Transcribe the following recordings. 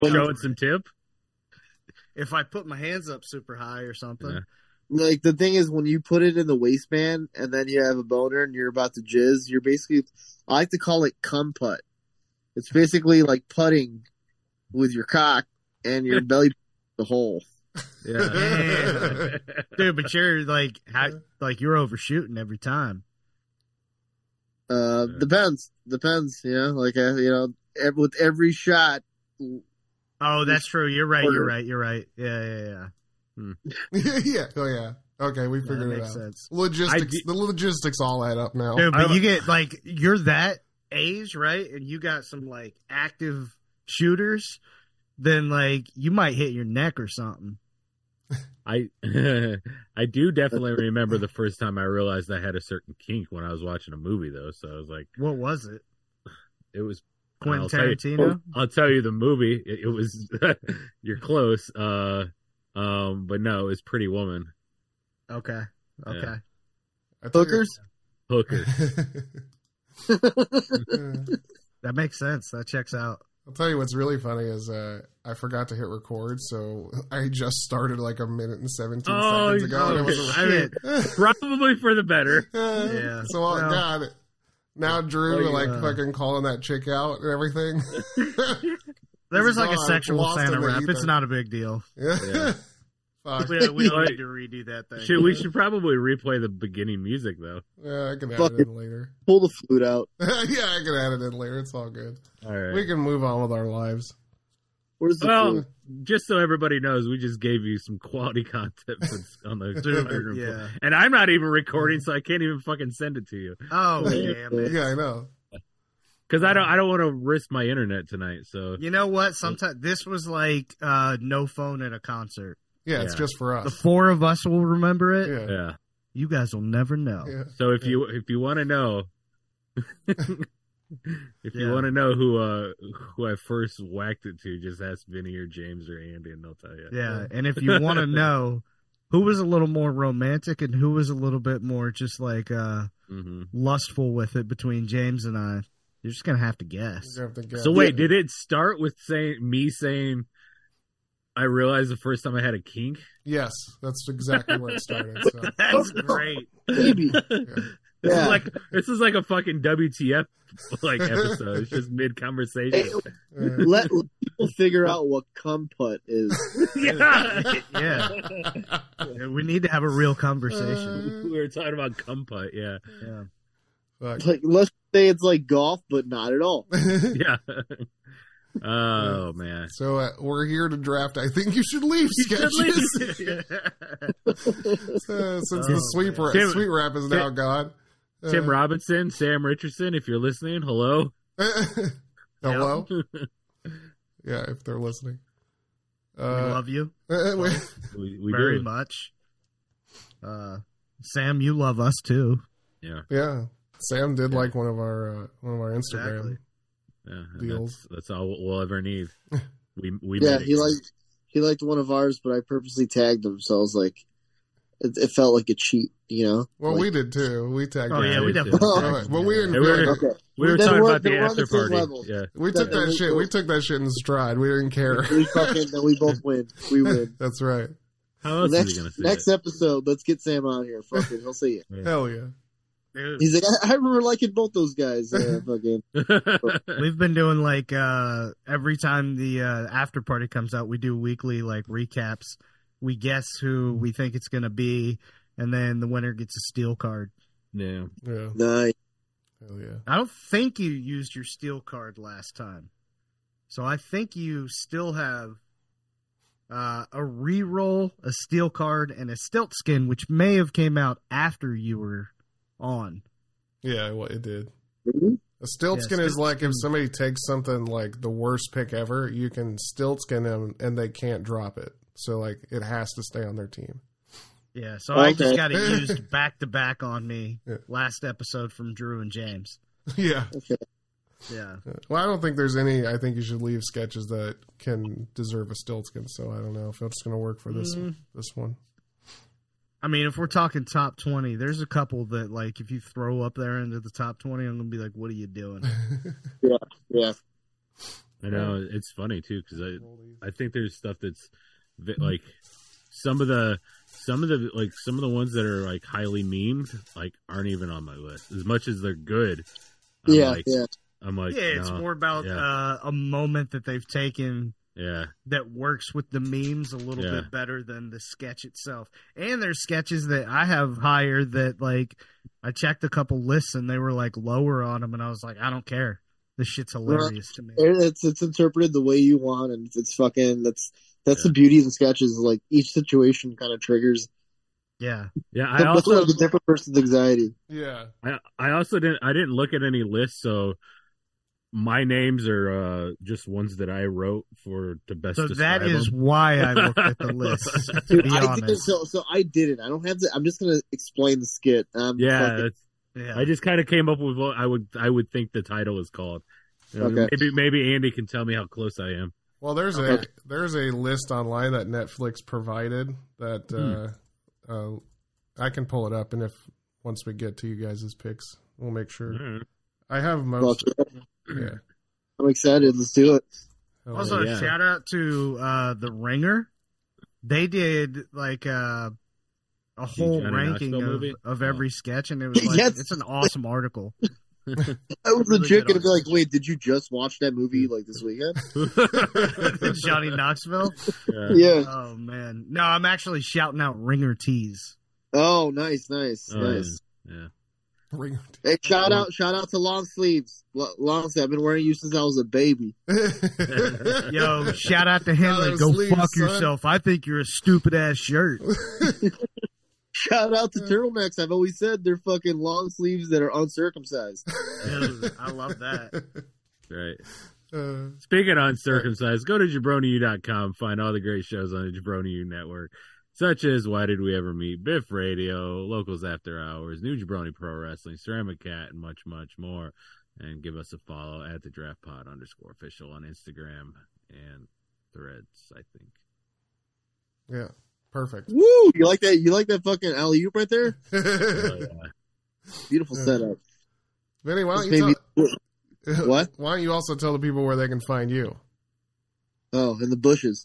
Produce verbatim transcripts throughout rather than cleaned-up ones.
Showing some tip. If I put my hands up super high or something. Yeah. Like the thing is, when you put it in the waistband and then you have a boner and you're about to jizz, you're basically, I like to call it cum putt. It's basically like putting with your cock and your belly the hole. Yeah. Dude, but you're like, how, like you're overshooting every time. Uh, depends, depends. You know, like uh, you know, ev- with every shot. Oh, that's true. You're right. You're right. You're right. Yeah, yeah, yeah. Hmm. yeah. Oh, yeah. Okay, we figured yeah, it makes out. Sense. Logistics. D- the logistics all add up now. Dude, but you get like you're that age, right? And you got some like active shooters. Then like you might hit your neck or something. I I do definitely remember the first time I realized I had a certain kink when I was watching a movie, though. So I was like, "What was it?" It was Quentin I'll Tarantino. Tell you, I'll tell you the movie. It, it was you're close, uh, um, but no, it's Pretty Woman. Okay. Okay. Yeah. Hookers. Hookers. That makes sense. That checks out. I'll tell you what's really funny is uh, I forgot to hit record, so I just started like a minute and seventeen oh, seconds ago. Oh, and it was I mean, probably for the better. Yeah. So, well, God, now Drew well, like uh, fucking calling that chick out and everything. There was like gone, a sexual lost Santa in the rap. ether. It's not a big deal. Yeah. Yeah. Fuck. We, we don't need to redo that thing. Should, we should probably replay the beginning music, though. Yeah, I can add Fuck it in later. Pull the flute out. Yeah, I can add it in later. It's all good. All right. We can move on with our lives. Where's the Well, flute? just so everybody knows, we just gave you some quality content on the Dude, yeah. and I'm not even recording, so I can't even fucking send it to you Oh, damn it. Yeah, I know. because I don't. I don't want to risk my internet tonight. So You know what? Sometimes this was like uh, no phone at a concert. Yeah, it's Yeah. just for The us. four of us will remember it. Yeah. yeah. You guys will never know. Yeah. So if you if you want to know, if you Yeah. want to know who uh who I first whacked it to, just ask Vinny or James or Andy, and they'll tell you. Yeah, and if you want to know who was a little more romantic and who was a little bit more just like uh, hmm lustful with it between James and I, you're just gonna have to guess. You have to guess. So wait, did it start with saying me saying? I realized the first time I had a kink. Yes, that's exactly where it started. So. That's great. Baby. Yeah. This Yeah. is like this is like a fucking W T F like episode. It's just mid conversation. Yeah. Let, let people figure out what cum putt is. Yeah, Yeah. Yeah, we need to have a real conversation. we were talking about cum putt. Yeah, Yeah. Fuck. Like, let's say it's like golf, but not at all. yeah. Oh man. So uh, we're here to draft. I think you should leave sketches. Uh, since the Oh, sweep man. ra- Tim- sweet rap is now gone. Uh, Tim Robinson, Sam Richardson, if you're listening, hello. Hello. Yeah, if they're listening. We Uh, love you uh, we- We, we very do. much. Uh, Sam, you love us too. Yeah, yeah, Sam did like one of our uh, one of our Instagram. Exactly. yeah. and Deals. That's, that's all we'll ever need. We we Yeah, made it. he liked he liked one of ours, but I purposely tagged him, so I was like, it, it felt like a cheat, you know. Well, like, we did too. We tagged. Oh him. yeah, we we definitely. did. Well, well, we didn't Yeah, we feel were- like it. okay. We were Then talking we're- about the then we're on after the same party. level. Yeah, We took Then that we- shit. We took that shit in stride. We didn't care. We fucking then we both win. We win. That's right. how else next is he gonna say next it? episode, let's get Sam on here. Fuck it, he'll see it. Yeah. Hell yeah. Dude, He's like, I, I remember liking both those guys. Uh, fucking. we've been doing like uh, every time the uh, after party comes out, we do weekly like recaps. We guess who we think it's gonna be, and then the winner gets a steel card. yeah. Yeah. Nice. Hell yeah. I don't think you used your steel card last time, so I think you still have uh, a reroll, a steel card, and a stilt skin, which may have came out after you were on. Yeah, well, it did. Mhm. A stilt Yeah, skin is stilt like if skin. somebody takes something like the worst pick ever, you can stilt skin them and they can't drop it. So like it has to stay on their team. Yeah, so I just Okay. got it used back to back on me Yeah. last episode from Drew and James. Yeah. Okay. Yeah. Well, I don't think there's any. I think you should leave sketches that can deserve a stilt skin. So I don't know if it's going to work for this Mm. this one. I mean, if we're talking top twenty, there's a couple that, like, if you throw up there into the top twenty, I'm going to be like, what are you doing? Yeah. I know it's funny too because I I think there's stuff that's vi- like some of the some of the like some of the ones that are like highly memed like aren't even on my list as much as they're good. I'm Yeah, like, yeah. I'm like, Yeah, it's no, more about yeah. uh, a moment that they've taken yeah, that works with the memes a little Yeah. bit better than the sketch itself. And there's sketches that I have higher that, like, I checked a couple lists and they were, like, lower on them, and I was like, I don't care. This shit's hilarious to me. It's it's interpreted the way you want, and it's fucking that's that's Yeah. the beauty of the sketches. Like each situation kind of triggers Yeah. yeah. I the, also like a different person's anxiety. Yeah. I I also didn't I didn't look at any lists, so my names are uh, just ones that I wrote for to best So describe that is them. why I looked at the list, to Dude, be I didn't. honest. So so I did it. I don't have to. I'm just gonna explain the skit. Um, Yeah, fucking- that's, Yeah. I just kind of came up with what I would I would think the title is called. You know, Okay. Maybe maybe Andy can tell me how close I am. Well, there's Okay. a there's a list online that Netflix provided that uh, uh, I can pull it up, and if once we get to you guys' picks, we'll make sure. Alright. I have well, most. Yeah. I'm excited. Let's do it. Oh, Also, yeah. shout out to uh, The Ringer. They did like uh, a whole Johnny ranking Knoxville of, movie? of Oh. every sketch, and it was like Yes. it's an awesome article. I was Really legit good gonna be like, wait, did you just watch that movie like this weekend? Johnny Knoxville. Yeah. Yeah. Oh man, no, I'm actually shouting out Ringer tees. Oh, nice, nice, Oh, nice. yeah. Ring- Hey, shout out, shout out to long sleeves. Lo- Long sleeves. I've been wearing you since I was a baby. Yo, shout out to Henley. those Go sleeves, fuck son. yourself. I think you're a stupid ass shirt. Shout out to turtlenecks. I've always said they're fucking long sleeves that are uncircumcised. Dude, I love that. Right. Uh, Speaking of uncircumcised, go to jabroni u dot com, find all the great shows on the Jabroni U Network, such as Why Did We Ever Meet, Biff Radio, Locals After Hours, New Jabroni Pro Wrestling, Ceramic Cat, and much, much more. And give us a follow at the Draft Pod underscore official on Instagram and Threads, I think. yeah, perfect. Woo! You like that? You like that fucking alley oop right there? Oh, yeah. Beautiful setup. Vinny, why don't This you baby- tell, What? Why don't you also tell the people where they can find you? Oh, in the bushes.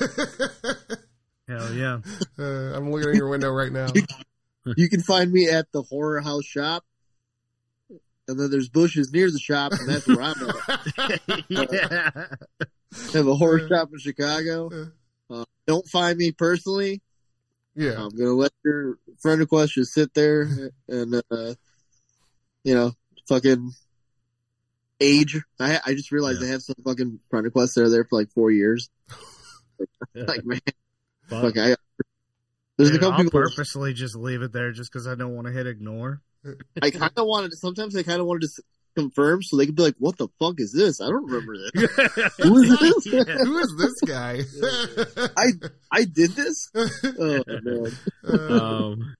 Hell yeah. Uh, I'm looking at your window right now. You can find me at the Horror House shop. And then there's bushes near the shop, and that's where I'm at. Yeah. I have a horror shop in Chicago. Uh, don't find me personally. Yeah, I'm gonna let your friend request just sit there and uh, you know, fucking age. I I just realized Yeah. I have some fucking friend requests that are there for like four years. Like man, Fuck. fuck, I there's Dude, a couple I'll people. purposely just leave it there just because I don't want to hit ignore. I kind of wanted. Sometimes I kind of wanted to s- confirm so they could be like, "What the fuck is this? I don't remember this. Who is this? Yeah. who is this guy? I I did this. Oh man. Uh, um,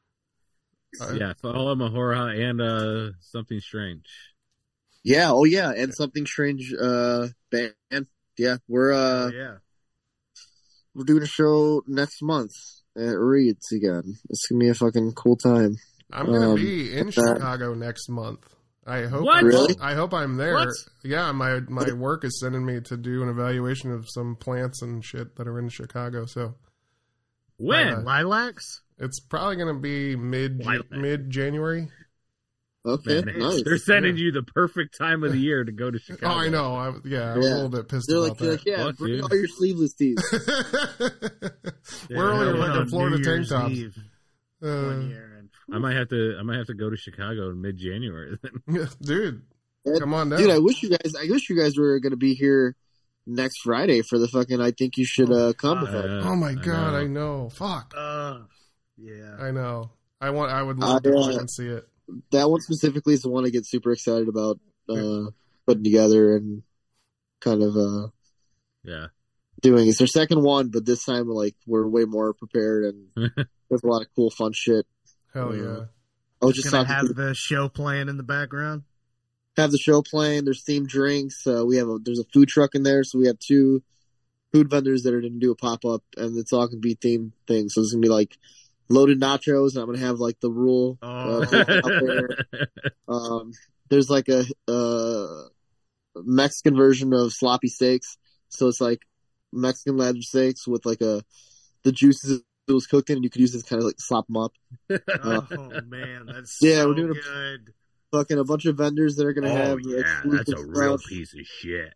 yeah, follow Mahora and uh, Something Strange. Yeah. Oh yeah. And something strange. Uh, band. Yeah, we're uh yeah. we're doing a show next month at Reed's again. It's gonna be a fucking cool time. I'm gonna Um, be in uh, Chicago next month. I hope. What? Really? I hope I'm there. What? Yeah, my my work is sending me to do an evaluation of some plants and shit that are in Chicago. So When? Uh, Lilacs? it's probably gonna be mid Why- mid January. Okay, Man, nice. they're sending Yeah. you the perfect time of the year to go to Chicago. Oh, I know. I, yeah, I was Yeah. a little bit pissed They're about like, they're like, yeah, Fuck, bring dude. all your sleeveless tees. that. Yeah, We're only hell like yeah. a Florida New tank Year's tops. Eve Uh, one year. And, I might have to. I might have to go to Chicago in mid January. dude, And, come on down. Dude, I wish you guys. I wish you guys were gonna be here next Friday for the fucking. I think you should uh, come. Uh, event. oh my god, I know. know. Fuck, uh, yeah. I know. I want. I would love Uh, to yeah. fucking see it. That one specifically is the one I get super excited about uh, putting together and kind of uh, Yeah, doing. It's their second one, but this time like we're way more prepared and there's a lot of cool, fun shit. Hell Uh, yeah. I was just Gonna talking have to the show playing in the background. have the show playing. There's themed drinks. Uh, we have a there's a food truck in there, so we have two food vendors that are going to do a pop up, and it's all going to be themed things. So it's going to be like loaded nachos, and I'm going to have like the rule Oh. uh, out there. Um, there's like a uh, Mexican version of sloppy steaks. So it's like Mexican ladder steaks with like a the juices it was cooked in, and you could use it to kind of like slop them up. Oh man, that's Yeah, so we're doing a- good. Fucking a bunch of vendors that are gonna Oh have yeah, that's a exclusive real stuff. piece of shit.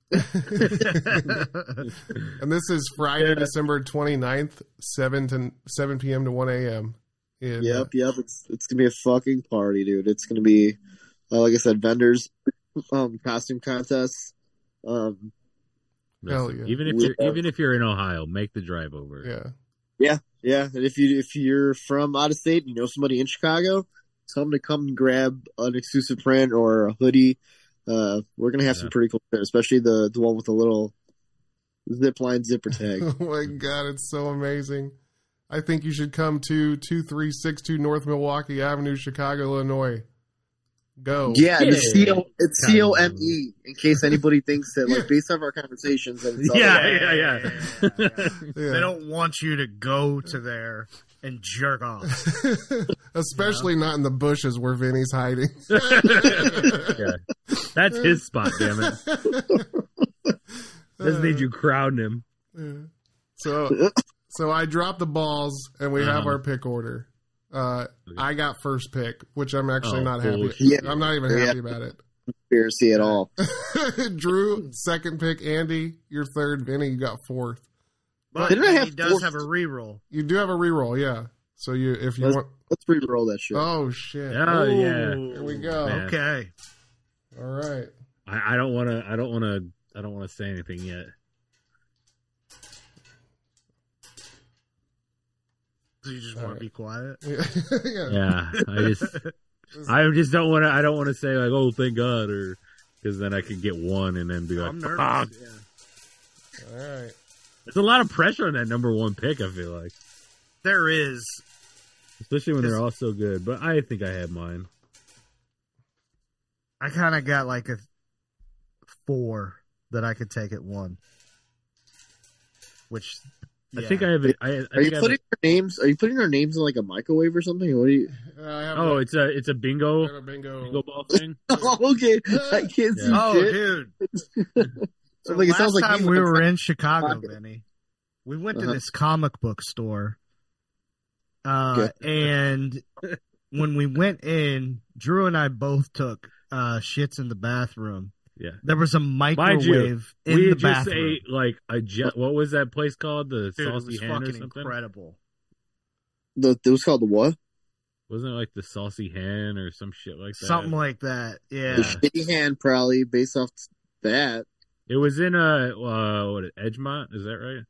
And this is Friday, December twenty-ninth, seven to seven p.m. to one a.m. In, Yep, yep. It's it's gonna be a fucking party, dude. It's gonna be, uh, like I said, vendors, um, costume contests. Um, Hell Listen, yeah. Even if We you're have- even if you're in Ohio, make the drive over. yeah. yeah, yeah. And if you if you're from out of state and you know somebody in Chicago, tell them to come and grab an exclusive print or a hoodie. Uh, we're gonna have Yeah. some pretty cool shit, especially the the one with the little zip line zipper tag. Oh my god, it's so amazing. I think you should come to two three six two North Milwaukee Avenue, Chicago, Illinois. Go. Yeah, and it's Yeah. C O it's C O M E. In case anybody thinks that, like, Yeah. based off our conversations, that it's all Yeah, right. yeah, yeah. yeah, yeah. Yeah. They don't want you to go to there and jerk off. Especially not in the bushes where Vinny's hiding. Yeah. That's his spot, damn it. Doesn't need you crowding him. Yeah. So, so I dropped the balls, and we have Uh-huh. our pick order. Uh, I got first pick, which I'm actually Oh, not happy. bullshit. Yeah. I'm not even Yeah. happy about it. Conspiracy at all. Drew, second pick. Andy, your third. Vinny, you got fourth. But Didn't I he have does four- have a reroll. You do have a reroll, yeah. So you, if you Let's, want, let's re-roll that shit. oh shit! Oh yeah. Here we go. Man. Okay. All right. I, I don't want to. I don't want to. I don't want to say anything yet. So you just All want right. to be quiet? yeah. Yeah, I just. I just don't want to. I don't want to say like, "Oh, thank God," or because then I could get one and then be like, I'm nervous. "Fuck." Yeah. All right. There's a lot of pressure on that number one pick. I feel like, There is. especially when they're Is- all so good. But I think I have mine. I kind of got like a four that I could take at one. Which, I yeah. think I have. A, I, I Are think you I have putting our names? Are you putting our names in like a microwave or something? What are you? I have a, oh, a, it's a it's a I bingo have a bingo. bingo ball thing. Oh, okay. I can't see Yeah. Oh, shit. dude. So Like, it last sounds like time me we with a were fucking in Chicago, pocket. Benny, we went to Uh-huh. this comic book store. Uh, and when we went in, Drew and I both took uh, shits in the bathroom. Yeah. There was a Mind microwave you, in we the had just bathroom. ate like a je- what was that place called? The Dude, it Saucy was Hen or fucking something? incredible. The, it was called the what? Wasn't it like the Saucy Hen or some shit like that? Something like that. Yeah. The shitty hand, probably based off that. It was in uh, uh what Edgemont, is that right?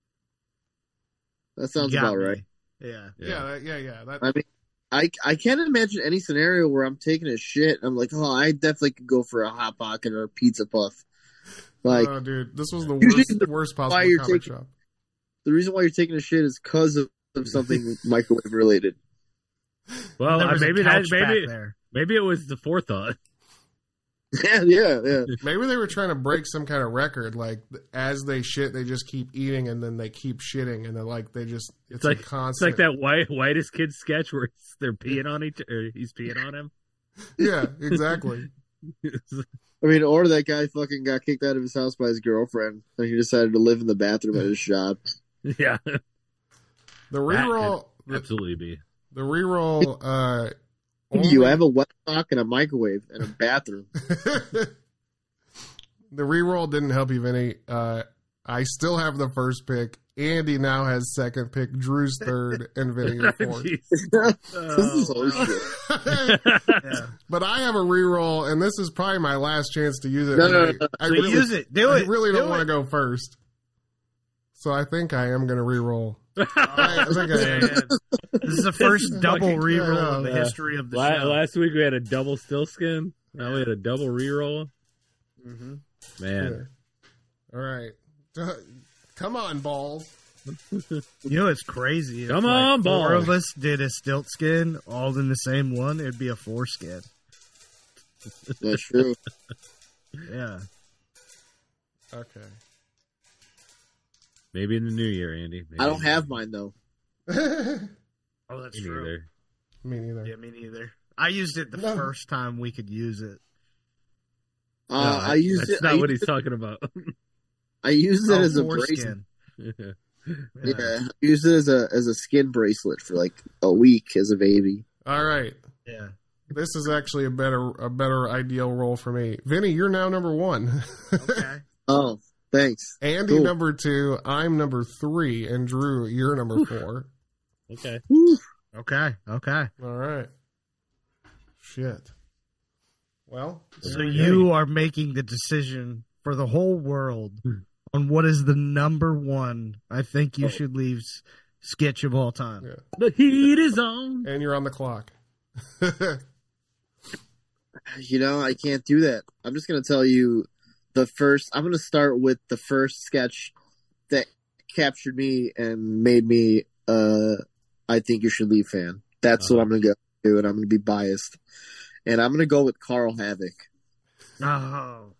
That sounds You got about me. right. Yeah. Yeah, that, yeah, yeah. That, I mean, I I can't imagine any scenario where I'm taking a shit. I'm like, oh, I definitely could go for a hot pocket or a pizza puff. Like, oh, dude, this was the Usually worst, the- worst why possible you're comic taking- shop. the reason why you're taking a shit is because of, of something microwave related. Well, There uh, was a maybe that couch back maybe there. maybe it was the forethought. Yeah, yeah, yeah. Maybe they were trying to break some kind of record. Like as they shit, they just keep eating, and then they keep shitting, and then like they just it's, It's like a it's constant. like that white whitest kid sketch where it's, they're peeing on each or he's peeing on him. Yeah, exactly. I mean, or that guy fucking got kicked out of his house by his girlfriend, and he decided to live in the bathroom at his shop. Yeah, The reroll, the, absolutely be. the reroll. Uh, only, You have a wet sock and a microwave and a bathroom. the reroll didn't help you, Vinny. Uh, I still have the first pick. Andy now has second pick. Drew's third, and Vinny your fourth. Jeez. This is Oh, horseshit. yeah. But I have a reroll, and this is probably my last chance to use it. No, no, I, no, no. I So really, use it. Do I it. really Do don't want to it. go first. So I think I am going to reroll. Oh, I think I am. man. This is the first double fucking- reroll in the Yeah. history of the La- show. last week we had a double still skin. Now we had a double reroll. hmm Man, All right. Uh, Come on, balls. You know it's crazy. If, Come like, on, four balls. of us did a stilt skin all in the same one. It'd be a foreskin. That's true. Yeah. Okay. maybe in the new year, Andy. Maybe I don't in the have new mine though. Oh, that's year. Me true. neither. Me neither. Yeah, me neither. I used it the No. first time we could use it. Uh, No, I used that's it. not I what used he's talking about. I used it Oh, as a bracelet. foreskin. Yeah. Yeah, I used it as a as a skin bracelet for like a week as a baby. All right. Yeah. This is actually a better a better ideal role for me. Vinny, you're now number one. Okay. Oh, thanks. Andy Cool. number two. I'm number three, and Drew, you're number four. Okay. Woo. Okay. Okay. All right. Shit. Well, So you are making the decision for the whole world on what is the number one I think you Oh. should leave s- sketch of all time. Yeah. The heat is on. and you're on the clock. You know, I can't do that. I'm just gonna tell you the first. I'm gonna start with the first sketch that captured me and made me. Uh, I think you should leave fan. That's Uh-huh. what I'm gonna go do, and I'm gonna be biased. And I'm gonna go with Carl Havoc. Oh,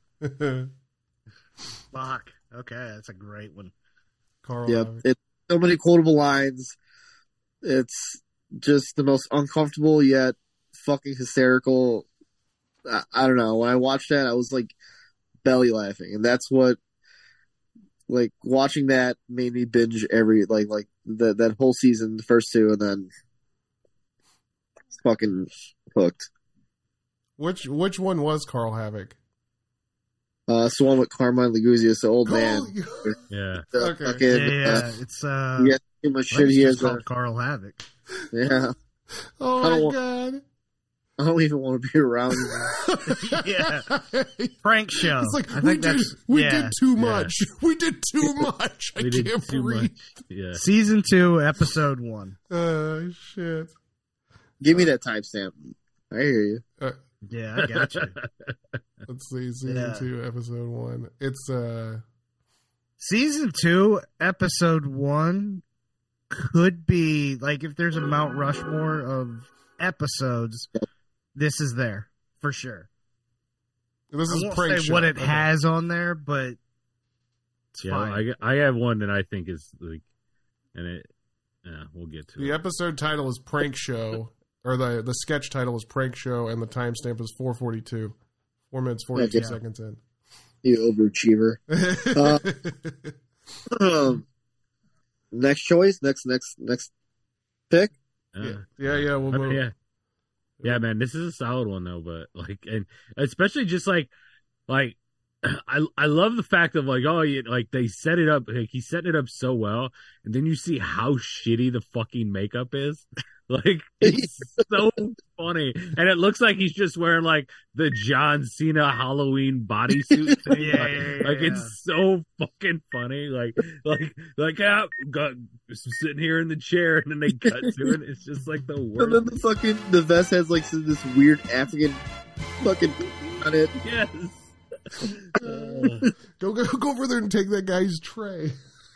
fuck. Okay, that's a great one. Carl. Yep, Havoc. it's so many quotable lines. It's just the most uncomfortable yet fucking hysterical. I, I don't know. When I watched that, I was like belly laughing, and that's what like watching that made me binge every like like the, that whole season, the first two, and then fucking hooked. Which which one was Carl Havoc? Uh, it's the one with Carmine Laguzio, the old Carl- man. Yeah. The Okay. fucking, Yeah, yeah. uh, It's uh, he has too much I think shit. it's He just has. A, called Carl Havoc. yeah, Oh I don't my want- god. I don't even want to be around him. Yeah. Prank show. It's like I we think did that's we yeah. did too Yeah. much. We did too much. I We did can't too breathe. much. Yeah. Season two, episode one. Oh shit. Give me that timestamp. I hear you. Uh, Yeah, I got you. let's see, season Yeah. two, episode one. It's uh Season two, episode one could be like if there's a Mount Rushmore of episodes, this is there for sure. this I is won't prank say show. what it Okay. has on there, but it's Yeah, fine. I, I have one that I think is like, and it, yeah, we'll get to The it. episode title is Prank Show, or the the sketch title is Prank Show, and the timestamp is four forty two, four minutes forty two Yeah. seconds in. You overachiever. Um, next choice. Next. Next. Next pick. Uh, yeah, yeah, yeah. We'll I move. mean, yeah, yeah, man. This is a solid one though, but like, and especially just like, like, I I love the fact of like, oh, you, like they set it up, like he's setting it up so well, and then you see how shitty the fucking makeup is. Like it's so funny, and it looks like he's just wearing like the John Cena Halloween bodysuit thing. Yeah, like, yeah, like, yeah. it's so fucking funny. Like, like, like, yeah, got sitting here in the chair, and then they cut to it. It's just like the And worst. then the fucking the vest has like some- this weird African fucking on it. Yes. Uh, Go go go over there and take that guy's tray.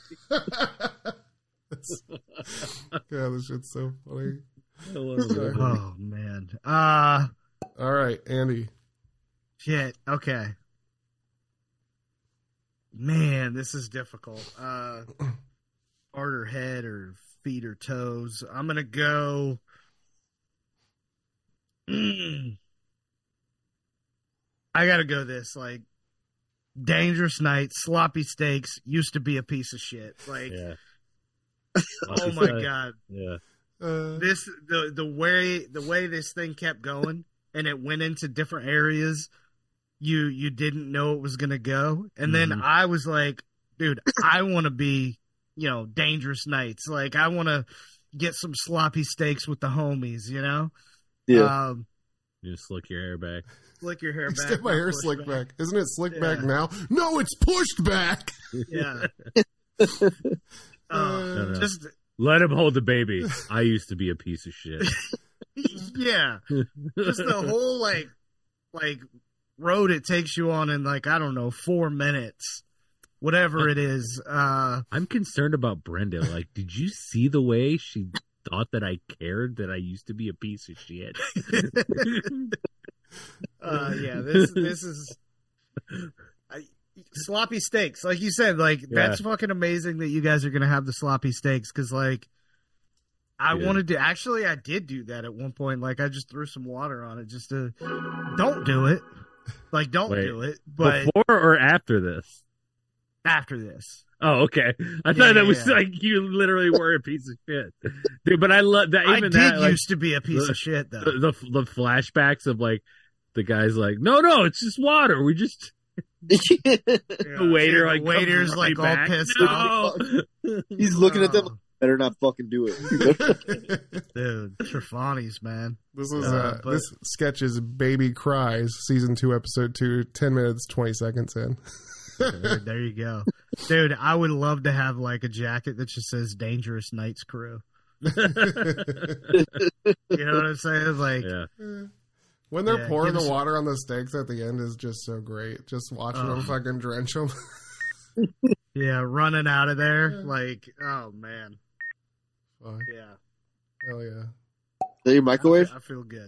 That's- yeah, this shit's so funny. I love it. Oh man. Uh All right, Andy. shit. Okay. Man, this is difficult. Uh heart or head or feet or toes. I'm gonna go. Mm. I gotta go this like Dangerous Nights, Sloppy Steaks used to be a piece of shit. Like, Yeah. oh my god, Uh, Yeah. this the the way the way this thing kept going and it went into different areas. You you didn't know it was gonna go, and then Mhm. I was like, dude, I want to be, you know, Dangerous Nights. Like, I want to get some sloppy steaks with the homies. You know, Yeah. um, You just slick your hair back. slick your hair Just back. get my not hair push slicked back. Isn't it slicked back Yeah. now? No, it's pushed back. Yeah. Uh, Uh, no. just Let him hold the baby. I used to be a piece of shit. yeah, just the whole like like road it takes you on in like I don't know four minutes, whatever it is. Uh, I'm concerned about Brenda. Like, did you see the way she thought that I cared that I used to be a piece of shit? uh, yeah, this this is I, sloppy steaks, like you said. Like that's fucking amazing that you guys are gonna have the sloppy steaks because like. I Yeah. wanted to actually I did do that at one point. Like I just threw some water on it just to don't do it. Like, don't Wait, do it. But Before or after this? after this, Oh, okay. I thought Yeah, that yeah, was yeah. like you literally were a piece of shit, dude. But I love that. I Even did that, like, used to be a piece the- of shit, though. the, the the flashbacks of like the guys like, no, no, it's just water. We just Yeah, the waiter yeah, like the waiter's comes like right all back. pissed No. off. He's looking at them. Oh, Better not fucking do it. dude, Trefani's, man. This is Uh, uh, but- this sketch is Baby Cries, season two, episode two, ten minutes twenty seconds in. Dude, there you go, dude. I would love to have like a jacket that just says "Dangerous Nights Crew." You know what I'm saying? Like, Yeah. When they're Yeah, pouring give the us- water on the steaks at the end is just so great. Just watching Oh. them fucking drench them. yeah, running out of there. Like, oh man, Fuck. yeah. Hell yeah. Is that your microwave? I feel good.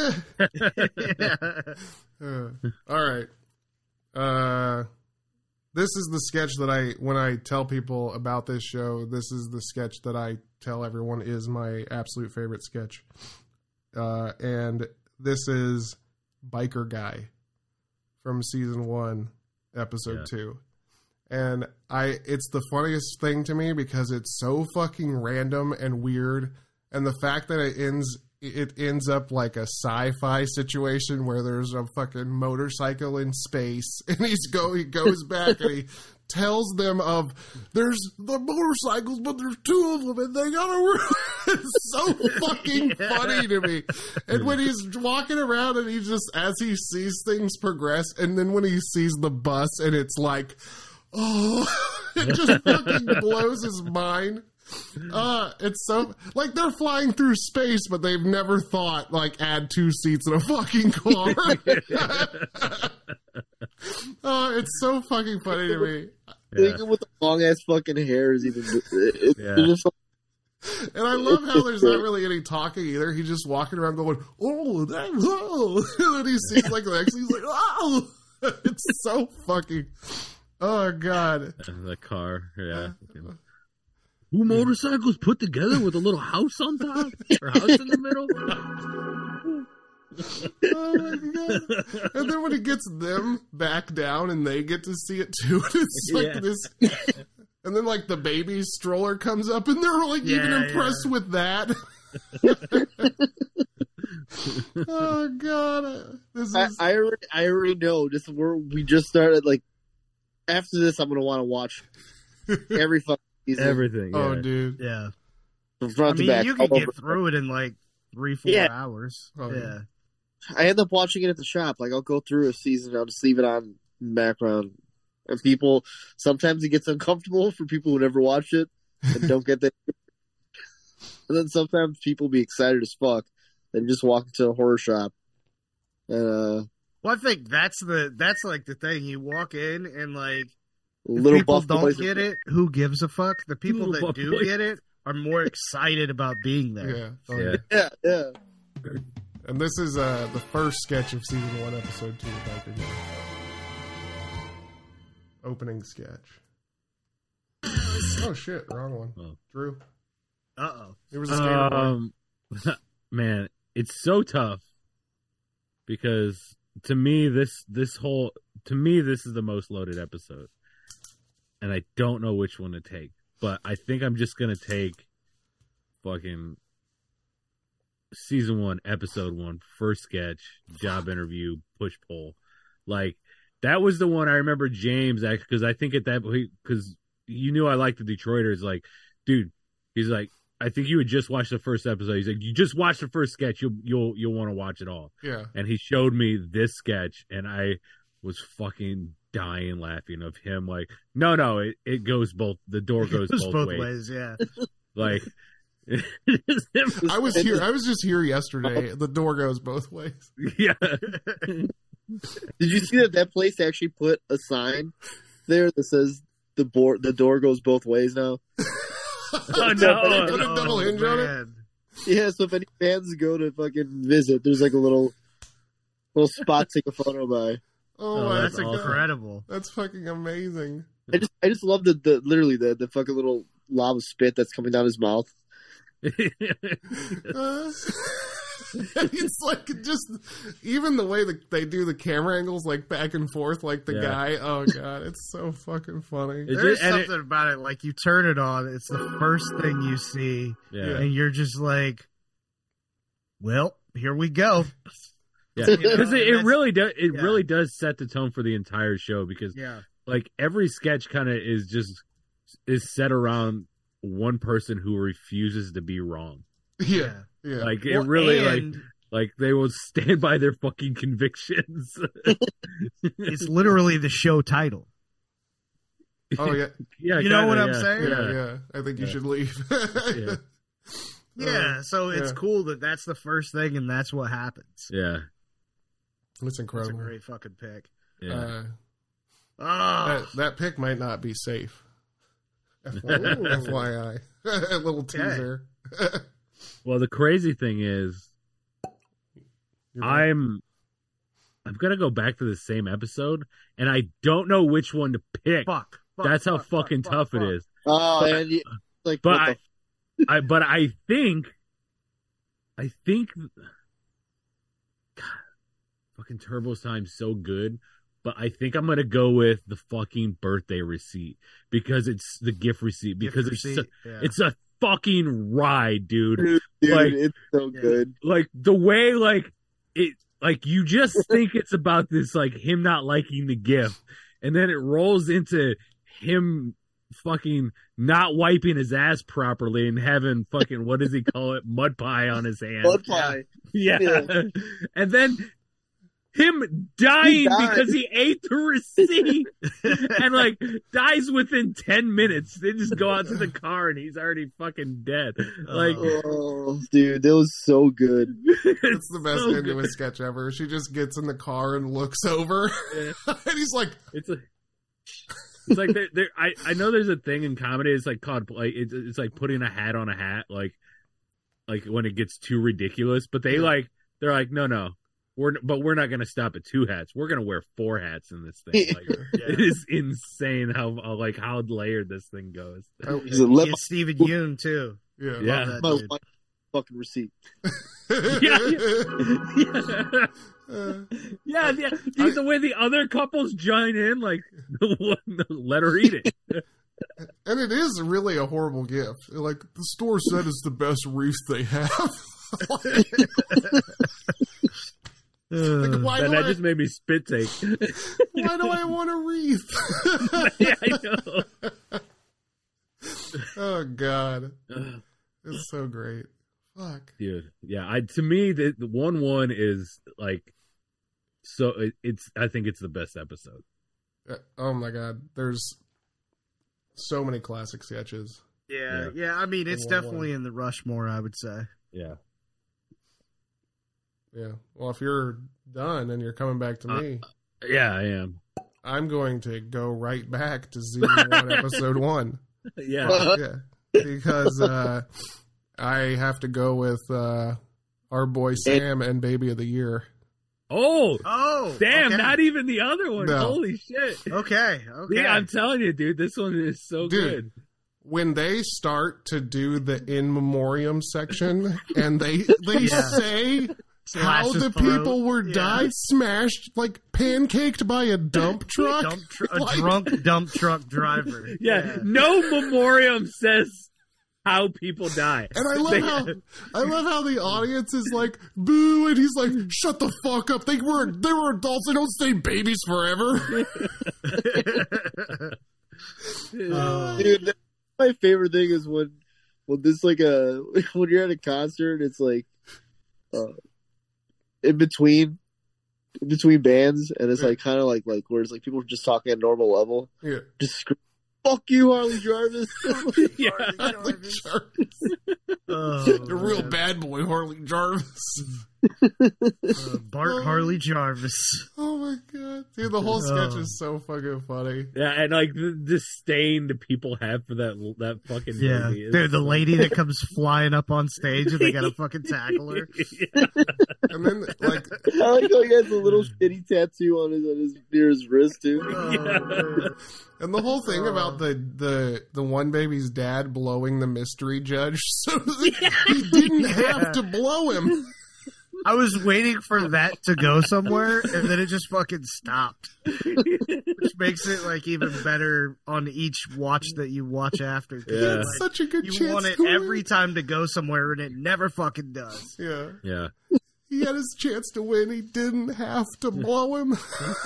Uh, all right. Uh, this is the sketch that I, when I tell people about this show, this is the sketch that I tell everyone is my absolute favorite sketch. Uh, and this is Biker Guy from season one, episode Yeah. two. And I, it's the funniest thing to me because it's so fucking random and weird. And the fact that it ends, it ends up like a sci-fi situation where there's a fucking motorcycle in space, and he's go, he goes back and he tells them of there's the motorcycles, but there's two of them, and they gotta work. It's so fucking Yeah. funny to me. And when he's walking around, and he just as he sees things progress, and then when he sees the bus, and it's like, oh, it just fucking blows his mind. Uh, it's so like they're flying through space, but they've never thought like add two seats in a fucking car. uh, it's so fucking funny to me. Yeah. Even with the long ass fucking hair is even. It's Yeah. just And I love how there's not really any talking either. He's just walking around going, oh, that, oh. And then he sees like Lex, he's like, oh. It's so fucking. Oh god. The car, yeah. Two motorcycles put together with a little house on top or house in the middle. Oh my god! And then when he gets them back down and they get to see it too, it's like Yeah. this. And then like the baby stroller comes up, and they're like even Yeah, impressed yeah. with that. Oh god! This I, is I already, I already know. Just we're we just started. Like after this, I'm gonna want to watch every fucking season Everything. oh yeah. dude. Yeah, from I front to mean, back. you can all get over. through it in like three, four Yeah. hours. Oh, yeah. yeah. I end up watching it at the shop. Like I'll go through a season, I'll just leave it on in the background. And people sometimes it gets uncomfortable for people who never watch it and don't get that. And then sometimes people be excited as fuck and just walk into a horror shop. And uh, Well, I think that's the that's like the thing. You walk in and like if little people buff don't boys. get it, who gives a fuck? The people Little that buff do boys. get it are more excited about being there. Yeah. Oh, Yeah. Yeah, yeah. And this is uh, the first sketch of season one, episode two of Biker Guy. Opening sketch. Oh shit! Wrong one. Oh. Drew. Uh oh. It was a skater boy. Um, man, it's so tough because to me this this whole to me this is the most loaded episode, and I don't know which one to take. But I think I'm just gonna take fucking season one, episode one, first sketch, job interview, push pull. Like that was the one I remember James actually because I think at that because you knew I liked the Detroiters. Like, dude, he's like. I think you had just watched the first episode. He's like, you just watch the first sketch. You'll you'll you'll want to watch it all. Yeah. And he showed me this sketch, and I was fucking dying laughing of him. Like, no, no, it, it goes both. The door goes, It goes both, both ways. ways. Yeah. Like, I was here. I was just here yesterday. The door goes both ways. yeah, Did you see that that place actually put a sign there that says the board the door goes both ways now? Oh, no. Put a double hinge on it. man. Yeah, so if any fans go to fucking visit, there's like a little little spot to take a photo by. Oh, Oh, my That's awesome. God. incredible. That's fucking amazing. I just I just love the, the literally the, the fucking little lob of spit that's coming down his mouth. Uh, It's like just even the way that they do the camera angles, like back and forth, like the Yeah. guy. Oh god, it's so fucking funny. It's There's just- and something about it. Like you turn it on, it's the first thing you see, Yeah. and you're just like, "Well, here we go." Yeah, You know, because it, and it that's- really does. It yeah. really does set the tone for the entire show. Because Yeah, like every sketch kind of is just is set around one person who refuses to be wrong. Yeah, yeah. Like Well, it really like and like they will stand by their fucking convictions. it's literally the show title. oh yeah, Yeah, You know kinda, what I'm yeah, saying? yeah, yeah. I think you Yeah. should leave. Yeah. Yeah, so it's yeah. cool that that's the first thing, and that's what happens. Yeah, It's That's a incredible. great fucking pick. yeah. Uh, Oh, that that pick might not be safe. F Y I, a little teaser. Well, the crazy thing is, You're right. I'm I'm gonna go back to the same episode, and I don't know which one to pick. fuck. fuck That's how fuck, fuck, fucking fuck, tough fuck. it is. Oh, But- and you, like, But what I, I, but I think, I think, God, fucking Turbo's Time's so good. But I think I'm gonna go with the fucking birthday receipt because it's the gift receipt Gift because it's receipt, so- yeah. it's a fucking ride, dude. the, dude, dude, like- it's so Yeah. good. Like the way like it like you just think it's about this like him not liking the gift, and then it rolls into him fucking not wiping his ass properly and having fucking what does he call it, mud pie on his hand. Mud pie. Yeah. Yeah. And then him dying He died. because he ate the receipt and like dies within ten minutes. They just go out to the car and he's already fucking dead. Like Oh, dude, that was so good. It's the best so end to a good. sketch ever. She just gets in the car and looks over, Yeah. and he's like, It's a It's like there, there. I, I know there's a thing in comedy. It's like called like it's, it's like putting a hat on a hat. Like like when it gets too ridiculous. But they Yeah. like they're like no no we're but we're not gonna stop at two hats. We're gonna wear four hats in this thing. Like it is insane how, how like how layered this thing goes. oh, He's a lip Get Stephen Yoon too. yeah, Yeah. Love that my dude. life fucking receipt. Yeah, yeah. Uh, Yeah, yeah. Dude, the way the other couples join in, like, let her eat it. and it is really a horrible gift. Like the store said, it's the best wreath they have. Like, Uh, why And do that I? just made me spit take. Why do I want a wreath? Yeah, I know. Oh god, it's so great. Fuck. Dude, yeah. I to me, the, the one one is like, so it, it's. I think it's the best episode. Uh, Oh my god, there's so many classic sketches. yeah, yeah. I mean, it's One, one. definitely in the Rushmore. I would say. Yeah. Yeah. Well, if you're done and you're coming back to Uh, me, Yeah, I am. I'm going to go right back to season one, episode one. Yeah. Yeah, because uh, I have to go with uh, our boy Sam and Baby of the Year. Oh, Oh, damn! okay. Not even the other one. No. Holy shit! Okay, okay. Yeah, I'm telling you, dude. This one is so Dude. good. When they start to do the in memoriam section and they they Yeah. say Slash how his the throat. people were Yeah. died smashed like pancaked by a dump truck. Dump tr- a Like- drunk dump truck driver. Yeah, no memoriam says how people die. And I love They- how I love how the audience is like boo, and he's like, "Shut the fuck up! They were they were adults. They don't stay babies forever." Uh, Dude, that's my favorite thing is when when this like a when you're at a concert, it's like uh, in between in between bands, and it's like kind of like like where it's like people are just talking at normal level, Yeah, just scream, "Fuck you, Harley Jarvis!" Yeah. Harley Jarvis, oh, the real man. bad boy Harley Jarvis. Uh, Bart Harley Jarvis. Oh my god, dude, the whole sketch Oh. is so fucking funny. Yeah, and like the disdain that people have for that that fucking Yeah, movie. is- dude, the lady that comes flying up on stage and they gotta fucking tackle her. And then like I like how he has a little shitty tattoo on his on his near his wrist too. Oh, Yeah. man. and the whole thing Oh. about the the the one baby's dad blowing the mystery judge so that he didn't have to blow him. I was waiting for that to go somewhere, and then it just fucking stopped. Which makes it like even better on each watch that you watch after. Yeah. Like, It's such a good you chance. want it to win. every time to go somewhere, and it never fucking does. Yeah. Yeah. He had his chance to win. He didn't have to blow him.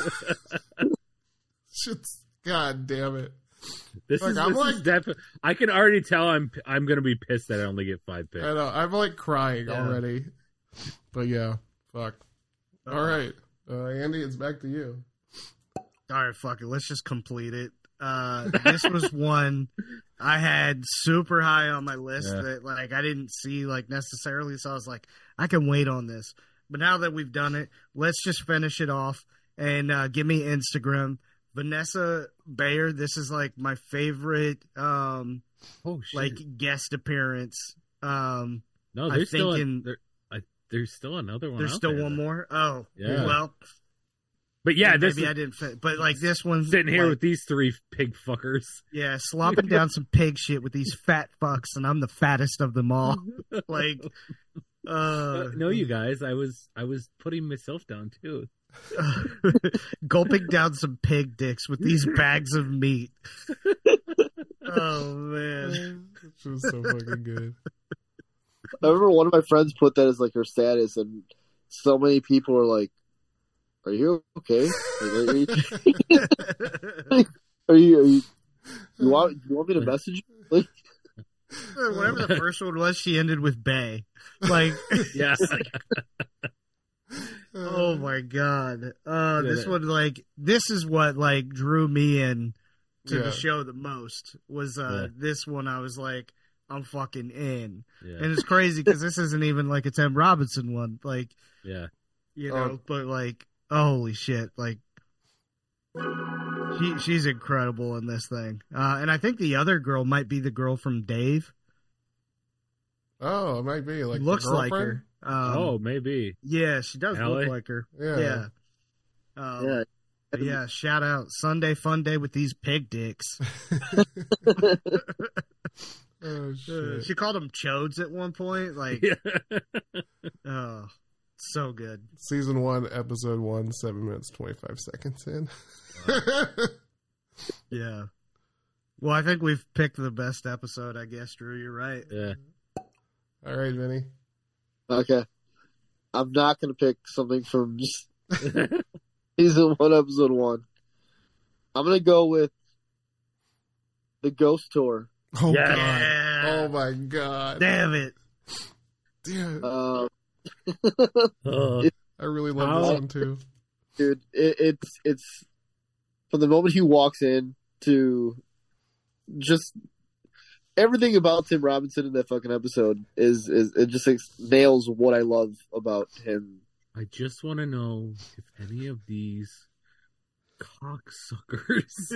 Shit's, God damn it. This Like, is, I'm this like- is defi- I can already tell I'm I'm gonna be pissed that I only get five picks. I know. I'm like crying Yeah. already. But yeah, fuck. All right. Uh, Andy, it's back to you. All right, fuck it. Let's just complete it. Uh, this was one I had super high on my list Yeah. that like I didn't see like necessarily, so I was like, I can wait on this. But now that we've done it, let's just finish it off and uh, give me Instagram. Vanessa Bayer. This is like my favorite um, Oh shit! like guest appearance. Um, no, I there's still think a, in- there, I, there's still another one. there's out still there, one though. more. Oh, Yeah. well, But yeah, maybe this is I didn't fit. But like this one's sitting here like, with these three pig fuckers. yeah, slopping down some pig shit with these fat fucks, and I'm the fattest of them all. Like, uh, Uh, no, you guys, I was I was putting myself down too. gulping down some pig dicks with these bags of meat. Oh man, It's just so fucking good. I remember one of my friends put that as like her status, and so many people are like, "Are you okay? Like, are, you, are you? Are you? You want? You want me to message you?" Like, whatever the first one was, she ended with "bay." Like, Yeah, oh my god, uh, Yeah, this that- one like this is what like drew me in to Yeah. the show the most was uh Yeah. this one. I was like, I'm fucking in. yeah, And it's crazy because this isn't even like a Tim Robinson one, like yeah. you Oh. know. But like, holy shit, like she she's incredible in this thing. Uh, and I think the other girl might be the girl from Dave. Oh, it might be like the Looks like girlfriend? her. Um, oh, maybe. yeah, she does Allie? look like her. Yeah. Yeah. Um, yeah. but yeah. Shout out Sunday Fun Day with these pig dicks. Oh Uh, shit. she called them chodes at one point. Like, Yeah. oh, so good. Season one, episode one, seven minutes twenty five seconds in. Yeah. Well, I think we've picked the best episode, I guess, Drew. You're right. Yeah. All right, Vinny. Okay, I'm not gonna pick something from just season one, episode one. I'm gonna go with the Ghost Tour. Oh Yeah. god. Yeah. Oh my god. Damn it. Damn. Uh, Uh, I really love How- this one too. dude, it, it's it's from the moment he walks in to just everything about Tim Robinson in that fucking episode is is it just like, nails what I love about him. I just want to know if any of these cocksuckers.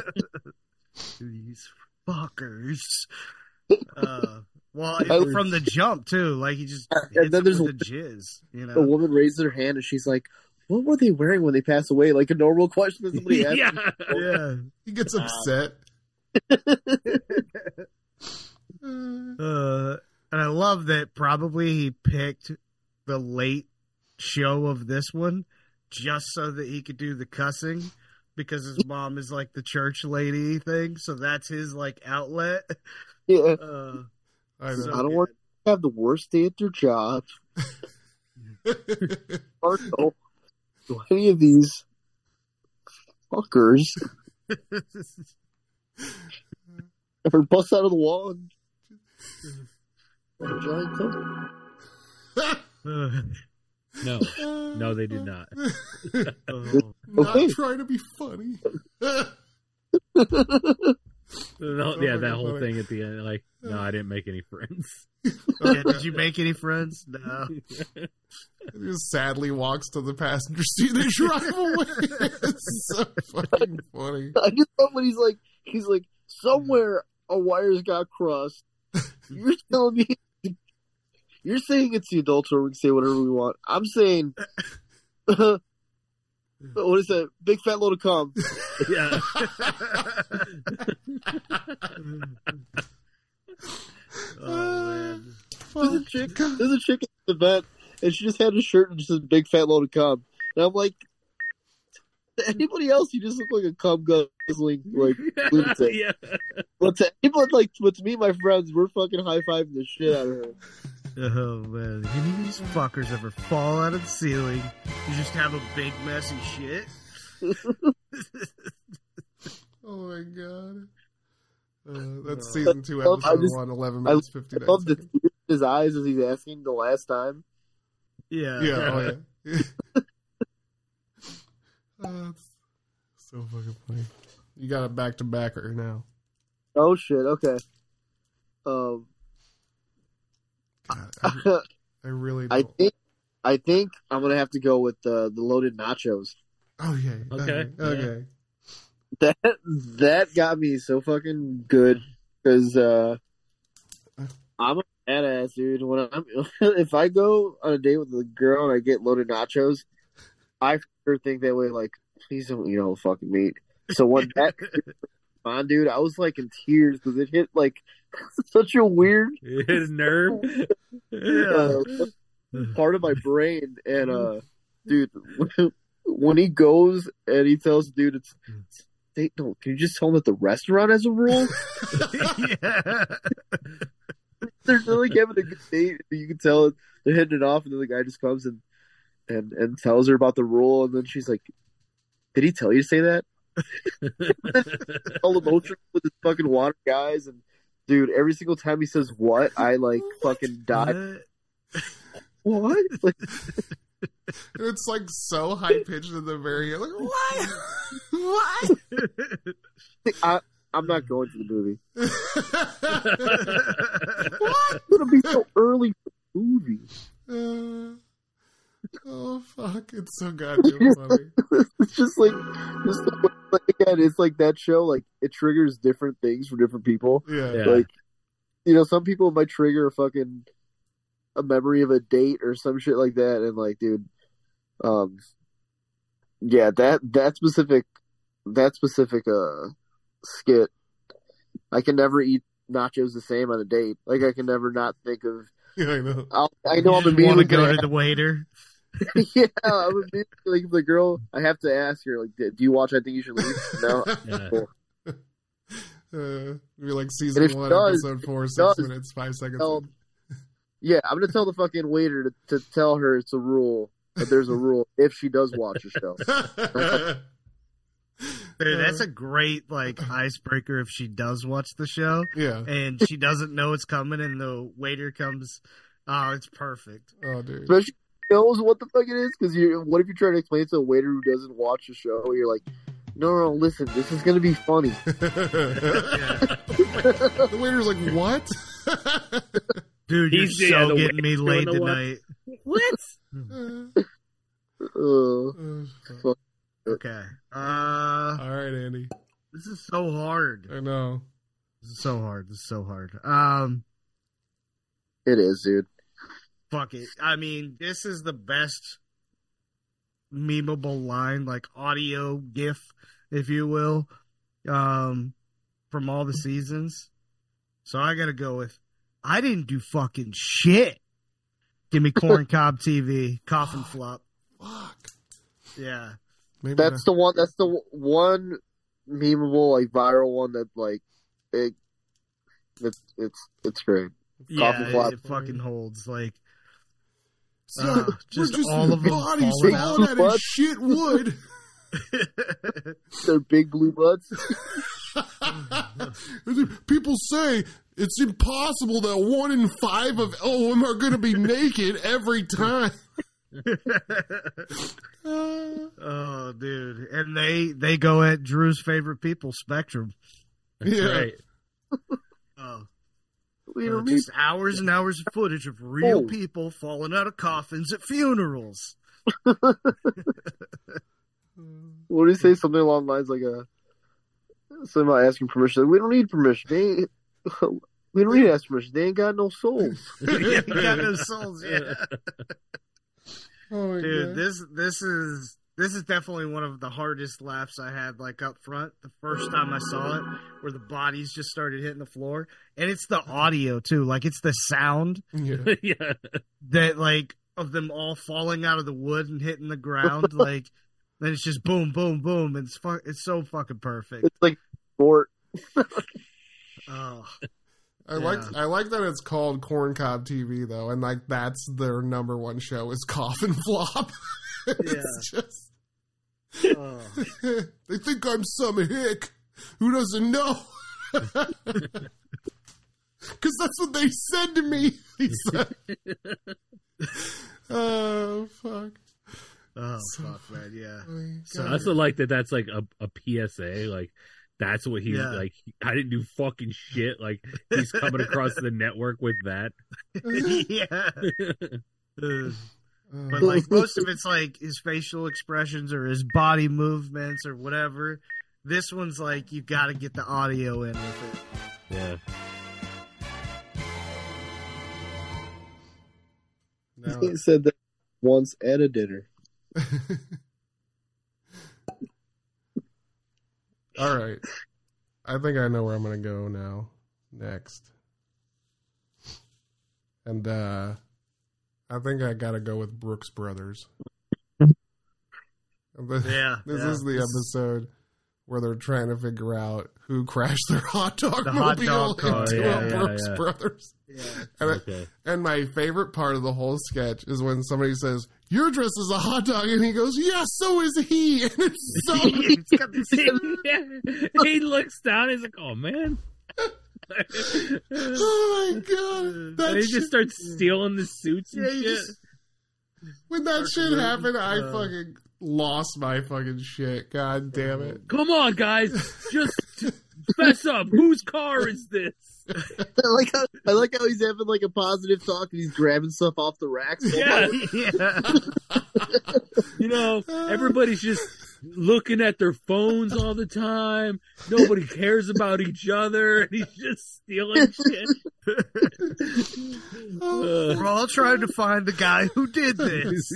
These fuckers. Uh, well, I- from the jump, too. Like, he just And hits then it there's with a- the jizz, you The know? woman raises her hand and she's like, "What were they wearing when they passed away?" Like a normal question that somebody asked. yeah. Yeah. He gets upset. Uh, and I love that probably he picked the late show of this one just so that he could do the cussing because his mom is like the church lady thing. So that's his like outlet. Yeah, Uh, I know. so I don't good. want to have the worst day at their job. Or no, do any of these fuckers ever bust out of the wall and a giant coat? Uh, No. No, they did not. oh. Not Okay. trying to be funny. No, yeah, that fucking whole funny. thing at the end. Like, no, I didn't make any friends. Yeah, did you make any friends? No. He just sadly walks to the passenger seat and drive away. It's so fucking funny. I just love when he's like, he's like, somewhere a wires got crossed. You're telling me, you're saying it's the adults where we can say whatever we want. I'm saying, what is that? Big fat load of cum. Yeah. Oh man. There's a chick, there's a chick at the event, and she just had a shirt and just a big fat load of cum. And I'm like, to anybody else, you just look like a cum guzzling like lunatic. Yeah. But to anyone like, but to me, and my friends, we're fucking high fiving the shit out of her. Oh man, any of these fuckers ever fall out of the ceiling? You just have a big messy shit. Oh my god. Uh, that's season two, I love- I episode just- one, eleven I, minutes, I fifty-nine love the seconds. tears in his eyes as he's asking the last time. Yeah, Yeah, oh yeah. Oh, that's so fucking funny. You got a back to backer now. Oh shit. Okay. Um, God, I, I really I don't. think I think I'm gonna have to go with the the loaded nachos. Oh yeah. Okay, Okay. Okay. That that got me so fucking good because uh, I'm a badass dude. When I'm if I go on a date with a girl and I get loaded nachos, I for sure think that way. Like, please don't eat all the fucking meat. So when that on, dude, I was like in tears because it hit like such a weird It hit a nerve. uh, part of my brain. And uh, dude, when he goes and he tells the dude, it's they don't. Can you just tell him that the restaurant has a rule? yeah. They're really having a good date. You can tell they're hitting it off, and then the guy just comes and and and tells her about the rule, and then she's like, "Did he tell you to say that?" All emotional with his fucking water guys, and dude, every single time he says "what," I like fucking die. What? Like, And it's like so high pitched in the very end. Like, what? What? I, I'm not going to the movie. What? It's gonna be so early for the movie. Uh, oh fuck! It's so goddamn funny. It's just like, just the way, like, again, it's like that show. Like it triggers different things for different people. Yeah. Yeah. Like, you know, some people might trigger a fucking a memory of a date or some shit like that, and like, dude, um, yeah, that that specific that specific uh skit, I can never eat nachos the same on a date. Like, I can never not think of. Yeah, I know. I'll, I know I'm want to immediately go gonna to the waiter. yeah, I'm immediately like the girl. I have to ask her, like, do you watch I Think You Should Leave? No. Yeah. Cool. Uh, we're like And season if she one, does- episode four, six does, minutes, five seconds. tell- in. Yeah, I'm gonna tell the fucking waiter to, to tell her it's a rule. That there's a rule if she does watch the show. Dude, that's a great like icebreaker if she does watch the show Yeah. and she doesn't know it's coming and the waiter comes. Oh, it's perfect. Oh, dude. Especially if she knows what the fuck it is, because you. What if you try to explain it to a waiter who doesn't watch the show? You're like, no, no, no, listen, this is gonna be funny. The waiter's like, what? Dude, He's- you're yeah, so the getting me waiter's laid doing the what? tonight. What? Uh, Uh, Okay. Uh, all right, Andy. this is so hard. I know. This is so hard. This is so hard. Um, it is, dude. fuck it. I mean, this is the best memeable line, like audio GIF, if you will, um, from all the seasons. So I gotta go with, I didn't do fucking shit. Give me corn cob T V, coffin flop. Fuck. Yeah. Maybe That's the one. That's the one memeable, like viral one that like it. It's it's it's great. Yeah, Coffin it, flop. it fucking holds. Like, So, uh, we're just just all of them bodies falling falling out. out of What? shit wood. Their big blue butts. People say it's impossible that one in five of them are going to be naked every time. Uh, oh, dude. And they, they go at Drew's favorite people, Spectrum. That's Yeah. right. Oh. We Uh, don't need. just hours and hours of footage of real Oh. people falling out of coffins at funerals. What do you say? Something along the lines like a. Something about asking permission. Like, we don't need permission. They. Ain't, we don't need to ask permission. They ain't got no souls. Yeah, you got no souls, yeah. oh my Dude, God. this this is this is definitely one of the hardest laughs I had, like up front the first time I saw it, where the bodies just started hitting the floor, and it's the audio too, like it's the sound Yeah. Yeah. that like of them all falling out of the wood and hitting the ground. Like, then it's just boom, boom, boom. And it's fu- it's so fucking perfect. It's like sport. Oh, I Yeah. like I like that it's called Corncob T V though, and like that's their number one show is Coffin Flop. It's just oh. they think I'm some hick who doesn't know. Because that's what they said to me. He said, "Oh fuck." Oh, fuck, man, yeah. So I also like that that's like a, a P S A. Like, that's what he's Yeah. like. I didn't do fucking shit. Like, he's coming across the network with that. Yeah. Uh, Uh, But like most of it's like his facial expressions or his body movements or whatever. This one's like you got to get the audio in with it. Yeah. no. He said that once at a dinner. All right. I think I know where I'm going to go now. Next. And uh I think I got to go with Brooks Brothers. This Yeah, this yeah. is the episode where they're trying to figure out who crashed their hot dog The hot mobile dog car, into yeah, a yeah, Brooks yeah. Brothers. Yeah. And, I- Okay. and my favorite part of the whole sketch is when somebody says, "You're dressed as a hot dog," and he goes, "Yeah, so is he." And it's so It's got this- He looks down. He's like, "Oh man." oh my god! That And he shit, just starts stealing the suits and Yeah, you shit. just- when that shit Fucking, happened, I uh, fucking lost my fucking shit. God damn it! Come on, guys, just fess up. Whose car is this? I like how I like how he's having like a positive talk and he's grabbing stuff off the racks. Yeah, yeah. you know, everybody's just looking at their phones all the time. Nobody cares about each other, and he's just stealing shit. Uh, We're all trying to find the guy who did this.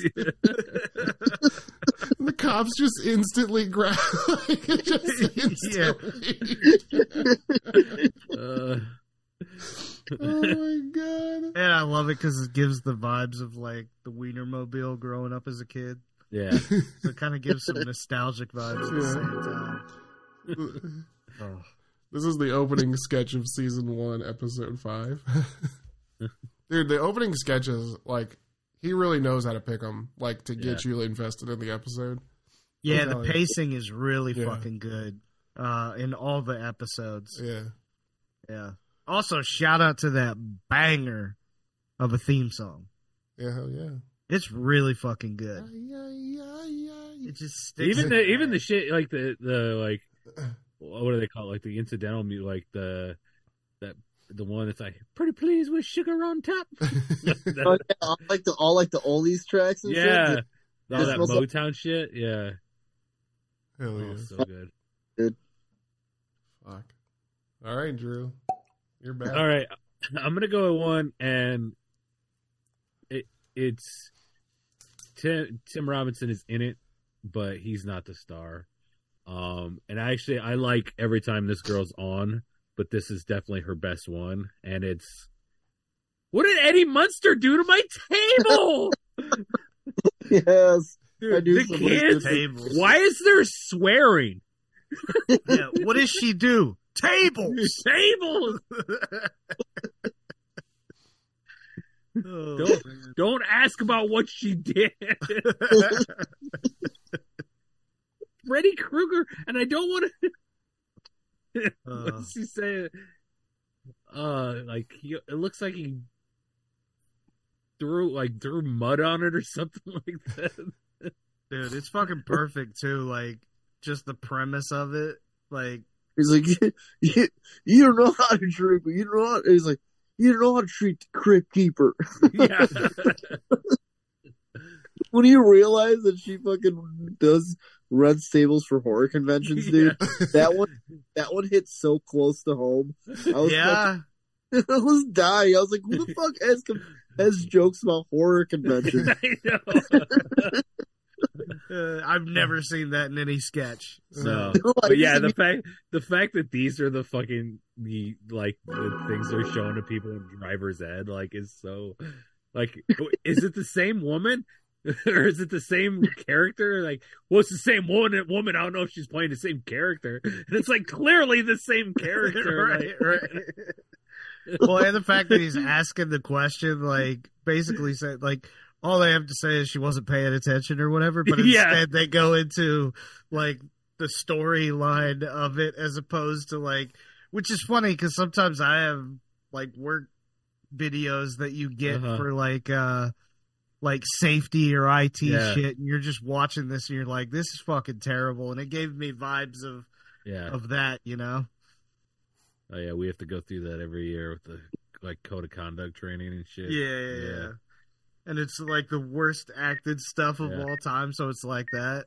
The cops just instantly grab, like, just instantly. uh, Oh my god! And I love it because it gives the vibes of like the Wienermobile growing up as a kid. yeah. So it kind of gives some nostalgic vibes at the same time. Oh. This is the opening sketch of season one, episode five. Dude, the opening sketches, like, he really knows how to pick them, like, to get you invested in the episode. Yeah, I'm the telling you. pacing is really Yeah. fucking good uh, in all the episodes. Yeah. Yeah. Also, shout out to that banger of a theme song. Yeah, hell yeah. It's really fucking good. Yeah, yeah, yeah. It just sticks. Even in the your even head. the shit like the the like what do they call it? Like the incidental music, like the that the one that's like pretty please with sugar on top. Oh, yeah, all like the all like the oldies tracks and Yeah, shit. all This that smells like- Motown shit. Yeah, Hell oh, yeah. so good. Fuck. All right, Drew. You're back. All right, I'm gonna go with one, and it it's Tim Tim Robinson is in it, but he's not the star. Um, and actually, I like every time this girl's on, but this is definitely her best one, and it's what did Eddie Munster do to my table? Yes. Dude, I knew the somebody kids. did Tables. Why is there swearing? Yeah, what does she do? Tables. Tables. Oh, Don't man. don't ask about what she did. Freddy Krueger, and I don't want to. Uh, What does he say? Uh, like he, it looks like he threw like threw mud on it or something like that. dude, it's fucking perfect too. Like just the premise of it. Like He's like, you, you, you don't know how to treat, but you don't know how. He's like, you don't know how to treat the crypt keeper. Yeah, When you realize that she fucking does run stables for horror conventions, dude, that one, that one hits so close to home. I was yeah, fucking, I was dying. I was like, who the fuck has has jokes about horror conventions? I know. uh, I've never seen that in any sketch. No, Like, but yeah, the you- fact the fact that these are the fucking the like the things they're showing to people in driver's ed like is so Like, is it the same woman? Or is it the same character? Like, well, it's the same woman. Woman, I don't know if she's playing the same character. And it's like clearly the same character. right, like, right. Well, and the fact that he's asking the question, like, basically said, like, all they have to say is she wasn't paying attention or whatever, but instead Yeah. they go into, like, the storyline of it as opposed to, like, which is funny because sometimes I have, like, work videos that you get Uh-huh. for, like, uh, like safety or I T Yeah. shit, and you're just watching this and you're like, this is fucking terrible. And it gave me vibes of, yeah. of that, you know? Oh, yeah. We have to go through that every year with the, like, code of conduct training and shit. Yeah, yeah, Yeah. yeah. And it's like the worst acted stuff of Yeah. all time, so it's like that.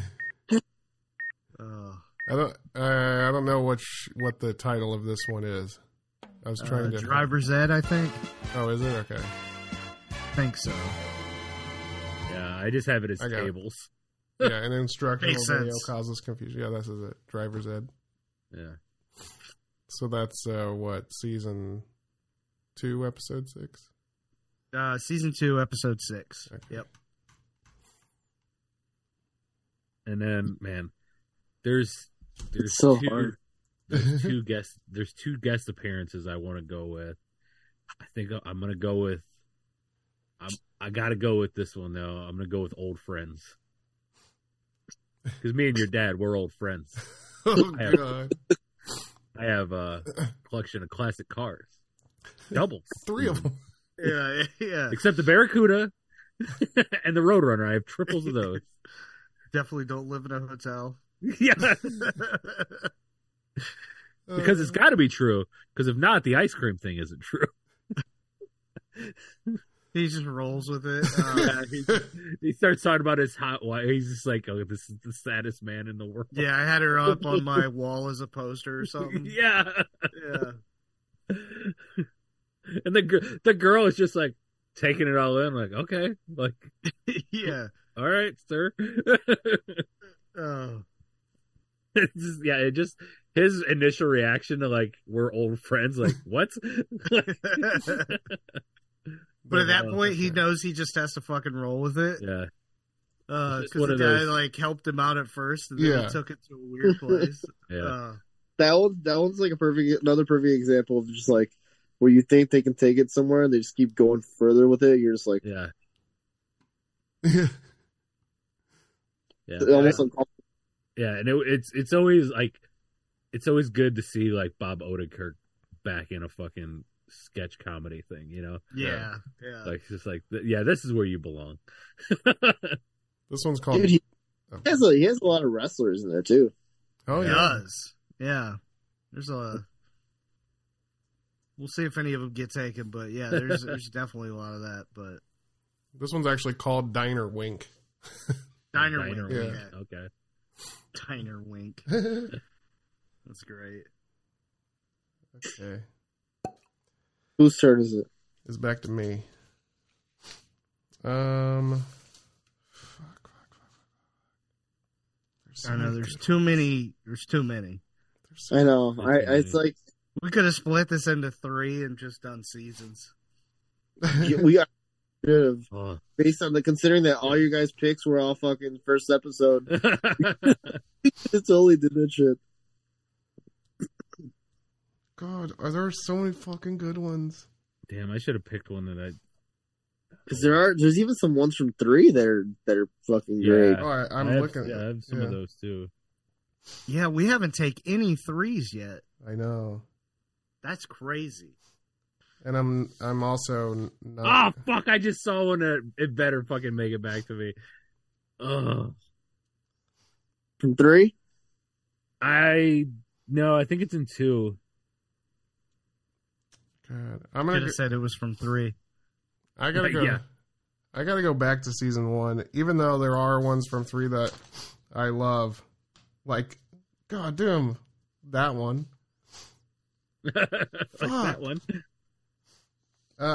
Oh. I don't. Uh, I don't know which what the title of this one is. I was trying Uh, to. Driver's Ed, I think. Oh, is it okay? think so. Yeah, I just have it as I got it. tables. Yeah, an instructional Makes video sense. causes confusion. Yeah, this is it. Driver's Ed. Yeah. So that's uh, what season two, episode six. Uh, season two, episode six. Okay. Yep. And then, man, there's there's It's so two, hard. there's two guest there's two guest appearances I want to go with. I think I'm gonna go with. I'm I gotta go with this one though. I'm gonna go with Old Friends because me and your dad we're old friends. Oh I have- god, I have a collection of classic cars, doubles, three of them. Yeah, yeah. except the Barracuda and the Roadrunner. I have triples of those. Definitely don't live in a hotel. Yeah, because it's got to be true. Because if not, the ice cream thing isn't true. He just rolls with it. Uh, Yeah, he, he starts talking about his hot wife. He's just like, "Oh, this is the saddest man in the world." yeah, I had her up on my wall as a poster or something. Yeah, Yeah. and the gir- the girl is just like taking it all in, like, "Okay, like, Yeah. all right, sir." Oh. It's just, yeah, it just his initial reaction to like we're old friends, like what? But at that Uh, point, he knows he just has to fucking roll with it. yeah, Because It's just one the of guy those- like helped him out at first, and then Yeah. he took it to a weird place. yeah, Uh, That one, that one's like a perfect, another perfect example of just like where you think they can take it somewhere and they just keep going further with it. You're just like yeah, Yeah. yeah. almost uncomfortable. Yeah, and it, it's it's always like it's always good to see like Bob Odenkirk back in a fucking sketch comedy thing, you know? yeah, yeah. Like it's just like th- yeah, this is where you belong. This one's called. Dude, he Oh. has a he has a lot of wrestlers in there too. Oh It yeah. does. Yeah. There's a. We'll see if any of them get taken, but yeah, there's there's definitely a lot of that. But This one's actually called Diner Wink. Diner, Diner Wink, Wink. yeah. Okay. Diner Wink. That's great. Okay, Whose turn is it? it's back to me. Um. Fuck, fuck, fuck, fuck. I know there's too many. There's too many. so I know. Fuck I, yeah. it's like We could have split this into three and just done seasons. we got rid of Oh. based on the considering that all your guys' picks were all fucking first episode. It's totally did that shit. God, are there so many fucking good ones? Damn, I should have picked one that I. Because there are there's even some ones from three that are that are fucking great. Yeah. Oh, I, I'm I have, looking. Yeah, I have some yeah, of those too. Yeah, we haven't taken any threes yet. I know, That's crazy. and I'm I'm also n- not. Oh fuck! I just saw one that it better fucking make it back to me. Oh, From three? I no, I think it's in two. God, I'm Could gonna. have Go, said it was from three. I gotta go. Yeah. I gotta go back to season one, even though there are ones from three that I love. Like, God damn, that one. Like Fuck. that one. Uh,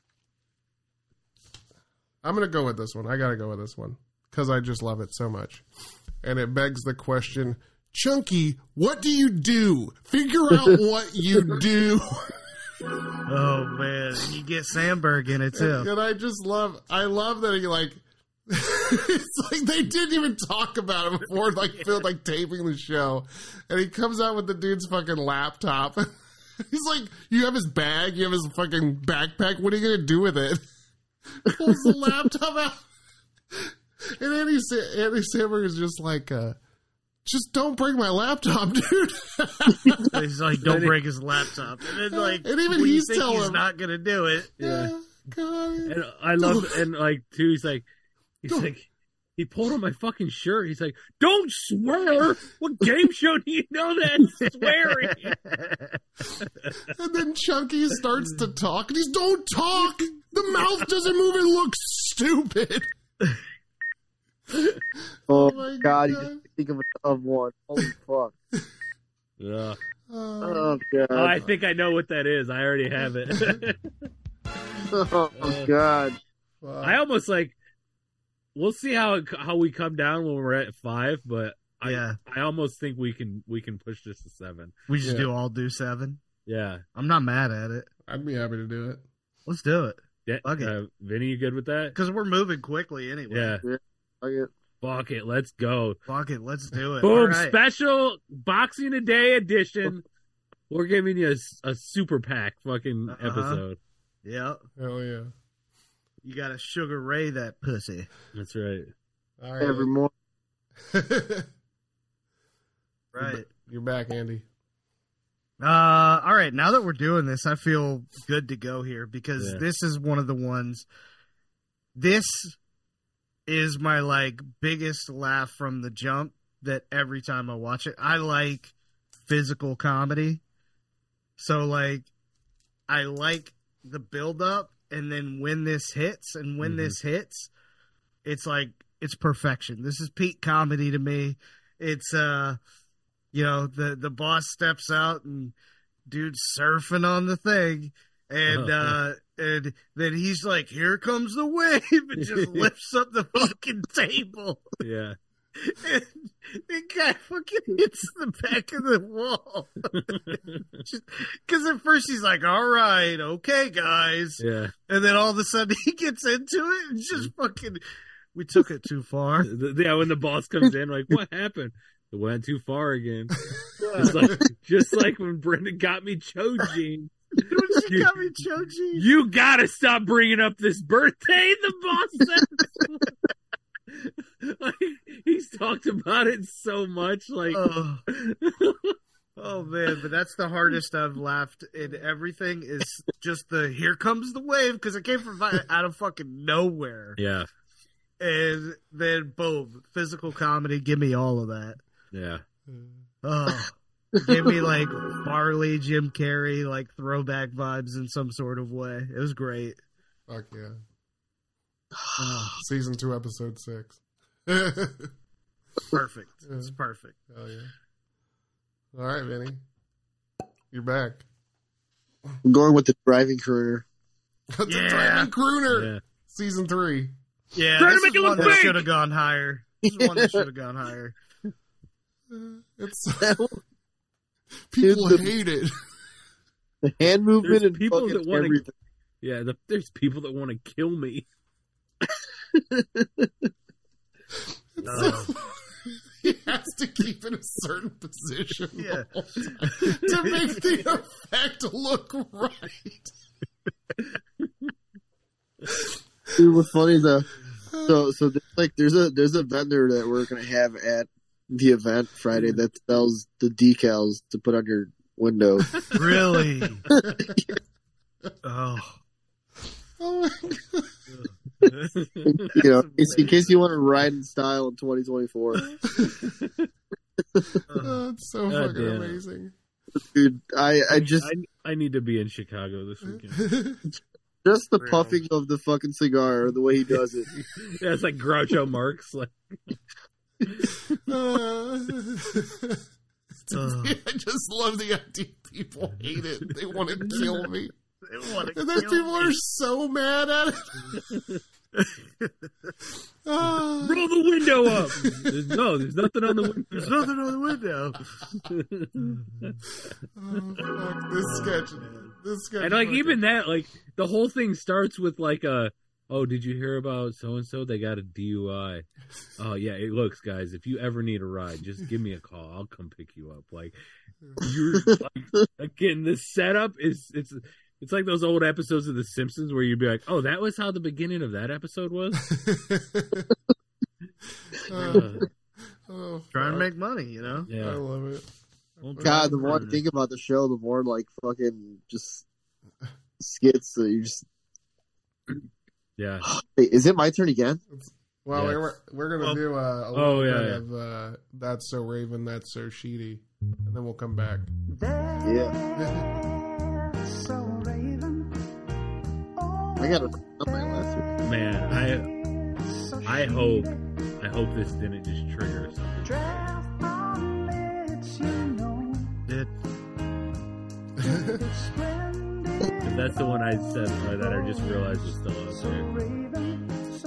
I'm gonna go with this one. I gotta go with this one because I just love it so much, and it begs the question, Chunky, what do you do? Figure out what you do. Oh man, and you get Sandberg in it too. And I just love, I love that he like, it's like they didn't even talk about it before, like Phil, like taping the show, and he comes out with the dude's fucking laptop. He's like, you have his bag, you have his fucking backpack. What are you gonna do with it? Pulls the laptop out, and Andy, Andy Samberg is just like, uh, just don't break my laptop, dude. He's like, don't break his laptop, and then like, and even when he's you think telling he's him not gonna do it. Yeah. God. And I love, and like, too, he's like, he's like, he pulled on my fucking shirt. He's like, don't swear. What game show do you know that swearing? And then Chunky starts to talk, and he's, don't talk. The mouth doesn't move. It looks stupid. Oh, Oh my God, God. you just think of, of one. Holy fuck. Yeah. Uh, Oh, God. Oh, I think I know what that is. I already have it. Oh, Uh, God. wow. I almost like, we'll see how it, how we come down when we're at five, but I Yeah, I almost think we can we can push this to seven. we just Yeah. do all do seven. Yeah. I'm not mad at it. I'd be happy to do it. Let's do it Yeah. Fuck it. Uh, Vinny, you good with that? because we're moving quickly anyway. Yeah. Fuck it. Fuck it. Let's go. Fuck it, let's do it. Boom. All right. Special Boxing a Day edition. We're giving you a, a super pack fucking Uh-huh. episode. Yeah, Hell yeah. you got to Sugar Ray that pussy. That's right. All right. Every morning. Right. You're back, Andy. Uh, all right. Now that we're doing this, I feel good to go here because Yeah. this is one of the ones. This is my like biggest laugh from the jump. That every time I watch it, I like physical comedy. So like, I like the build up, and then when this hits, and when Mhm. this hits, it's like it's perfection. This is peak comedy to me. It's uh. You know, the, the boss steps out and dude's surfing on the thing. And, uh, and then he's like, here comes the wave, and just lifts up the fucking table. Yeah. And the guy fucking hits the back of the wall. Because at first he's like, all right, okay, guys. Yeah. And then all of a sudden he gets into it and just fucking, we took it too far. The- yeah. When the boss comes in, like, what happened? It went too far again. Just like, just like when Brendan got me Chojin. She You- got me Choji. You gotta stop bringing up this birthday, the boss said. Like, he's talked about it so much. Like, Oh. Oh man, but that's the hardest I've laughed in everything is just the here comes the wave because it came from out of fucking nowhere. yeah, And then boom, physical comedy, give me all of that. yeah. Oh, give me like Farley, Jim Carrey, like throwback vibes in some sort of way. It was great. Fuck yeah. Oh, Season two, episode six. perfect. It's perfect. Hell yeah. All right, Vinny. You're back. I'm going with the driving crooner. The Yeah. Driving Crooner. Yeah. Season three. Yeah, Trying to this make is it look one that big. should have gone higher. This is one that should have gone higher. Uh, It's The people Dude, the- hate it. hand movement There's and people fucking that wanna- everything. Yeah, the, there's people that want to kill me. Oh. He has to keep in a certain position the Yeah. whole time to make the effect look right. Dude, what's funny is uh, so so there's like there's a there's a vendor that we're gonna have at the event Friday that sells the decals to put on your window. Really? Oh. Oh my God. You know, in case, in case you want to ride in style in twenty twenty-four. Oh, it's so God fucking damn. amazing. Dude, I I just I, I need to be in Chicago this weekend. just the Real. puffing of the fucking cigar, the way he does it. Yeah, it's like Groucho Marx. Like, Uh, Oh. I just love the idea people hate it. They want to kill me. They wanna And then kill people me. are so mad at it. Ah. Roll the window up. There's, no, there's nothing on the window. There's nothing on the window. Oh, fuck. This sketch. This sketch. And like fucking- even that, like the whole thing starts with like a, oh, did you hear about so and so? They got a D U I. Oh yeah, it looks, guys. If you ever need a ride, just give me a call. I'll come pick you up. Like you're like, again, the setup is it's it's like those old episodes of The Simpsons where you'd be like, oh, that was how the beginning of that episode was. Uh, oh, Trying to fuck. make money, you know? I Yeah. love it. God, the more I think about the show, the more like fucking just skits that you just. Yeah. Hey, is it my turn again? Well, Yes. we're we're gonna Well- do a, a Oh, little yeah, bit yeah. of uh, That's So Raven, That's So Sheedy, and then we'll come back. Yeah. I gotta up my last one. Man, I I hope I hope this didn't just trigger something. It, 'Cause that's the one I said uh, that I just realized was still out there.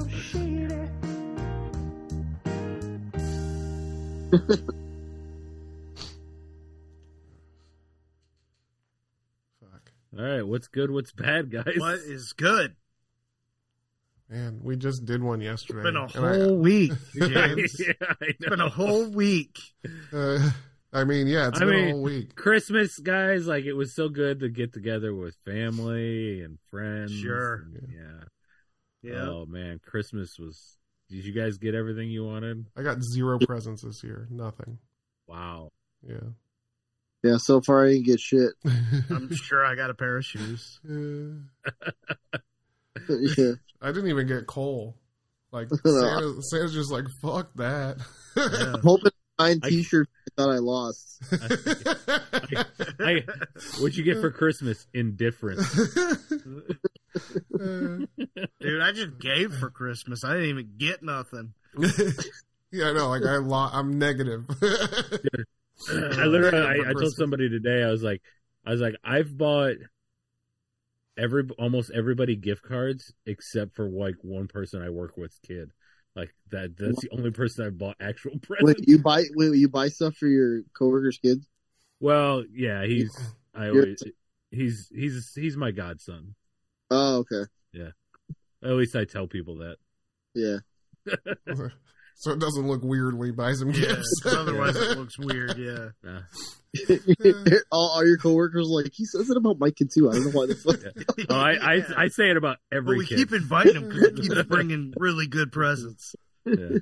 Fuck, All right, what's good? What's bad, guys? what is good? man, we just did one yesterday. It's been a and I- whole week, James. yeah, I It's know. been a whole week. Uh, I mean, yeah, it's I been mean- a whole week. Christmas, guys, like it was so good to get together with family and friends. Sure. and- yeah. Yeah. Oh man, Christmas was. Did you guys get everything you wanted? I got zero presents this year. Nothing. Wow. Yeah. Yeah, so far I didn't get shit. I'm sure I got a pair of shoes. Uh, Yeah. I didn't even get coal. Like No. Santa, Santa's just like fuck that. Yeah. I'm hoping to find I- t-shirts I thought I lost. I, what'd you get for Christmas? Indifference. Uh, Dude, I just gave for Christmas. I didn't even get nothing. yeah, I know. Like I, lo- I'm negative. I literally, For I, I told Christmas. somebody today, I was like, I was like, I've bought every almost everybody gift cards except for like one person I work with's kid. Like that, that's the only person I've bought actual presents. Wait, you buy wait, you buy stuff for your coworkers' kids? Well, yeah, he's I You're- always he's he's he's my godson. Oh, okay. At least I tell people that. Yeah. So it doesn't look weird when he buys him Yeah, gifts. 'cause otherwise it looks weird, yeah. Nah. all, all your coworkers like, he says it about my kid too. I don't know why the fuck. Oh, I, I Yeah. I say it about But every we kid. keep inviting him because he keeps bringing really good presents. Yeah.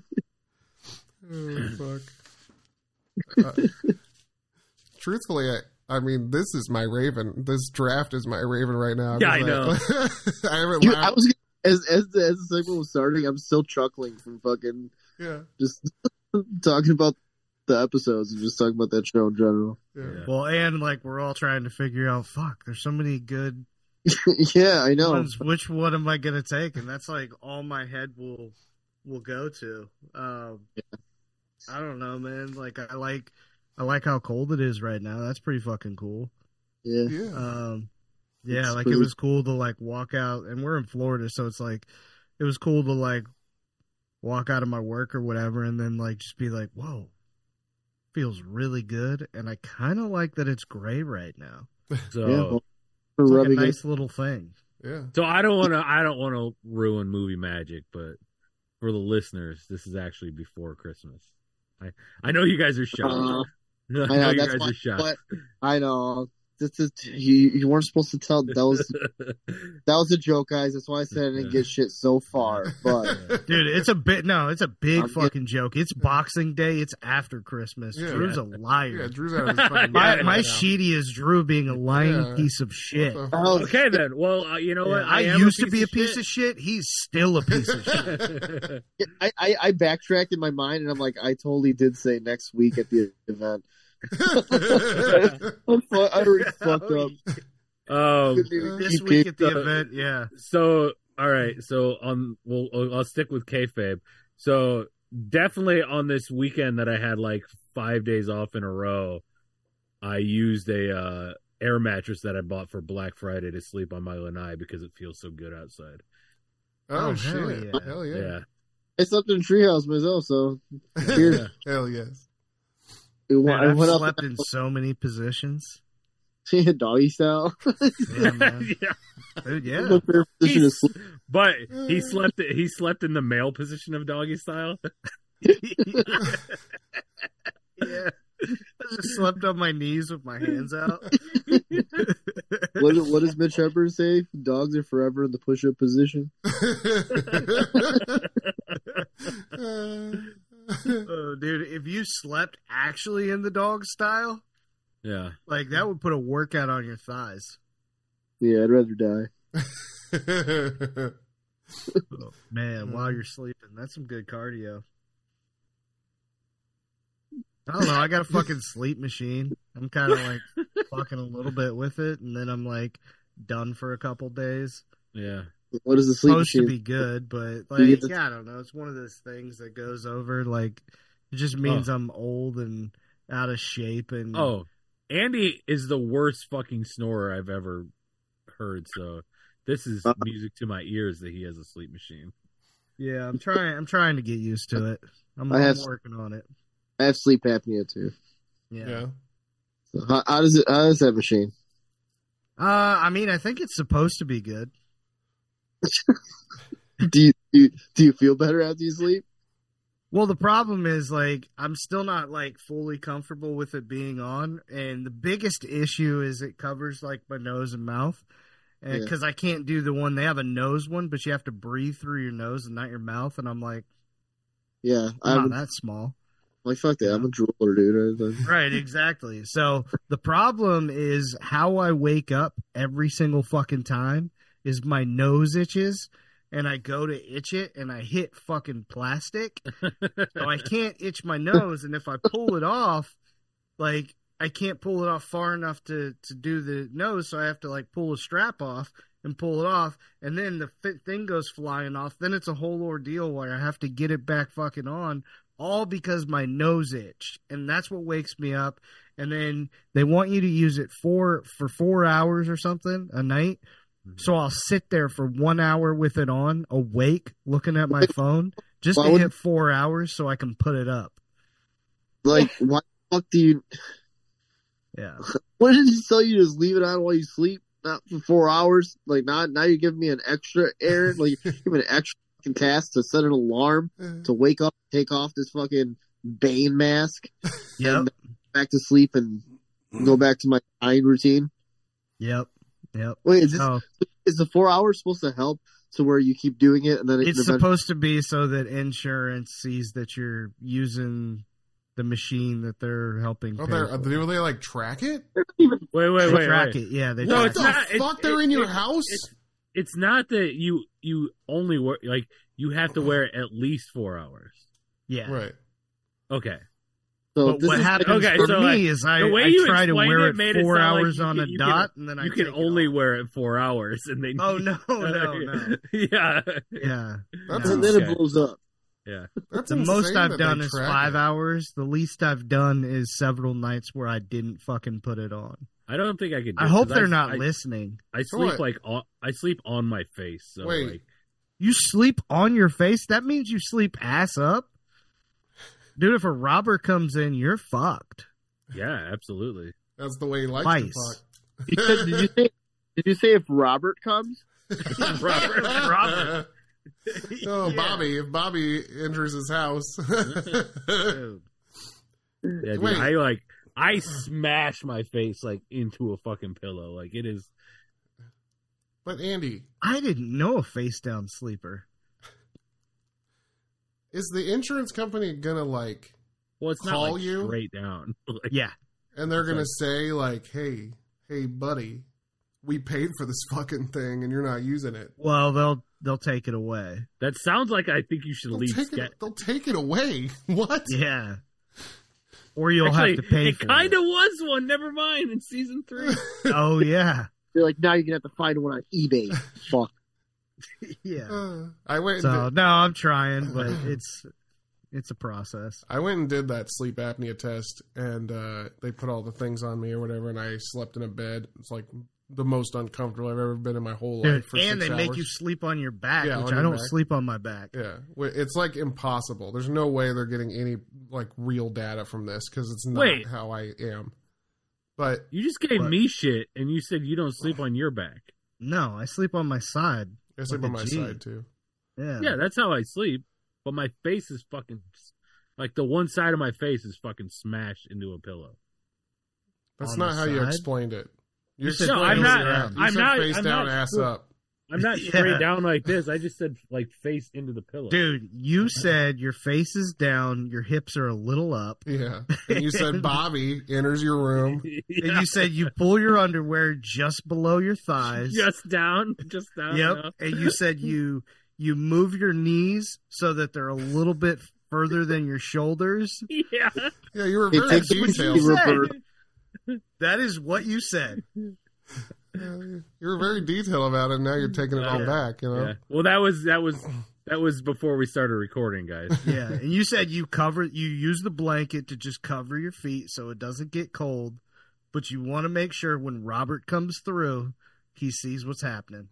Oh, fuck. Uh, truthfully, I, I mean, this is my Raven. This draft is my Raven right now. Yeah, I because I haven't Dude, I laughed. was gonna, as as the, as the segment was starting, I'm still chuckling from fucking Yeah, just talking about the episodes and just talking about that show in general. yeah. Yeah. Well, and like we're all trying to figure out, fuck, there's so many good Yeah, I know. ones. Which one am I gonna take? And that's like all my head will will go to. Um, I don't know, man. Like I like I like how cold it is right now. That's pretty fucking cool. Yeah. Yeah. Um, yeah, It's like pretty- it was cool to like walk out, and we're in Florida, so it's like it was cool to like walk out of my work or whatever, and then like just be like, whoa, feels really good, and I kind of like that it's gray right now. So Yeah, well, for It's like a rubbing nice little thing. Yeah. so I don't want to I don't want to ruin movie magic, but for the listeners, this is actually before Christmas. I I know you guys are it. shocked. Uh, I know I know you that's guys why, are shocked. but I know this is you. You weren't supposed to tell. That was that was a joke, guys. That's why I said I didn't get shit so far. But Dude, it's a bit no, it's a big I'm fucking joke. It's Boxing Day. It's after Christmas. Yeah. Drew's a Yeah, liar. Drew's out of his fucking my mind my right now. sheety is Drew being a lying Yeah. piece of shit. What the Oh, Okay then. Well, uh, you know what? Yeah, I, am used a to be a piece shit. of shit. He's still a piece of shit. I, I I backtracked in my mind, and I'm like, I totally did say next week at the event. I'm fu- I already fucked up. Um, This You week at the so- event, yeah. so all right. So on, we'll I'll stick with kayfabe. So definitely on this weekend that I had like five days off in a row, I used a uh, air mattress that I bought for Black Friday to sleep on my lanai because it feels so good outside. Oh, Oh, shit! hell yeah. Hell yeah! Yeah. I slept in a treehouse myself, so here's Hell yes! it went, Man, I I've went up slept in so many positions. doggy style. Yeah, man. Yeah. Dude, My yeah. favorite position He's- is sleep. But he slept. He slept in the male position of doggy style. Yeah. I just slept on my knees with my hands out. What, what does Mitch Hedberg say? Dogs are forever in the push-up position. Oh, dude, if you slept actually in the dog style, Yeah. like that would put a workout on your thighs. Yeah, I'd rather die. Oh, man, while you're sleeping, that's some good cardio. I don't know. I got a fucking sleep machine. I'm kind of like fucking a little bit with it, and then I'm like done for a couple days. Yeah. What is the sleep Supposed to machine? be good, but You like, get the- yeah, I don't know. It's one of those things that goes over. Like, it just means Oh. I'm old and out of shape. And Oh, Andy is the worst fucking snorer I've ever heard. So this is Uh, music to my ears that he has a sleep machine. yeah, I'm trying. I'm trying to get used to it. I'm, I I'm have- working on it. I have sleep apnea too. Yeah. yeah. So how, how does it? How does that machine? Uh, I mean, I think it's supposed to be good. Do you, do you do you feel better after you sleep? Well, the problem is, like, I'm still not, like, fully comfortable with it being on. And the biggest issue is it covers, like, my nose and mouth. Yeah. Because I can't do the one, they have a nose one, but you have to breathe through your nose and not your mouth. And I'm like, Yeah, I'm I'm not that small. like fuck that. I'm a drooler, dude. Right, exactly. So the problem is how I wake up every single fucking time is my nose itches. And I go to itch it, and I hit fucking plastic. So I can't itch my nose, and if I pull it off, like, I can't pull it off far enough to, to do the nose, so I have to, like, pull a strap off and pull it off, and then the fit thing goes flying off. Then it's a whole ordeal where I have to get it back fucking on, all because my nose itched. And that's what wakes me up. And then they want you to use it for, for four hours or something a night. So I'll sit there for one hour with it on, awake, looking at my phone, just Why to would- hit four hours so I can put it up. Like, why the fuck do you? Yeah. What did he tell you? Just leave it on while you sleep, not for four hours. Like, not now you're giving me an extra errand. Like, you give me an extra fucking task to set an alarm to wake up, take off this fucking Bane mask, Yep. and back to sleep and go back to my dying routine. Yep. Yep. Wait, is this Oh, is the four hours supposed to help to where you keep doing it and then it, it's eventually- supposed to be so that insurance sees that you're using the machine that they're helping Oh, pay they're, for. do they like track it? Wait, wait, They wait, track wait. it. Yeah, they No, What track it's the it. not- it- fuck? They're it- in your it- house. It's, it's not that you you only wear like you have to wear it at least four hours. Yeah. Right. Okay. So But this what is- happens okay, for so, me like, is I, the way I you try to explained wear it it made it four sound like hours you on can- a you dot, can- and then I You can take it only off. wear it four hours, and then Oh, no, no, no. yeah, Yeah. That's no. and then Okay. it blows up. yeah. That's The insane most I've that done they is track five it. hours. The least I've done is several nights where I didn't fucking put it on. I don't think I could. Do I it, hope 'cause they're not I, listening. I sleep What? like on, I sleep on my face. So Wait. like, You sleep on your face? That means you sleep ass up? Dude, if a robber comes in, you're fucked. yeah, absolutely. That's the way he likes Twice. to fuck. You said, did you say? Did you say if Robert comes? Robert, Robert. Oh, Yeah. Bobby! If Bobby enters his house, Dude. Yeah, dude, Wait. I like I smash my face like into a fucking pillow. Like it is. but Andy, I didn't know a face down sleeper. is the insurance company gonna like, Well, it's not Call like you? straight down. Like, Yeah. and they're It's gonna like- say like, "Hey, hey, buddy, we paid for this fucking thing, and you're not using it." Well, they'll they'll take it away. that sounds like I think you should They'll leave. take, Sca- it, they'll take it away. What? Yeah. Or you'll Actually, have to pay it for kind it. of was one. Never mind. In season three. Oh, yeah. You're like, now you're gonna have to find one on eBay. Fuck. Yeah. Uh, I went. And So, did, no, I'm trying, but it's it's a process. I went and did that sleep apnea test, and uh, they put all the things on me or whatever, and I slept in a bed. It's like the most uncomfortable I've ever been in my whole Dude, life. For and six they hours. make you sleep on your back, Yeah, which on I your don't back. sleep on my back. Yeah, Wh- it's like impossible. There's no way they're getting any like real data from this because it's not Wait. how I am. But You just gave What? me shit, and you said you don't sleep on your back. No, I sleep on my side. I sleep Like on a my G. side too. Yeah. Yeah, that's how I sleep. But my face is fucking like the one side of my face is fucking smashed into a pillow. That's On not the how you side? explained it. You You said explained No, I'm it not- around. You I'm said not- face I'm down, not- ass up. I'm not Yeah. straight down like this. I just said like face into the pillow. Dude, you said your face is down, your hips are a little up, Yeah. And you said Bobby enters your room. Yeah. and you said you pull your underwear just below your thighs. just down, just down. Yep. enough. And you said you you move your knees so that they're a little bit further than your shoulders. Yeah. Yeah, you were It very takes you detailed. to revert. That is what you said. You were very detailed about it. Now you're taking it all Yeah. back. You know. Yeah. Well, that was that was that was before we started recording, guys. Yeah. And you said you cover you use the blanket to just cover your feet so it doesn't get cold, but you want to make sure when Robert comes through, he sees what's happening.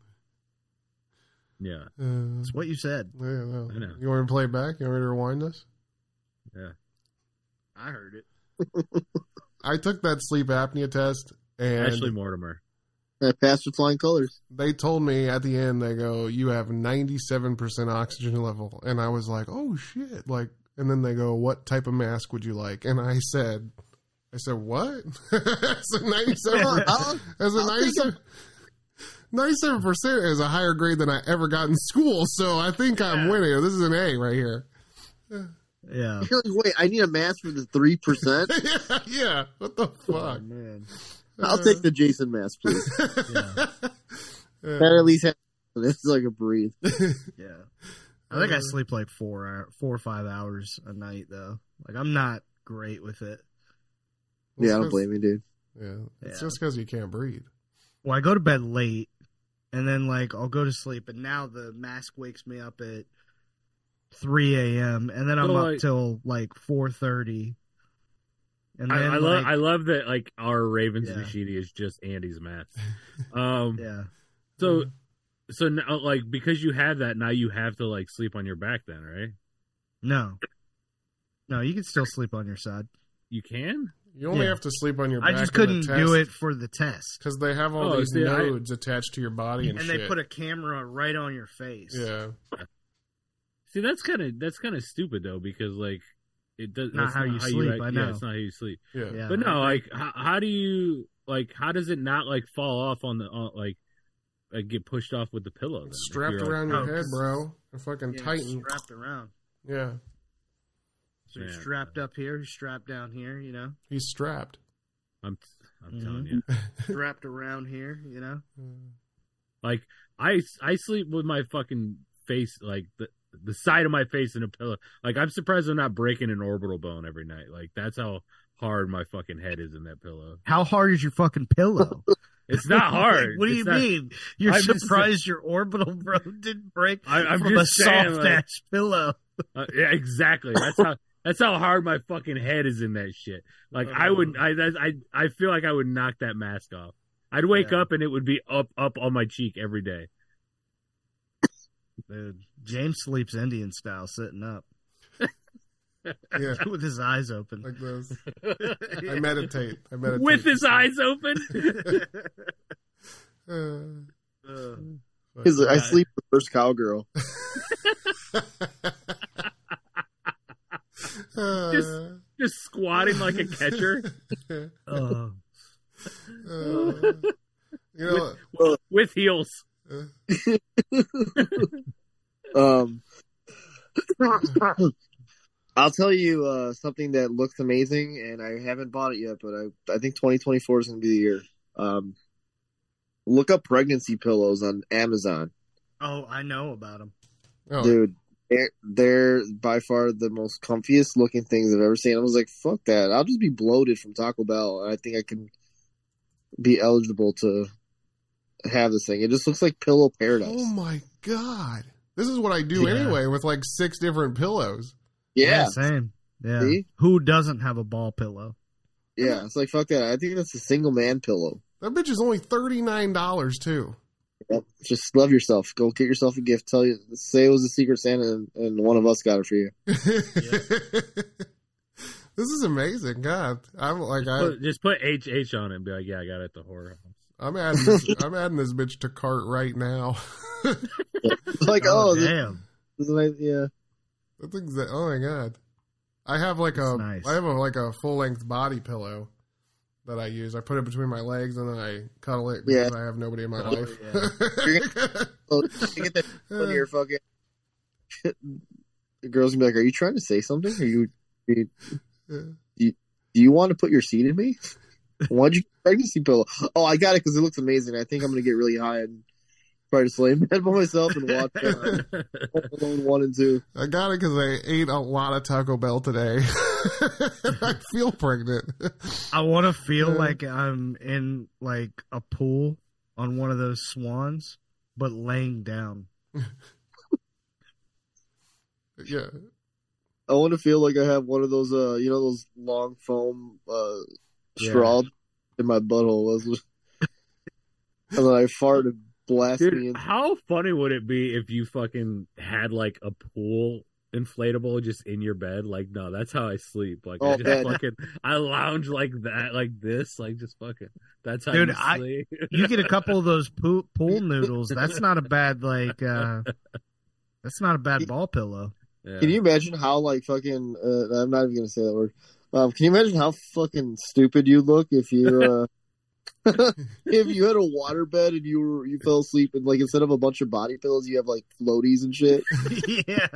Yeah. Uh, That's what you said. yeah, no. I know. You want me to play it back? You want me to rewind this? Yeah. I heard it. I took that sleep apnea test, and Ashley Mortimer. I passed with flying colors. they told me at the end, they go, you have ninety-seven percent oxygen level. And I was like, oh, shit. Like, and then they go, what type of mask would you like? And I said, I said, what? I said ninety-seven. I'll- I said I'll take ninety-seven. ninety-seven percent is a higher grade than I ever got in school, so I think I'm Yeah. winning. This is an A right here. Yeah. You're like, wait, I need a mask for the three percent. yeah, yeah. What the Oh, fuck? man. I'll take the Jason mask, please. Yeah. That at least has it's like a breathe. Yeah. I think I Uh, sleep like four hour, four or five hours a night though. Like I'm not great with it. Yeah, I don't blame you, dude. Yeah, it's Yeah. just because you can't breathe. Well, I go to bed late, and then like I'll go to sleep, and now the mask wakes me up at three a.m. and then I'm So, up like- till like four thirty. And I, then I like, love I love that like our Ravens Yeah. Nishidi is just Andy's math. Um yeah, so so now like because you have that now you have to like sleep on your back then, right? no, no, you can still sleep on your side. You can? You only Yeah. have to sleep on your back. I just couldn't do it for the test, because they have all Oh, these see, I- nodes attached to your body and, and shit. they put a camera right on your face. yeah, See, that's kind of that's kind of stupid though because like it does Not that's how you sleep, I Yeah, know. it's not how you sleep. yeah, Yeah. But no, like how, how do you like how does it not like fall off on the on, like like get pushed off with the pillow? Then? If Strapped you're, like- around Oh, your head, 'cause- bro. They're fucking Yeah, tighten. strapped around. Yeah, So you're Yeah. strapped up here, you're strapped down here, you know, he's strapped. I'm I'm Mhm. telling you. strapped around here, you know. Like I I sleep with my fucking face like the the side of my face in a pillow. Like I'm surprised I'm not breaking an orbital bone every night. Like that's how hard my fucking head is in that pillow. How hard is your fucking pillow? It's not hard. What do It's you not- mean? You're I'm just- surprised your orbital bone didn't break I, I'm from just a saying, soft like, ass pillow? uh, yeah, exactly. That's how that's how hard my fucking head is in that shit. Like I would, I that- I I feel like I would knock that mask off. I'd wake Yeah. up and it would be up up on my cheek every day. Dude, James sleeps Indian style, sitting up Yeah, with his eyes open. like this. I meditate. I meditate With his eyes open. Uh, Uh, Because I Yeah. sleep with first cowgirl. uh, Just squatting like a catcher oh. uh, you know, with heels. Um, I'll tell you uh, something that looks amazing, and I haven't bought it yet, but I I think twenty twenty-four is going to be the year. Um, look up pregnancy pillows on Amazon, oh, I know about him. oh, dude. They're, they're by far the most comfiest looking things I've ever seen. I was like, fuck that. I'll just be bloated from Taco Bell, and I think I can be eligible to have this thing. It just looks like pillow paradise. oh my god, this is what I do Yeah. anyway with like six different pillows. yeah. Same. Yeah. See? Who doesn't have a ball pillow? Yeah, it's like fuck that. I think that's a single man pillow. That bitch is only thirty-nine dollars too. Yep. Just love yourself. Go get yourself a gift. Tell you, say it was a Secret Santa, and, and one of us got it for you. This is amazing. God, I'm like, just, I put, just put H H on it and be like, yeah, I got it at the horror house. I'm adding this, I'm adding this bitch to cart right now. Like, oh, Oh, this, damn. this is nice. Yeah. That's exact. Oh my god, I have like That's a nice. I have a like a full length body pillow that I use. I put it between my legs and then I cuddle it because Yeah. I have nobody in my Oh, life. Oh, you get that on your fucking. The girls gonna be like, "Are you trying to say something? Are you? Are you do you want to put your seed in me? Why'd you get a pregnancy pillow? Oh, I got it because it looks amazing. I think I'm gonna get really high and try to slay bed by myself and watch uh, Home Alone one and two. I got it because I ate a lot of Taco Bell today. I feel pregnant. I want to feel Yeah. like I'm in like a pool on one of those swans, but laying down. Yeah. I want to feel like I have one of those, uh, you know, those long foam uh, Yeah. straws in my butthole, and then I fart and blast me. Dude, In. how funny would it be if you fucking had like a pool inflatable just in your bed? Like, no, that's how I sleep. Like, I Oh, just man. fucking, I lounge like that, like this, like just fucking. That's how Dude, you I- sleep. You get a couple of those pool, pool noodles. That's not a bad like. uh That's not a bad ball pillow. Yeah. Can you imagine how like fucking? Uh, I'm not even gonna say that word. Um, can you imagine how fucking stupid you look if you uh, if you had a waterbed and you were you fell asleep and like instead of a bunch of body pillows you have like floaties and shit. Yeah.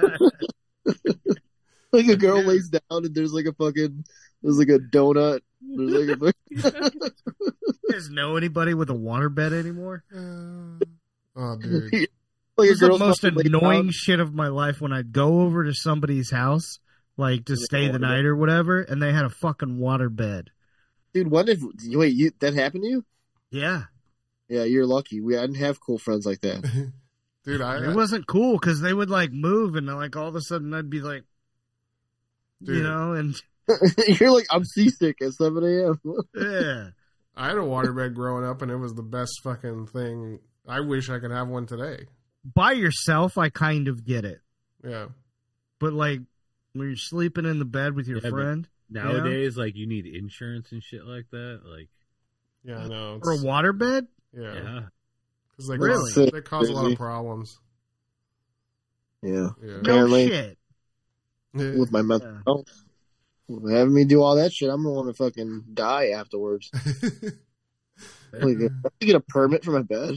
Like a girl lays down and there's like a fucking there's like a donut. There's like a You guys know anybody with a waterbed anymore? Uh, oh, dude. like It a was the girl's most fucking laid annoying down. shit of my life when I'd go over to somebody's house, like to Yeah, stay the waterbed. night or whatever, and they had a fucking waterbed. Dude, when did wait you that happened to you? Yeah. Yeah, you're lucky. We I didn't have cool friends like that. Dude, I It wasn't cool because they would like move and like all of a sudden I'd be like, Dude. you know, and You're like I'm seasick at seven a.m. yeah. I had a waterbed growing up and it was the best fucking thing. I wish I could have one today. By yourself, I kind of get it. Yeah. But like when you're sleeping in the bed with your Yeah, but- friend Nowadays, like you need insurance and shit like that. Like, Yeah, I know. for a waterbed, Yeah. yeah, Because they, Really? cause, they cause a lot Crazy. of problems. Yeah, Yeah. no Apparently. shit. with my mental Yeah. health. Having me do all that shit, I'm gonna want to fucking die afterwards. Like, I have to get a permit for my bed.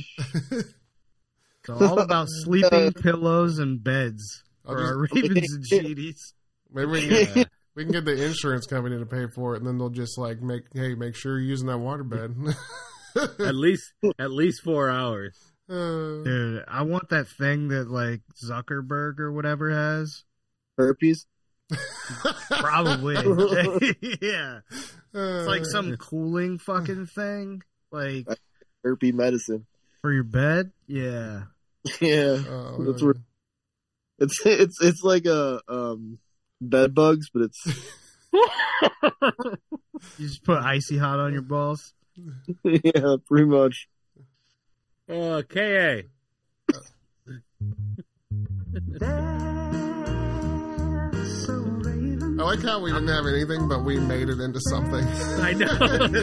It's all about sleeping pillows and beds I'll for just- our Ravens and Cheaties. Maybe we can, Yeah. get, we can get the insurance company to pay for it, and then they'll just like make, hey, make sure you're using that waterbed. at least at least four hours. Uh, Dude, I want that thing that like Zuckerberg or whatever has. Herpes. Probably. Yeah. It's like uh, some cooling fucking thing. Like Herpes medicine. for your bed. Yeah. Yeah, oh, that's where it's it's it's like a um bed bugs, but it's You just put icy hot on your balls. yeah, pretty much. Uh, K A. I like how we didn't have anything, but we made it into something. I know.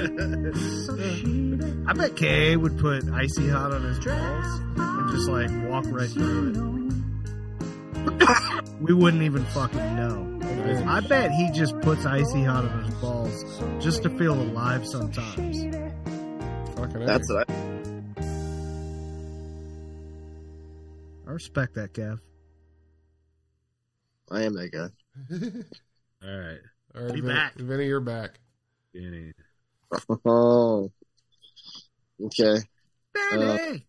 I bet K A would put icy hot on his balls and just like walk right through it. We wouldn't even fucking know. I bet he just puts icy hot on his balls just to feel alive sometimes. Fucking A. That's what I, I respect that, Kev. I am that guy. All right, All right, Be Vin- back. Vinny, you're back. Danny. Oh, okay. Danny!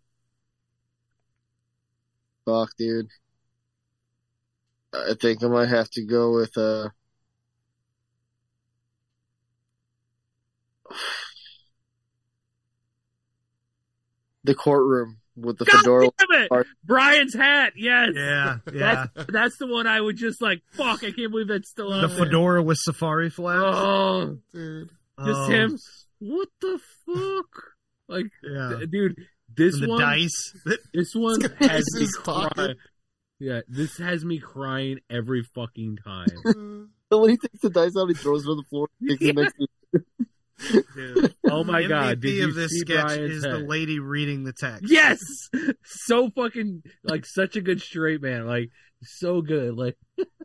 Fuck, dude. I think I might have to go with uh. The courtroom with the God fedora. damn it! Art. Brian's hat. Yes. Yeah, yeah. That's, that's the one I would just like. Fuck! I can't believe that's still The on there. fedora with safari flaps. Oh, Dude. just Oh. him. What the fuck? Like, Yeah. th- dude, this And the one, dice. this one This has me is crying. pocket. Yeah, this has me crying every fucking time. So when he takes the dice out, he throws it on the floor. Takes it next to Dude. Oh my god! Did M V P you of this see sketch Brian's is the head? lady reading the text. Yes, so fucking like such a good straight man, like so good. Like,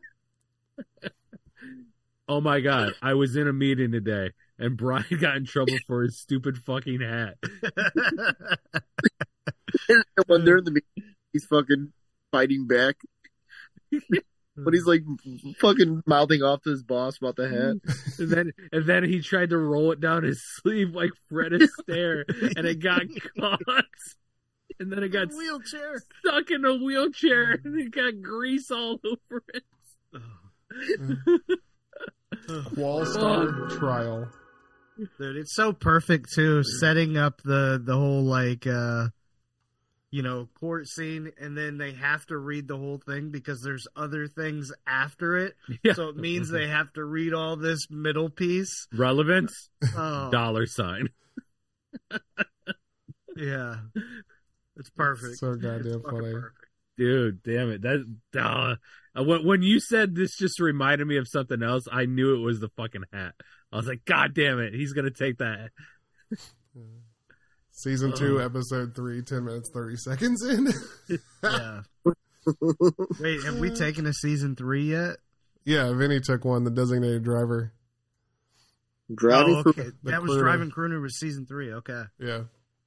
oh my god! I was in a meeting today, and Brian got in trouble for his stupid fucking hat. And when they're in the meeting, he's fucking fighting back. But he's like fucking mouthing off to his boss about the hat. And then and then he tried to roll it down his sleeve like Fred Astaire, and it got caught. And then it got wheelchair. stuck in a wheelchair, and it got grease all over it. Wall Star trial. Dude, it's so perfect too, setting up the the whole like uh you know, court scene, and then they have to read the whole thing because there's other things after it. Yeah. So it means they have to read all this middle piece. Relevance, Oh, dollar sign. yeah. It's perfect. So goddamn It's fucking funny. perfect. Dude, damn it! That uh, when when you said this just reminded me of something else, I knew it was the fucking hat. I was like, God damn it, he's gonna take that. Season two, episode three, ten minutes, thirty seconds in. Yeah. Wait, have we taken a season three yet? Yeah, Vinny took one, the designated driver. Driving Oh, for okay. the That was crooner. Driving Crooner was season three. Okay. Yeah.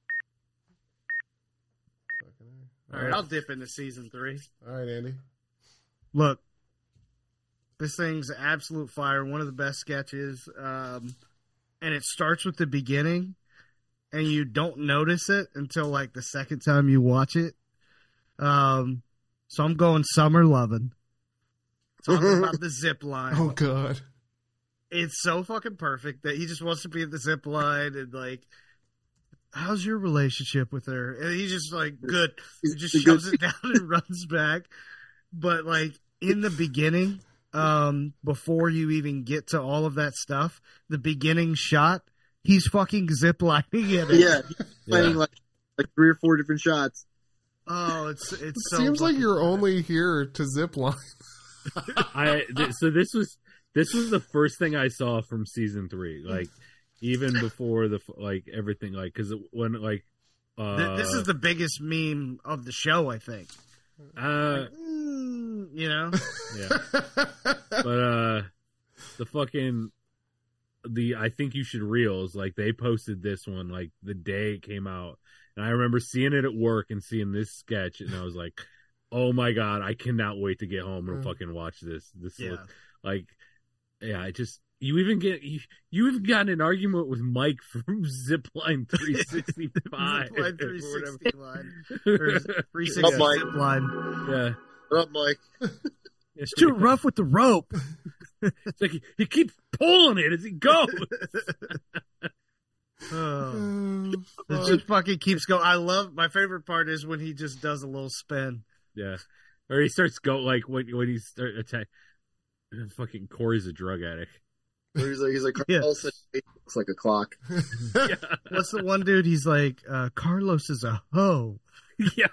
All right, I'll dip into season three. All right, Andy. Look, this thing's absolute fire. One of the best sketches. Um, and it starts with the beginning, and you don't notice it until like the second time you watch it. Um, so I'm going summer loving. Talking about the zip line. Oh, God. It's so fucking perfect that he just wants to be at the zip line and like, how's your relationship with her? And he's just like, good. He just shoves it down and runs back. But like in the beginning, um, before you even get to all of that stuff, the beginning shot, he's fucking ziplining in it. yeah, he's playing Yeah. like like three or four different shots. Oh, it's it's It so seems like fucking you're good. only here to zip line. I th- so this was this was the first thing I saw from season three. Like even before the f- like everything like because when like uh, Th- This is the biggest meme of the show, I think. uh Mm, you know, yeah. But uh the fucking the I think you should reels like they posted this one like the day it came out, and I remember seeing it at work and seeing this sketch, and I was like, oh my god, I cannot wait to get home and Mm. fucking watch this. This yeah. look, like yeah, I just you even get you, you even got in an argument with Mike from Zipline three sixty-five Zipline or three whatever. sixty line or three Oh, sixty Mike. zip line. Yeah. What up, Mike? It's too rough with the rope. It's like he, he keeps pulling it as he goes. Oh. It Fuck. just fucking keeps going. I love my favorite part is when he just does a little spin. Yeah, or he starts go like when when he start attack. Fucking Corey's a drug addict. Where he's like, he's like, Yeah. Carlos said, "It looks like a clock." Yeah, What's the one dude? He's like, uh, Carlos is a hoe. yeah.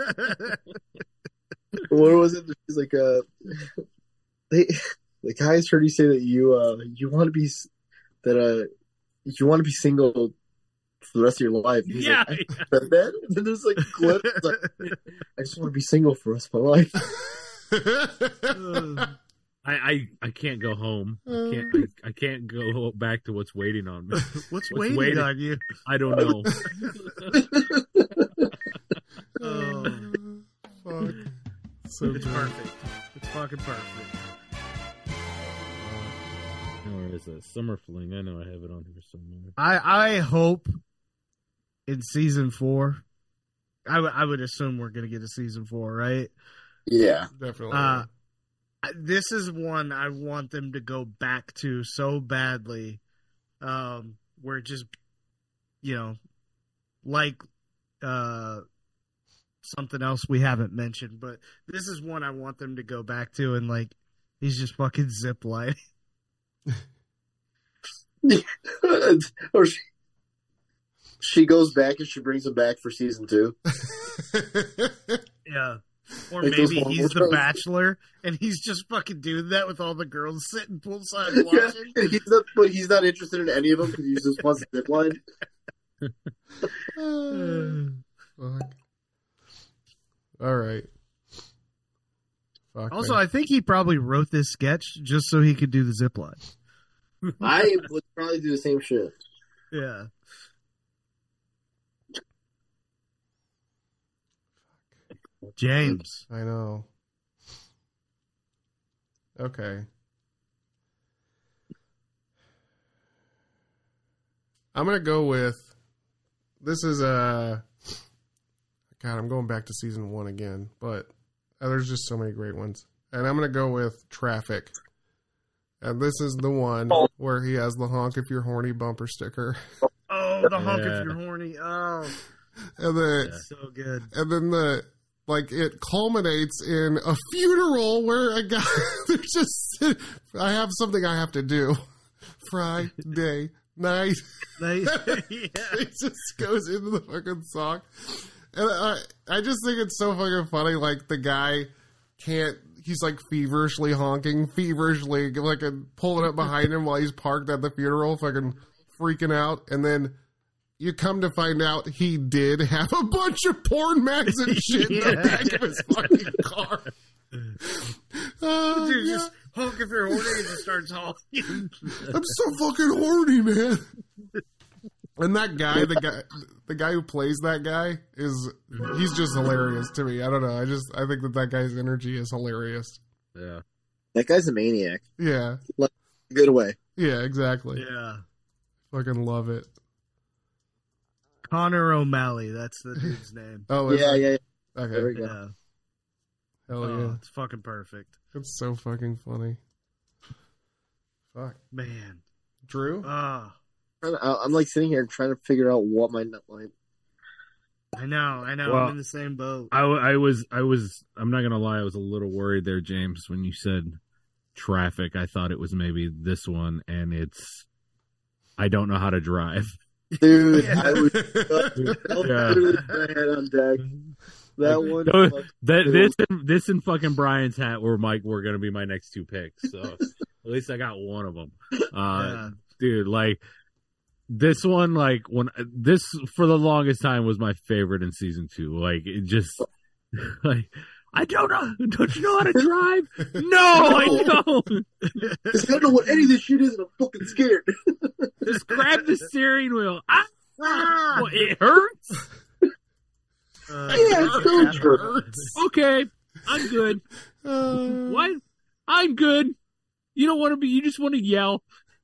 What was it? He's like, uh, they, the guys heard you say that you, uh, you want to be, s- that, uh, you want to be single for the rest of your life. He's Yeah, like, I said that? And then there's like a clip. It's like, I just want to be single for the rest of my life. Uh, I, I I can't go home. I can't I, I can't go back to what's waiting on me. What's, What's waiting, waiting? on you? I don't know. Oh, Fuck. So it's good. perfect. It's fucking perfect. Where is that? Summer Fling. I know I have it on here somewhere. I I hope in season four. I would I would assume we're gonna get a season four, right? Yeah. Definitely. Uh, I- this is one I want them to go back to so badly, um, where it just, you know, like uh, something else we haven't mentioned, but this is one I want them to go back to, and like he's just fucking zip line. or she, she goes back and she brings him back for season two. Yeah. Or Like those maybe he's horrible the shows. bachelor and he's just fucking doing that with all the girls sitting poolside Yeah, watching. and he's not, but he's not interested in any of them because he just wants the zip line. Fuck. All right. Fuck, Also, man. I think he probably wrote this sketch just so he could do the zip line. I would probably do the same shit. Yeah. James. I know. Okay. I'm gonna go with. This is a. God, I'm going back to season one again, but uh, there's just so many great ones, and I'm gonna go with Traffic. And this is the one where he has the honk if you're horny bumper sticker, Oh, the honk Yeah. if you're horny. Oh, and then Yeah. so good. and then the like it culminates in a funeral where a guy there's just I have something I have to do Friday night. They, yeah. It just goes into the fucking song, and I I just think it's so fucking funny. Like the guy can't. He's like feverishly honking, feverishly like and pulling up behind him while he's parked at the funeral, fucking freaking out, and then. You come to find out he did have a bunch of porn mags and shit in the Yeah. back of his fucking car. Uh, Dude, yeah. just honk if you're horny and just starts honking. I'm so fucking horny, man. And that guy, the guy, the guy who plays that guy is, he's just hilarious to me. I don't know. I just, I think that that guy's energy is hilarious. Yeah. That guy's a maniac. Yeah. Good way. Yeah, exactly. Yeah. Fucking love it. Connor O'Malley, that's the dude's name. Oh, is Yeah, it? yeah, yeah. Okay. There we go. Yeah. Hell Oh, yeah. it's fucking perfect. It's so fucking funny. Fuck. Man. Drew? Ah. I- I'm like sitting here trying to figure out what my nut line. I know, I know. Well, I'm in the same boat. I, w- I was I was I'm not gonna lie, I was a little worried there, James, when you said Traffic. I thought it was maybe this one, and it's I don't know how to drive. Dude, Yeah. I was that Yeah. literally my head on deck. That one. No, fuck- That this and this and fucking Brian's hat were Mike were gonna be my next two picks. So at least I got one of them. Uh, Yeah. Dude, like this one, like when this for the longest time was my favorite in season two. Like it just like I don't know. Don't you know how to drive? No, I don't. I don't know what any of this shit is, and I'm fucking scared. Just grab the steering wheel. Ah, ah, well, it hurts. Uh, Yeah, it's so That true. hurts. Okay, I'm good. Uh, What? I'm good. You don't want to be. You just want to yell.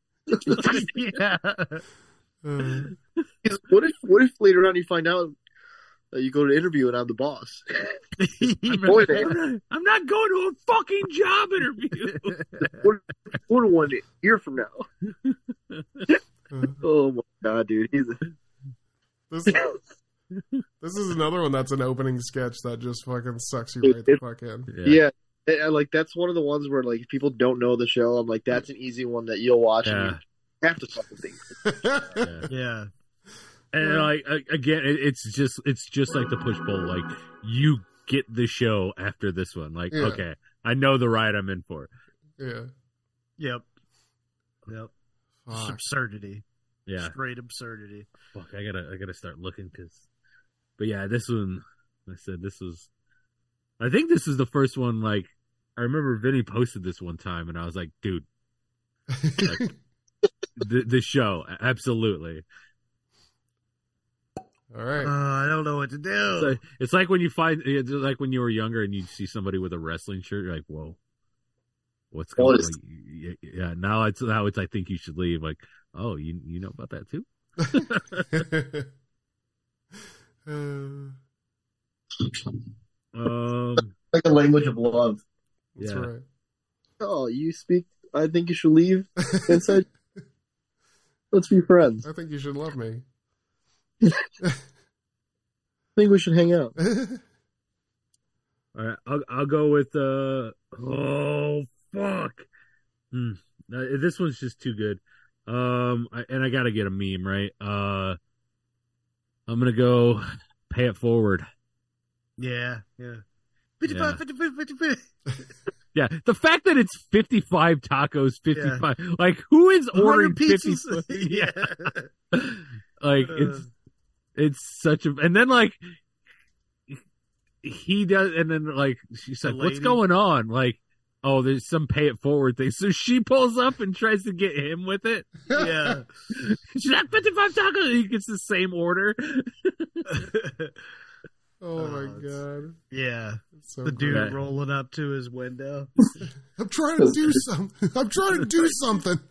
yeah. uh, What if, what if later on you find out that you go to interview and I'm the boss? I'm Boy, not, I'm not, I'm not going to a fucking job interview. Four to one year from now. uh, Oh my god, dude, he's. this, this is another one that's an opening sketch that just fucking sucks you right the fuck in. Yeah. And, and, like that's one of the ones where like if people don't know the show, I'm like that's an easy one that you'll watch Yeah. and you have to fucking think. Yeah. Yeah. And like a- again, it, it's just it's just like the push pull. Like you get the show after this one. Like Yeah. okay, I know the ride I'm in for. Yeah. Yep. Yep. Just Fuck. absurdity. Yeah. Straight absurdity. Fuck, I gotta I gotta start looking because. But yeah, this one. I said this was. I think this is the first one. Like I remember Vinny posted this one time, and I was like, dude, the, the show absolutely. All right. Uh, I don't know what to do. It's like, it's like when you find, it's like when you were younger and you see somebody with a wrestling shirt, you're like, "Whoa, what's going What on?" is- Like, yeah, now it's now it's. I think you should leave. Like, oh, you you know about that too? Uh, Um, Like a language of love. that's Yeah. right. Oh, you speak. I think you should leave. Inside. Let's be friends. I think you should love me. I think we should hang out. all right, I'll I'll go with. Uh, oh fuck, hmm. Uh, this one's just too good. Um, I, and I gotta get a meme right. Uh, I'm gonna go pay it forward. Yeah, yeah. Yeah. fifty-five, fifty-five, fifty-five. Yeah, the fact that it's fifty-five tacos, fifty-five, yeah. Like who is ordering fifty? Yeah, like it's it's such a, and then like he does, and then like she's like, "What's going on?" Like, oh, there's some pay it forward thing. So she pulls up and tries to get him with it. Yeah, she's like fifty-five tacos. He gets the same order. Oh my god! Yeah, so the dude great. rolling up to his window. I'm trying to do something. I'm trying to do something.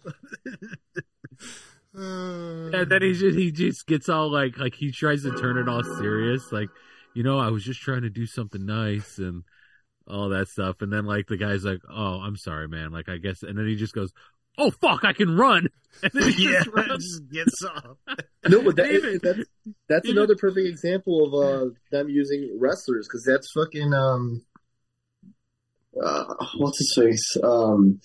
Uh, and then he just he just gets all like like he tries to turn it all serious, like, you know, I was just trying to do something nice and all that stuff. And then like the guy's like, oh, I'm sorry, man. Like I guess, and then he just goes, oh fuck, I can run. And then he yeah, just runs. gets off. No, but that, that's that's another perfect example of uh, them using wrestlers, because that's fucking um, uh, what's his face? Um,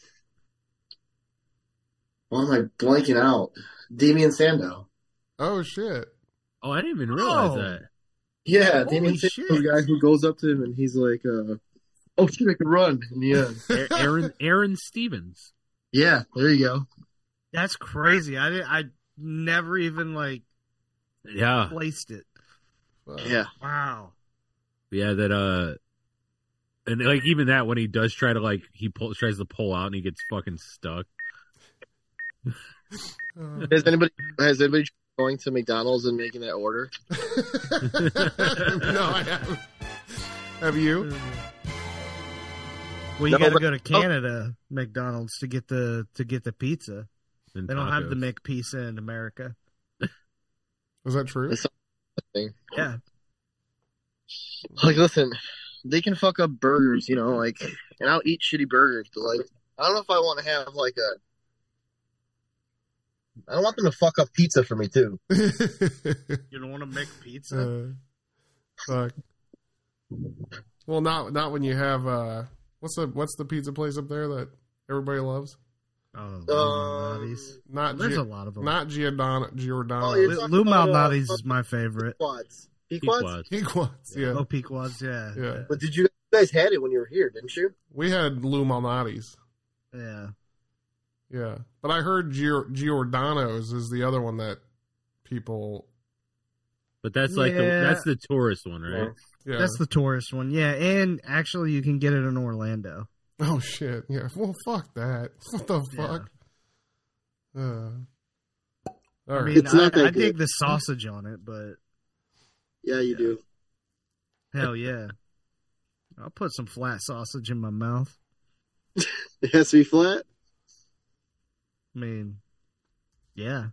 why am I blanking out? Damian Sandow. oh shit! Oh, I didn't even realize Oh. that. Yeah, Holy Damian shit. Sandow, the guy who goes up to him and he's like, uh, "Oh shit, I can run!" In the end. A- Aaron Aaron Stevens. Yeah, there you go. That's crazy. I did, I never even like Yeah, placed it. Wow. Yeah, Wow. yeah. That uh, and like even that when he does try to like he pull, tries to pull out and he gets fucking stuck. Uh, has anybody has anybody tried going to McDonald's and making that order? no, I haven't. Have you? Well, you No, got to but- go to Canada, McDonald's, to get the to get the pizza. And They don't have the tacos. McPizza in America. Was that true? It's- Thing. Yeah. Like, listen, they can fuck up burgers, you know, like, and I'll eat shitty burgers, but like, I don't know if I want to have like a. I don't want them to fuck up pizza for me too. You don't want to make pizza? uh, fuck. Well, not not when you have uh, what's the what's the pizza place up there that everybody loves? Oh, Uh, Malnati's. Not There's Gi- a lot of them. not Giordano. Giordano. Oh, you're Lou talking Lou about, uh, Malnati's is my favorite. Quads. Pequods? Pequods. Pequods, yeah. Oh, Pequods, yeah. Yeah. But did you, you guys had it when you were here, didn't you? We had Lou Malnati's. Yeah. Yeah. But I heard Gior- Giordano's is the other one that people. But that's like the, Yeah. that's the tourist one, right? Yeah. That's the tourist one. Yeah, and actually you can get it in Orlando. Oh, shit. Yeah. Well, fuck that. What the Yeah. fuck? Uh, all I right. mean, It's not I, that I dig good. the sausage on it, but Yeah, you do. hell yeah. I'll put some flat sausage in my mouth. It has to be flat. I mean, yeah.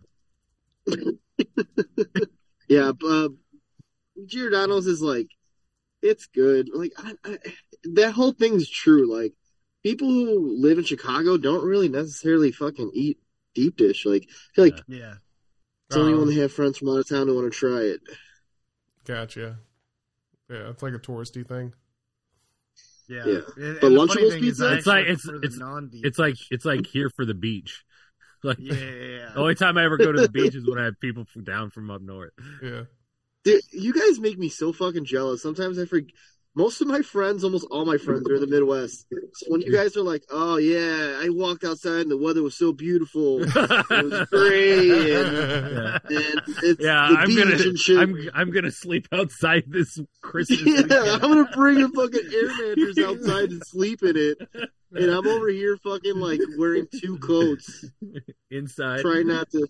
Yeah, but uh, Giordano's is like, it's good. Like, I, I, that whole thing's true. Like, people who live in Chicago don't really necessarily fucking eat deep dish. Like, I feel like Yeah. it's only Um, when they have friends from out of town who want to try it. Gotcha. Yeah, it's like a touristy thing. Yeah. Yeah. And, But and the Lunchables funny thing is pizza? I It's like- actually it's- prefer the it's- non-deep It's like dish. it's like here for the beach. Like Yeah, yeah, yeah. the only time I ever go to the beach is when I have people from down from up north. Yeah. Dude, you guys make me so fucking jealous. Sometimes I forget. Most of my friends, almost all my friends, are in the Midwest. So when you guys are like, "Oh yeah, I walked outside and the weather was so beautiful, it was great," and, Yeah, and it's yeah. the I'm beach gonna and shit. I'm I'm gonna sleep outside this Christmas. Yeah, weekend. I'm gonna bring a fucking air mattress outside and sleep in it, and I'm over here fucking like wearing two coats, Inside. trying not to.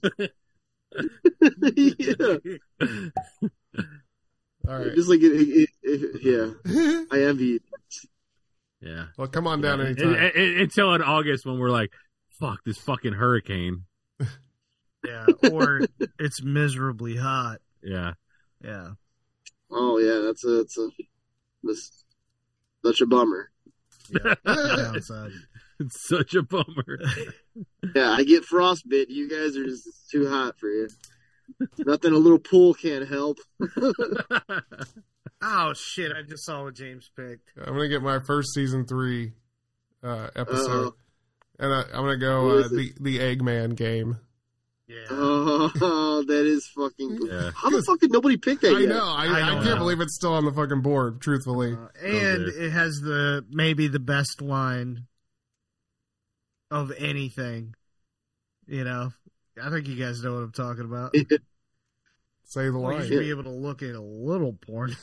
Yeah, All right. just like it, it, it, yeah, I envy you. Yeah. Well, come on down And- anytime. and- and- until in August when we're like, fuck this fucking hurricane. Yeah, or it's miserably hot. Yeah. Yeah. Oh yeah, that's a that's a that's such a bummer. Yeah. Downside. It's such a bummer. Yeah, I get frostbite. You guys are just too hot for you. Nothing a little pool can't help. Oh shit! I just saw what James picked. I'm gonna get my first season three uh, episode, Uh-oh. and I, I'm gonna go What uh, is the the Eggman game. Yeah. Oh, that is fucking. Yeah. How the fuck did nobody pick that I yet? know. I, I I, don't can't know. believe it's still on the fucking board. Truthfully, Uh, and Okay. it has the maybe the best line of anything. You know, I think you guys know what I'm talking about. say the Well, you line. should be able to look at a little porn.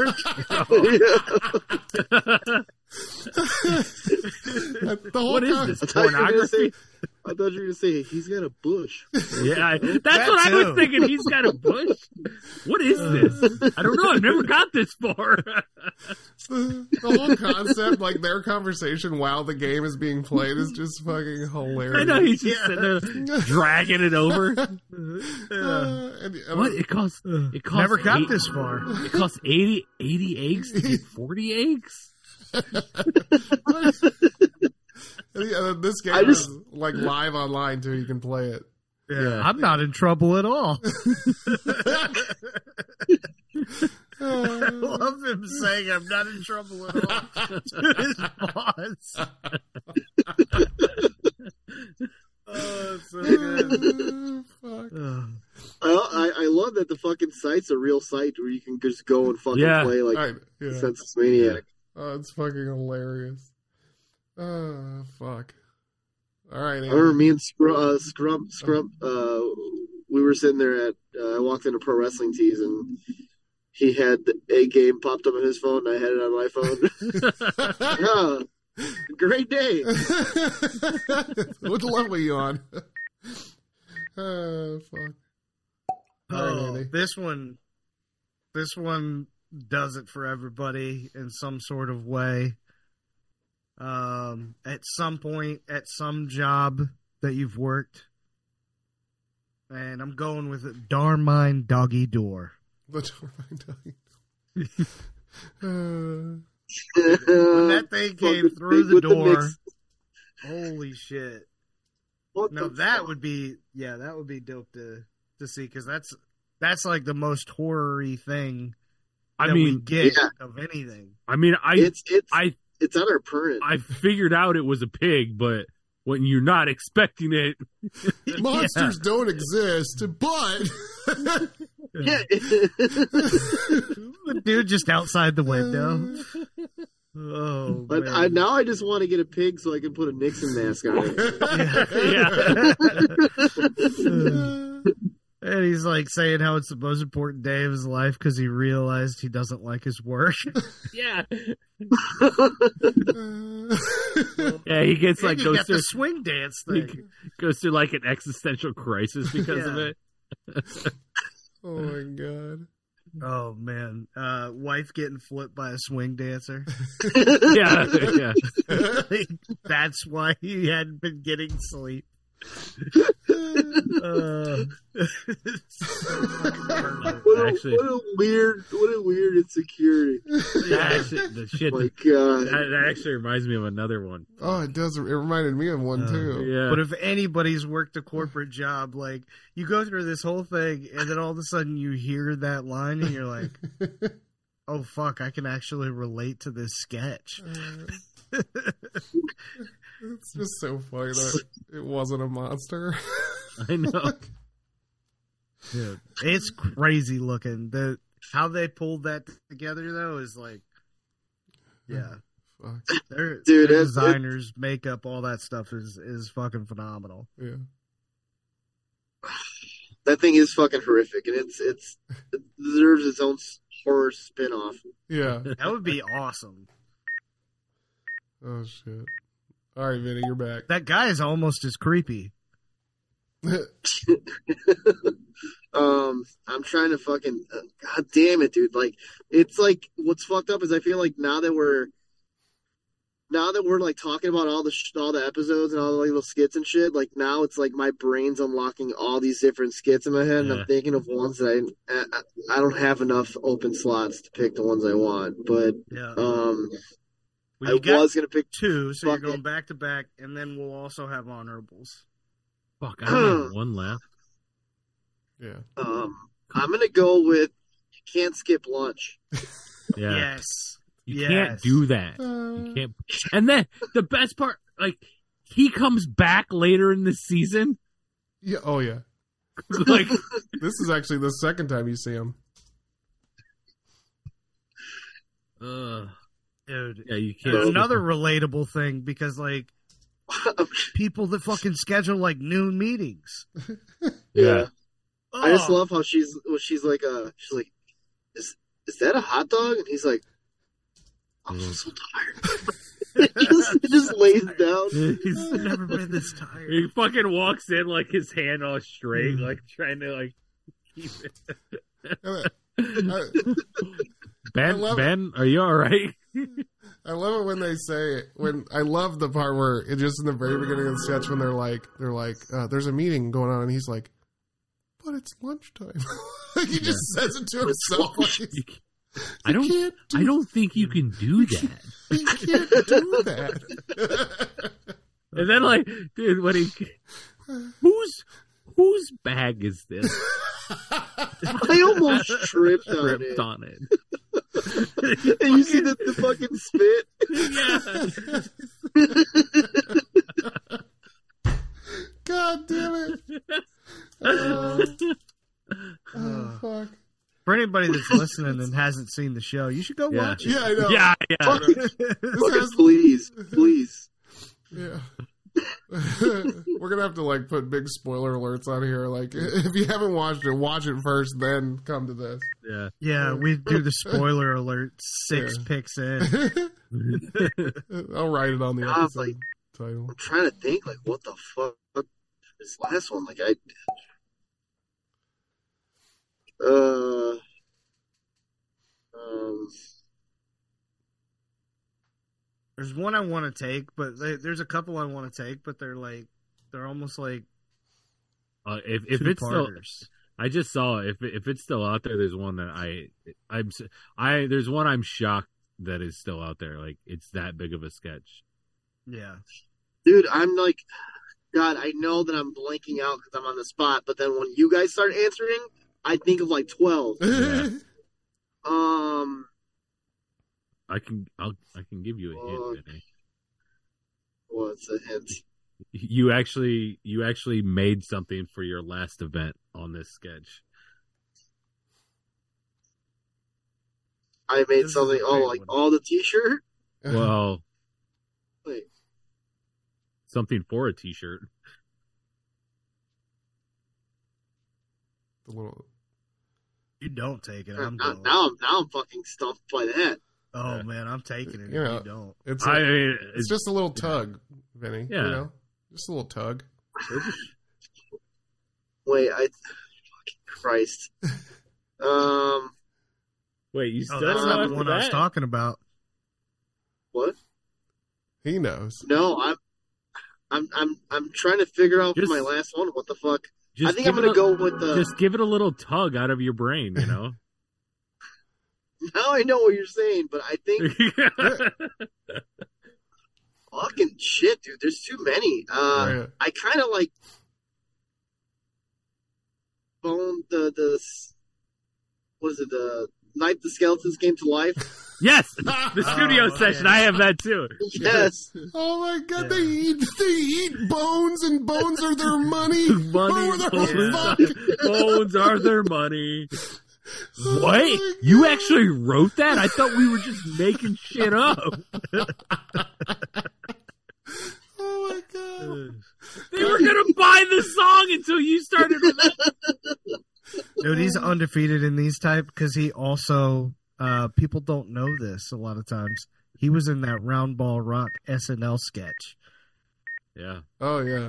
the whole What is con- this? I thought you were gonna Pornography? say. I thought you were gonna say he's got a bush. Yeah, I, that's That what I too. was thinking. He's got a bush. What is this? I don't know. I've never got this far. the, the whole concept, like their conversation while the game is being played, is just fucking hilarious. I know he's just Yeah. sitting there dragging it over. Uh, Yeah. and- and- What it costs? It costs Never got eight- this far. It costs eighty, eighty eggs to get forty eggs. Yeah, this game I just- is like live online too. You can play it. Yeah, I'm not in trouble at all. I love him saying I'm not in trouble at all to his boss. Oh, it's so good. Fuck. Ugh. I, I I love that the fucking site's a real site where you can just go and fucking Yeah. play like Alright, yeah. Census Maniac. Oh, it's fucking hilarious. Oh, fuck. All right, I remember me and Scrum, uh, Scrum, Scrum uh, we were sitting there at, uh, I walked into Pro Wrestling Tees and he had the A game popped up on his phone and I had it on my phone. Yeah, great day. What level are you on? Oh, fuck. All right, Oh, Andy. this one, this one does it for everybody in some sort of way. Um, at some point, at some job that you've worked, and I'm going with it. Darmine Doggy Door. The Tormund Dog. Uh, When that thing came Fucking through big the with the door, mix. holy shit! What No, the that fuck? would be yeah, that would be dope to to see because that's that's like the most horror-y thing I that we mean, get Yeah. of anything. I mean, I, It's it's I, it's on our permanent. I figured out it was a pig, but when you're not expecting it, monsters don't exist, but Yeah. The dude just outside the window. Oh, But man. I, now I just want to get a pig so I can put a Nixon mask on it. yeah. And he's like saying how it's the most important day of his life because he realized he doesn't like his work. Yeah. Yeah, he gets like And you goes got through the swing dance he thing. goes through like an existential crisis because of Yeah. it. Oh my god. Oh man, uh, wife getting flipped by a swing dancer. Yeah, yeah. That's why he hadn't been getting sleep. Uh, What a, Actually- what a weird, what a weird insecurity. That actually, the shit. Oh my God. That, that actually reminds me of another one. Oh, it does. It reminded me of one Uh, too. Yeah. But if anybody's worked a corporate job, like you go through this whole thing, and then all of a sudden you hear that line, and you're like, "Oh fuck, I can actually relate to this sketch." It's just so funny that it wasn't a monster. I know. Dude, it's crazy looking. The how they pulled that together though is like, yeah, Fuck. their, Dude, their it- designers, makeup, all that stuff is is fucking phenomenal. Yeah. That thing is fucking horrific, and it's it's it deserves its own s- horror spin-off. Yeah. That would be awesome. Oh shit. All right, Vinny, you're back. That guy is almost as creepy. Um, I'm trying to fucking, uh, God damn it, dude. Like, it's like, what's fucked up is I feel like now that we're, now that we're like talking about all the sh- all the episodes and all the like, little skits and shit, like now it's like my brain's unlocking all these different skits in my head, and Yeah. I'm thinking of ones that I, I I don't have enough open slots to pick the ones I want, but Yeah. um, Well, I you got was gonna pick. two, so you're fuck going it. back to back, and then we'll also have honorables. Fuck, I only have one left. Yeah. Um, I'm gonna go with you can't skip lunch. Yeah. Yes. You Yes. can't do that. Uh, You can't. And then the best part, like, he comes back later in the season. Yeah. Oh yeah. Like, This is actually the second time you see him. uh, Dude, yeah, you can't. it's another relatable thing because like people that fucking schedule like noon meetings. Yeah. I just Oh, love how she's well, she's like uh she's like is is that a hot dog? And he's like, I'm Mm. so tired. he just, he just lays down. he's never been this tired. He fucking walks in like his hand all straight, like trying to like keep it. I, Ben, love Ben, are you all right? I love it when they say when I love the part where it just in the very beginning of the sketch when they're like they're like uh, there's a meeting going on and he's like, but it's lunchtime. Like he just says it to himself. Like he's, You I don't. can't do- I don't think you can do that. he can't do that. And then, like, dude, when he, whose whose bag is this? I almost tripped on Ripped it. on it. And you see the, the fucking spit. Yeah. God damn it. Uh, oh, fuck. For anybody that's listening and hasn't seen the show, you should go Yeah. watch it. Yeah, I know. Yeah, yeah. Fucking, This fucking has- please, please. Yeah. We're gonna have to like put big spoiler alerts on here. Like if you haven't watched it, watch it first, then come to this. Yeah. Yeah, we do the spoiler alert six Yeah. picks in. I'll write it on the I was episode like, title. I'm trying to think, like, what the fuck? This last one, like, I. Uh. Um. There's one I want to take, but they, there's a couple I want to take, but they're like they're almost like Uh, if if it's still, two-parters. I just saw it. if if it's still out there. There's one that I I'm s- I there's one I'm shocked that is still out there. Like it's that big of a sketch. Yeah. Dude, I'm like, God, I know that I'm blanking out because I'm on the spot, but then when you guys start answering, I think of like twelve. Yeah. Um. I can I'll I can give you a Fuck. hint. Vinny. What's a hint? You actually you actually made something for your last event on this sketch. I made This is something. a Oh, great like one. all the T-shirt. Well, Wait, something for a T-shirt. The little You don't take it. now, I'm now, going. I'm now I'm fucking stumped by that. Oh Yeah. man, I'm taking it. You if know. you don't. it's I a- mean, it's just a little tug, Vinny. Yeah. You know? Just a little tug. Wait, I. Fucking Christ. Um. wait. You Oh, still that's don't not know the one I was that? talking about. What? He knows. No, I'm. I'm. I'm. I'm trying to figure out Just- for my last one. What the fuck? Just I think give I'm it gonna a- go with the. Just give it a little tug out of your brain, you know. Now I know what you're saying, but I think fucking shit, dude. There's too many. Uh, Right. I kind of like bone the the what is it the Night the Skeletons Came to Life. Yes, the studio Oh, session. okay. I have that too. Yes, Oh my god, Yeah. they eat they eat bones and bones are their money. Money, Oh, bones, they're are, fuck. bones are their money. Oh What? my You God. actually wrote that? I thought we were just making shit up. Oh my god. They were gonna buy the song until you started with that. Dude, he's undefeated in these type because he also uh, people don't know this a lot of times. He was in that Round Ball Rock S N L sketch. Yeah. Oh yeah.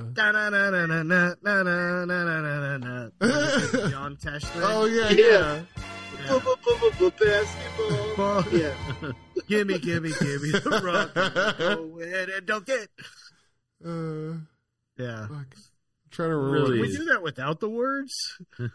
John Tesh thing. Oh yeah, Yeah. yeah. basketball. Ball. Yeah, Gimme, gimme, gimme the rock. Go ahead and dunk it. Uh, Yeah. fuck. I'm trying to remember. Really? We do that without the words. and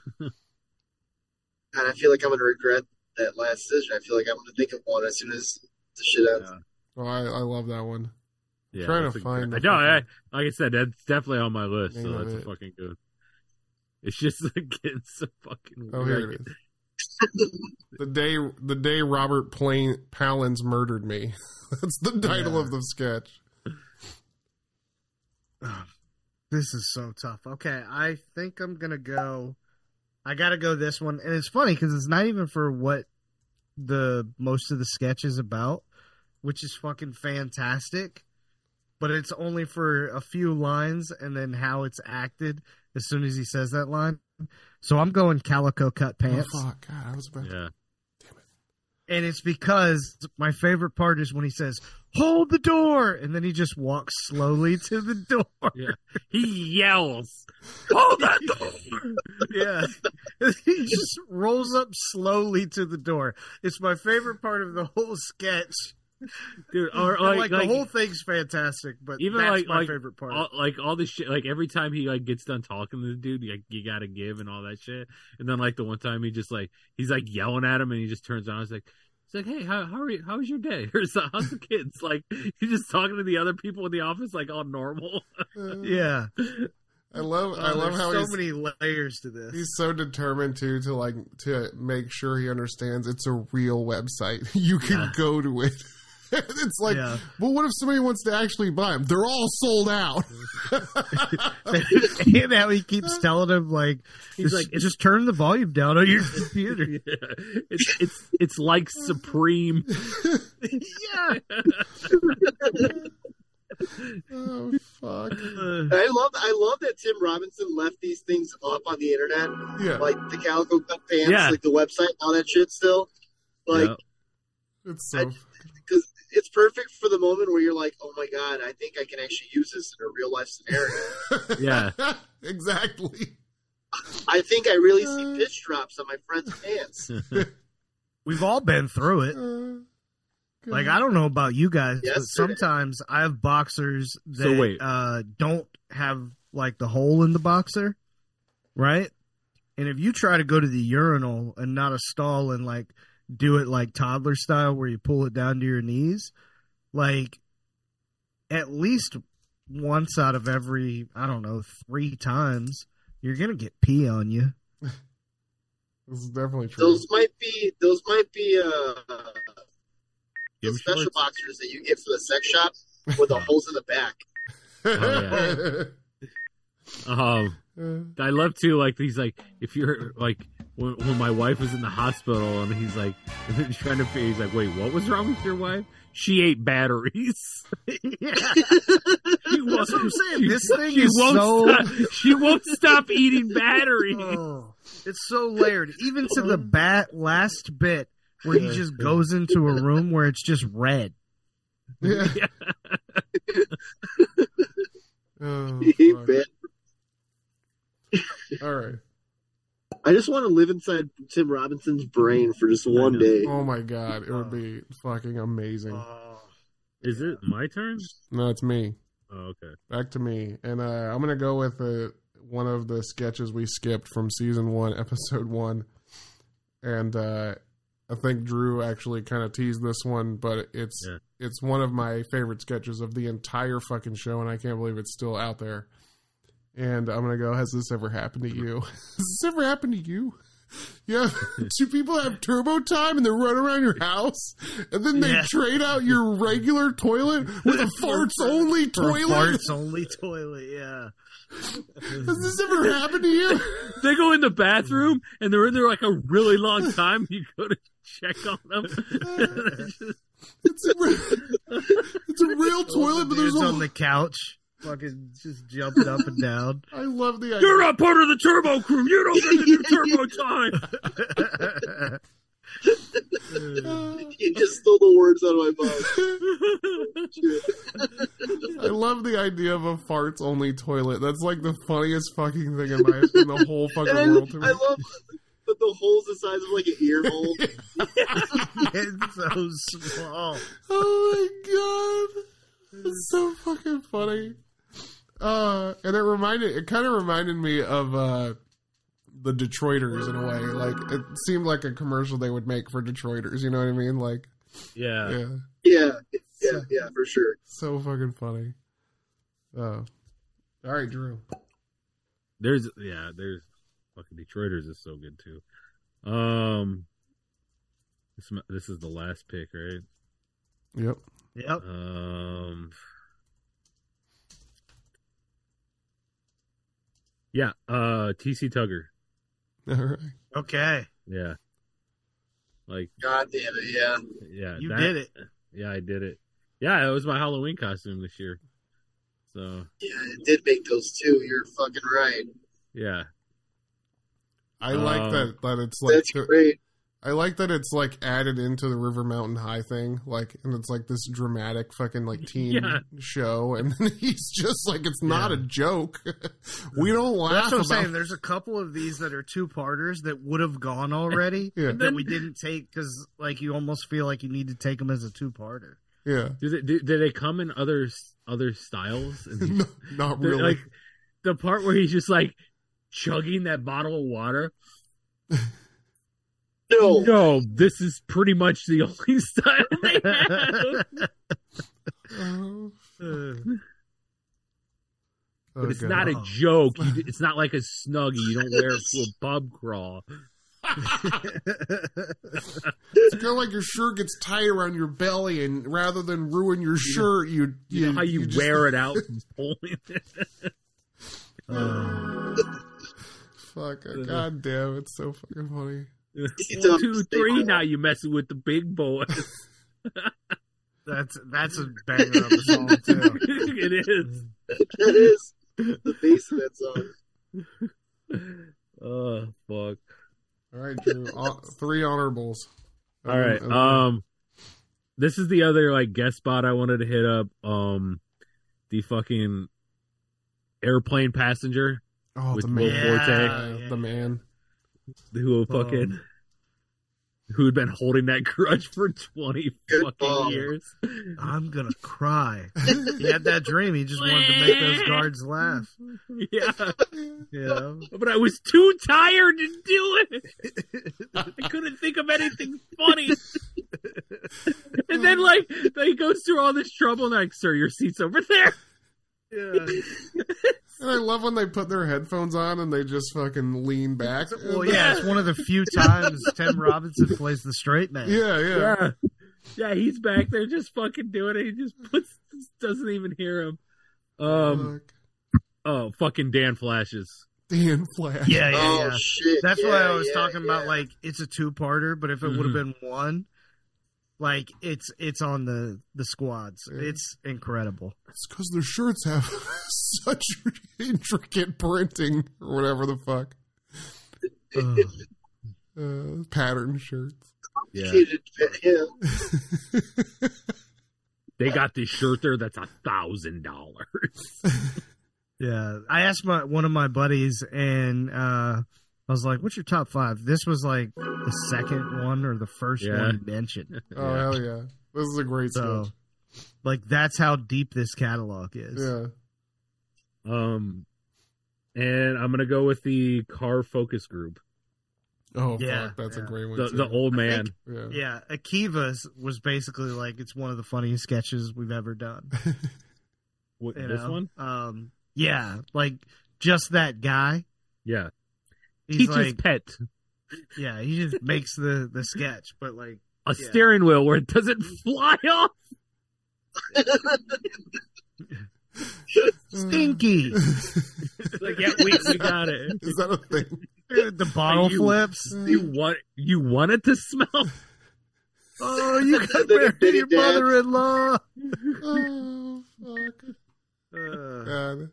I feel like I'm gonna regret that last decision. I feel like I'm gonna think of one as soon as the shit ends. Oh, I, I love that one. Yeah, Trying that's to a find good- the I know. I, fucking- like I said, that's definitely on my list. Name So of that's a it. fucking good. It's just like getting so fucking. Oh, weird. here it is. the day the day Robert Plain Palins murdered me. That's the title Yeah. of the sketch. This is so tough. Okay, I think I'm gonna go. I gotta go this one, and it's funny because it's not even for what the most of the sketch is about, which is fucking fantastic. But it's only for a few lines, and then how it's acted as soon as he says that line. So I'm going Calico Cut Pants. Oh, fuck. God, I was about Yeah. And it's because my favorite part is when he says, "Hold the door," and then he just walks slowly to the door. Yeah. He yells, "Hold that door!" Yeah. He just rolls up slowly to the door. It's my favorite part of the whole sketch. Dude, or And, like, like, like the whole thing's fantastic, but even that's like my like, favorite part. all, like all the shit, like every time he like gets done talking to the dude, like you gotta give and all that shit. And then like the one time he just like he's like yelling at him, and he just turns around, and he's like, he's like, "Hey, how how are you? How was your day? Or so, how's the kids?" Like he's just talking to the other people in the office, like all normal. Yeah. I love I Oh, love there's how so he's, many layers to this. he's so determined to to like to make sure he understands it's a real website. You can Yeah. go to it. It's like, Yeah. well, what if somebody wants to actually buy them? They're all sold out. And how he keeps telling him, like, He's just, like, it's, just turn the volume down on your computer. yeah. it's it's it's like Supreme. Yeah. Oh fuck! Uh, I love I love that Tim Robinson left these things up on the internet, Yeah, like the Calico Cut Pants, Yeah. like the website and all that shit. Still, like, Yeah. it's so. because it's perfect for the moment where you're like, oh my god, I think I can actually use this in a real life scenario. Yeah. Exactly. I think I really see pitch drops on my friend's pants. we've all been through it. Uh, Like, I don't know about you guys, but Yesterday. sometimes I have boxers that So wait. uh, don't have, like, the hole in the boxer, right? And if you try to go to the urinal and not a stall and, like, do it like toddler style where you pull it down to your knees, like, at least once out of every, I don't know, three times, you're going to get pee on you. This is definitely true. Those might be those might be uh, Gym the special shorts? boxers that you get for the sex shop with the holes in the back. Um, Uh, I love too. Like he's like, if you're like, when, when my wife was in the hospital, and he's like, and then trying to figure, he's like, wait, what was wrong with your wife? She ate batteries. Yeah. She That's what I'm saying. she- This thing she is won't so. Stop, she won't stop eating batteries. Oh, it's so layered, even to the bat last bit where he just goes into a room where it's just red. yeah. Yeah. Oh, Hey, fuck. man. All right. I just want to live inside Tim Robinson's brain for just one know. day. Oh my god, it would be fucking amazing. Oh. Is it my turn? No, it's me. Oh, okay. Back to me, and uh, I'm gonna go with uh, one of the sketches we skipped from season one, episode one, and uh, I think Drew actually kind of teased this one, but it's Yeah. it's one of my favorite sketches of the entire fucking show, and I can't believe it's still out there. And I'm gonna go. Has this ever happened to you? Has this ever happened to you? Yeah, two people have turbo time and they run around your house, and then they Yeah. trade out your regular toilet with a farts only For a toilet. farts only toilet, yeah. Has this ever happened to you? They go in the bathroom and they're in there like a really long time. You go to check on them. It's a, re- it's a real toilet, but there's Dude's a. on the couch, fucking just jumping up and down. I love the idea. You're not part of the turbo crew. You don't get to do turbo time. You just stole the words out of my mouth. I love the idea of a farts only toilet. That's like the funniest fucking thing in my in the whole fucking And I, world to me. I love the, the holes the size of like an ear hole. It's so small. Oh my god, it's so fucking funny. Uh, and it reminded, it kind of reminded me of uh, the Detroiters in a way. Like it seemed like a commercial they would make for Detroiters. You know what I mean? Like, Yeah. yeah, Yeah, yeah, yeah, for sure. so fucking funny. Oh, all right, Drew. There's yeah, there's fucking Detroiters is so good too. Um, this this is the last pick, right? Yep. Yep. Um, Yeah, uh, T C Tugger. All right. Okay, Yeah, like God damn it, yeah. yeah, you that- did it. Yeah, I did it. Yeah, it was my Halloween costume this year. So Yeah, it did make those two. You're fucking right. yeah, I like Um, that that it's like That's the- great. I like that it's like added into the River Mountain High thing, like, and it's like this dramatic fucking like teen Yeah. show, and then he's just like, it's not a joke. We don't laugh That's what I'm about. saying. There's a couple of these that are two parters that would have gone already Yeah. that we didn't take because, like, you almost feel like you need to take them as a two parter. Yeah, do they do, do they come in other other styles? And no, not they're, really. Like the part where he's just like chugging that bottle of water. No. No, this is pretty much the only style they have. Oh, Uh, But it's God. not a joke. You, it's not like a snuggie. You don't wear it to a pub crawl. It's kind of like your shirt gets tight around your belly, and rather than ruin your shirt, you You know how you, just- wear it out from pulling it. Fuck, god damn, it's so fucking funny. One, two, three. Now you messing with the big boys. that's that's a banger of a song too. It is. That is the bass of that song. Oh fuck. All right, Drew, hon- three honorables. All right. Um, Um, this is the other like guest spot I wanted to hit up. Um, the fucking airplane passenger oh, with the Will man, Forte, Yeah. the man. who fucking who had been holding that grudge for twenty Good fucking ball. years. I'm gonna cry. He had that dream. He just wanted to make those guards laugh. Yeah, You know? but I was too tired to do it. I couldn't think of anything funny. And then, like, he goes through all this trouble, and like, sir, your seat's over there. Yeah. And I love when they put their headphones on and they just fucking lean back. Well, yeah, it's one of the few times Tim Robinson plays the straight man. yeah, yeah. Yeah, yeah, he's back there just fucking doing it. He just puts, doesn't even hear him. Um, Fuck. oh, fucking Dan Flashes. Dan Flash. Yeah, yeah, Oh yeah. shit! That's yeah, what I was yeah, talking about. yeah. Like, it's a two-parter, but if it would have been one, like it's it's on the the squads. Yeah. It's incredible. It's because their shirts have such intricate printing or whatever the fuck. Ugh. Uh, pattern shirts. Yeah, Yeah. they got this shirt there that's a thousand dollars. Yeah, I asked my one of my buddies, and uh, I was like, "What's your top five?" This was like the second one or the first Yeah. one mentioned. Oh, Yeah. hell yeah. This is a great So, sketch. like, that's how deep this catalog is. Yeah. Um, and I'm gonna go with the car focus group. Oh, Yeah, fuck. That's yeah. a great one. The too. the old I man. think- yeah. Yeah, Akiva's was basically like it's one of the funniest sketches we've ever done. What, You this know? one? Um, yeah, like just that guy. Yeah. He's Teacher's like, pet. yeah, he just makes the the sketch, but like, A Yeah. steering wheel where it doesn't fly off. stinky. Like, yeah, we, we got it. Is that a thing? Dude, the bottle you- flips. You want you want it to smell? Oh, you got Then he married did your it, Dad. mother-in-law. Oh, fuck. Uh, God.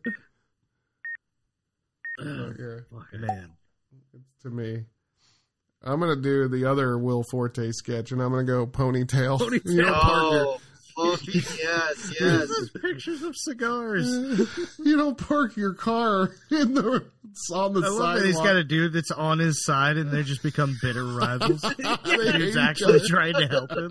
Oh, yeah. Fucking man, It's to me. I'm going to do the other Will Forte sketch, and I'm going to go ponytail. Ponytail. You know, Parker. Oh, fucking yes, yes. pictures of cigars. You don't park your car in the it's on the I love that he's sidewalk. got a dude that's on his side, and they just become bitter rivals. They Dude's hate each actually other. trying to help him.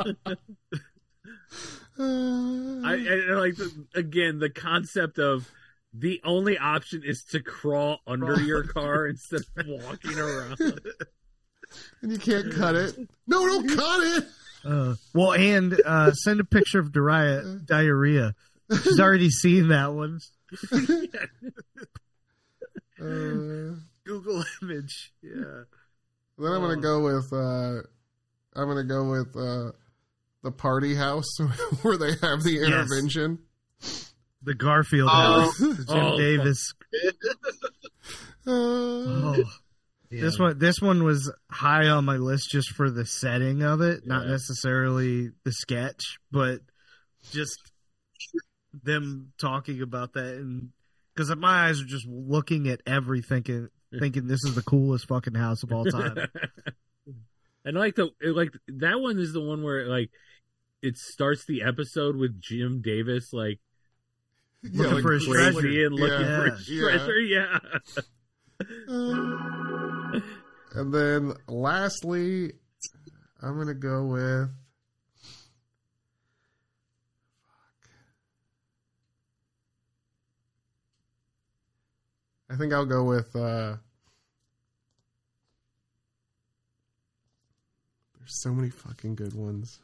I, I like the, again the concept of the only option is to crawl under your car instead of walking around. And you can't cut it. No, don't cut it. Uh, well, and uh, send a picture of diarrhea. diarrhea. She's already seen that one. Uh, Google image. Yeah. then I'm gonna go with uh, I'm gonna go with uh, the party house where they have the intervention. The Garfield Oh. house. The Jim Oh, Davis. Oh, Yeah. this one, this one was high on my list just for the setting of it, not Yeah. necessarily the sketch, but just them talking about that, and because my eyes are just looking at everything, thinking, thinking this is the coolest fucking house of all time. And like the like that one is the one where like it starts the episode with Jim Davis like Yeah, Looking for his crazy treasure. and looking Yeah. for his Yeah. treasure. Yeah. Uh, and then lastly, I'm going to go with. I think I'll go with. Uh, there's so many fucking good ones.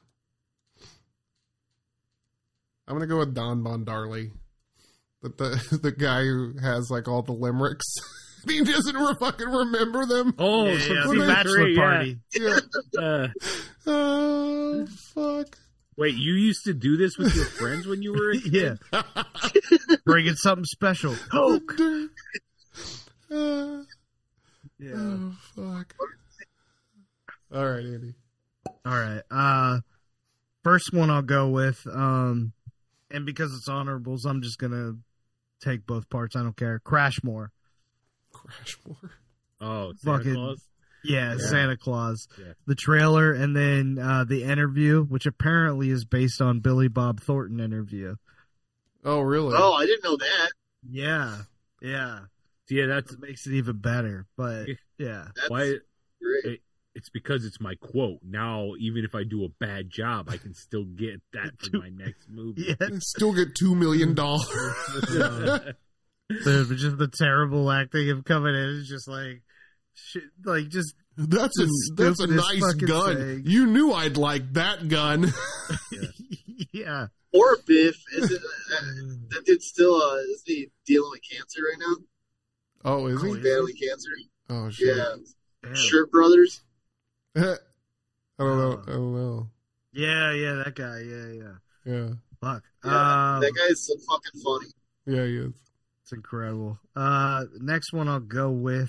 I'm gonna go with Don Bondarley, the the, the guy who has like all the limericks. He doesn't re- fucking remember them. Oh, yeah, from yeah, season the bachelor three, party. Yeah. Yeah. Uh, Oh fuck. wait, you used to do this with your friends when you were a kid? Yeah, bringing something special. Coke. Uh, Yeah. oh fuck. All right, Andy. All right. Uh, first one I'll go with, um, and because it's honorables, I'm just gonna take both parts. I don't care. Crashmore. Crashmore. Oh, Santa Fucking- Claus? Yeah, Yeah. Santa Claus. Yeah. The trailer, and then uh, the interview, which apparently is based on Billy Bob Thornton interview. Oh really? Oh, I didn't know that. Yeah, yeah. Yeah, that's That makes it even better. But yeah, That's why. great. It's because it's my quote. Now, even if I do a bad job, I can still get that for my next movie. yeah. Still get two million dollars. Dude, but just the terrible acting of coming in is just like, shit, like just That's a The that's a stupidest nice fucking gun. thing. You knew I'd like that gun. yeah. Or Biff, is it? Uh, that dude's still. Uh, isn't he dealing with cancer right now? Oh, is Oh, he? yeah. Battling cancer. Oh shit. Yeah. Damn. Shirt Brothers. I don't know. I don't know. Yeah, yeah, that guy. Yeah, yeah. Yeah. Fuck. Yeah, Um, that guy's so fucking funny. Yeah, he is. It's incredible. Uh, next one I'll go with.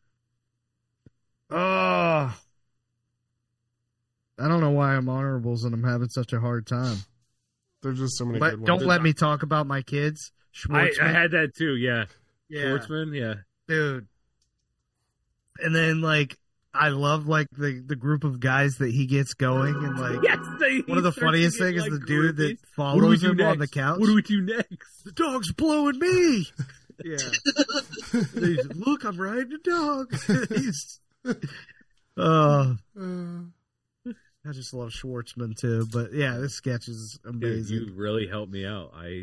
Oh, I don't know why I'm honorables and I'm having such a hard time. There's just so many But good don't ones. let me talk about my kids. I, Schwartzman, I had that too, yeah. yeah, Schwartzman, yeah. dude. And then like I love like the the group of guys that he gets going, and like Yes, they, one of the he starts funniest to get, things is like, the dude that groupies. What do we follows do him next? on the couch. What do we do next? The dog's blowing me. Yeah. He's, look, I'm riding a dog. He's, uh, Uh, I just love Schwartzman too. But yeah, this sketch is Dude, amazing. you really helped me out. I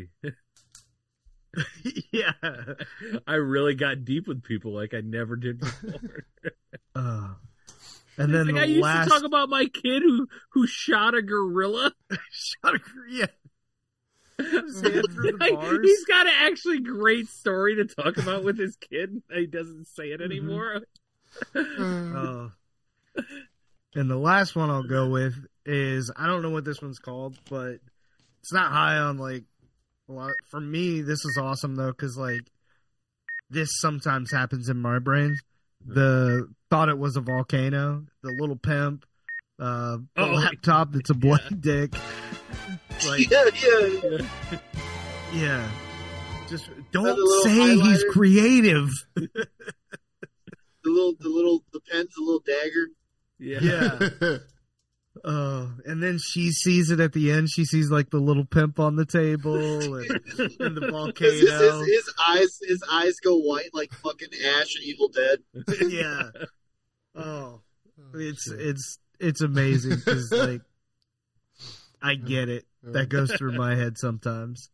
yeah. I really got deep with people like I never did before. Uh, and then like, the I used last to talk about my kid who who shot a gorilla. shot a, yeah. Stand through the bars. He's got an actually great story to talk about with his kid. He doesn't say Mm-hmm. it anymore. uh, Uh, and the last one I'll go with is I don't know what this one's called, but it's not high on like a lot. For me, this is awesome though because like this sometimes happens in my brain. The thought it was a volcano, the little pimp, uh, the Oh, laptop that's a blank dick. Like, Yeah, yeah. yeah, just And don't the little say he's highlighter. creative. The little, the little, the pen's a little dagger. Yeah. Yeah. Oh, and then she sees it at the end. She sees like the little pimp on the table and, and the volcano. His, his, his, his eyes, his eyes go white like fucking Ash and Evil Dead. Yeah. Oh, it's it's it's amazing because like I get it. That goes through my head sometimes.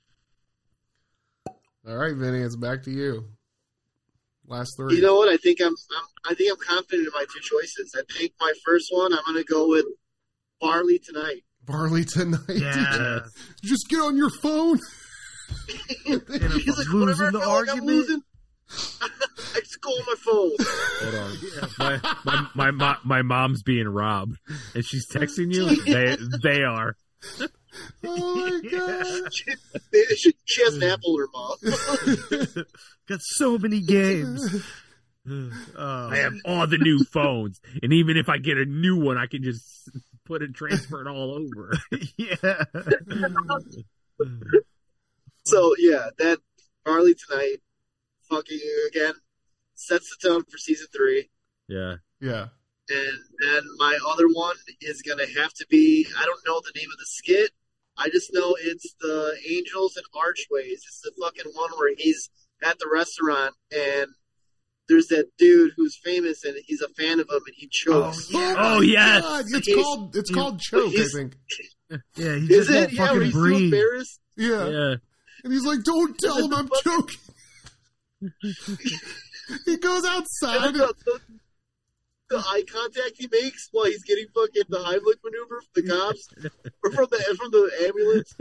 All right, Vinny, it's back to you. Last three. You know what? I think I'm, I'm, I think I'm confident in my two choices. I think my first one, I'm gonna go with Barley Tonight. Barley tonight. Yeah. Just get on your phone. He's like, losing whatever I the feel like I'm argument. losing, I just go on my phone. Hold on. My, my my mo- my mom's being robbed, and she's texting you. They they are. Oh my god. she, she, she has an apple in her mouth. Got so many games. Oh. I have all the new phones, and even if I get a new one, I can just put it, transfer it all over. Yeah. So yeah, that Harley tonight, fucking again, sets the tone for season three. Yeah. Yeah. And then my other one is gonna have to be, I don't know the name of the skit. I just know it's the Angels and Archways. It's the fucking one where he's at the restaurant and there's that dude who's famous and he's a fan of him and he chokes. Oh, yeah. Oh, yes. God, it's He's- called it's he's- called choke, I he's- think. Yeah, he Is just it? won't Yeah, when fucking he's too breathe. embarrassed. Yeah. Yeah. And he's like, "Don't tell him I'm choking." He goes And outside. the, the, the eye contact he makes while he's getting fucking the Heimlich maneuver from the cops or from the from the ambulance.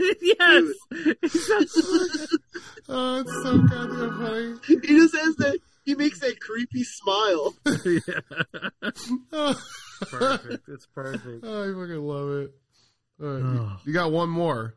Yes. Oh, it's so goddamn funny. He just has that. He makes that creepy smile. Yeah. Oh, Perfect. It's perfect. I fucking love it. All right, Oh. you, you got one more.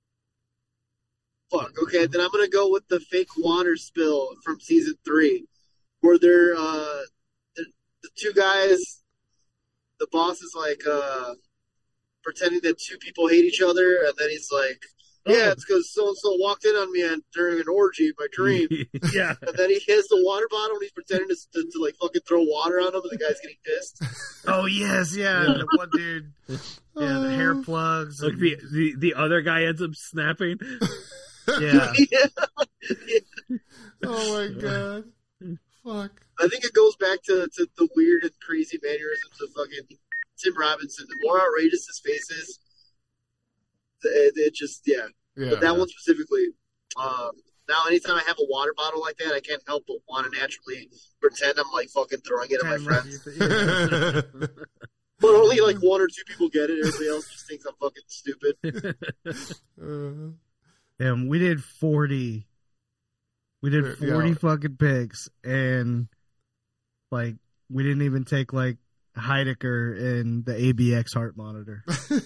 Fuck. Okay, then I'm gonna go with the fake water spill from season three, where they're uh, the, the two guys. The boss is like uh, pretending that two people hate each other, and then he's like, "Yeah, it's because so and so walked in on me and during an orgy in my dream." Yeah. And then he has the water bottle and he's pretending to, to, to like fucking throw water on him, and the guy's getting pissed. Oh yes, yeah. Yeah. The one dude. Yeah, the hair plugs. Like and- the, the the other guy ends up snapping. yeah. Yeah. Oh my god. Fuck. I think it goes back to, to the weird and crazy mannerisms of fucking Tim Robinson. The more outrageous his face is, it, it just yeah. Yeah. But that one specifically. Um, now, anytime I have a water bottle like that, I can't help but want to naturally pretend I'm like fucking throwing it at my friends. Yeah. But only like one or two people get it. Everybody else just thinks I'm fucking stupid. Uh, And we did forty. We did Yeah. forty fucking picks, and like we didn't even take like Heidecker and the A B X heart monitor.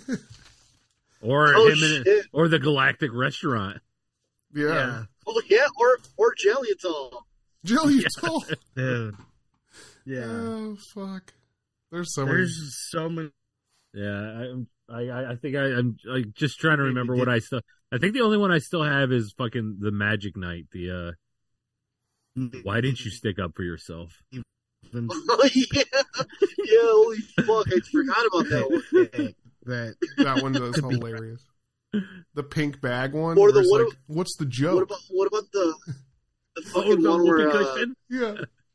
Or Oh, him in, shit. or the Galactic Restaurant. yeah. Oh yeah, or or Jelliatol. Jelly Yeah. Tall. Dude. Yeah. Oh fuck. There's so There's many. so many. Yeah, I I I think I, I'm like just trying to Maybe remember did- what I still. I think the only one I still have is fucking the Magic Night. The uh, why didn't you stick up for yourself? Oh yeah, yeah. Holy fuck, I forgot about that one. that That one was Could be- hilarious. The pink bag one. Or the- where it's what like, what's the What joke? about what about the the Oh, fucking the one whoopee where uh, cushion. Yeah.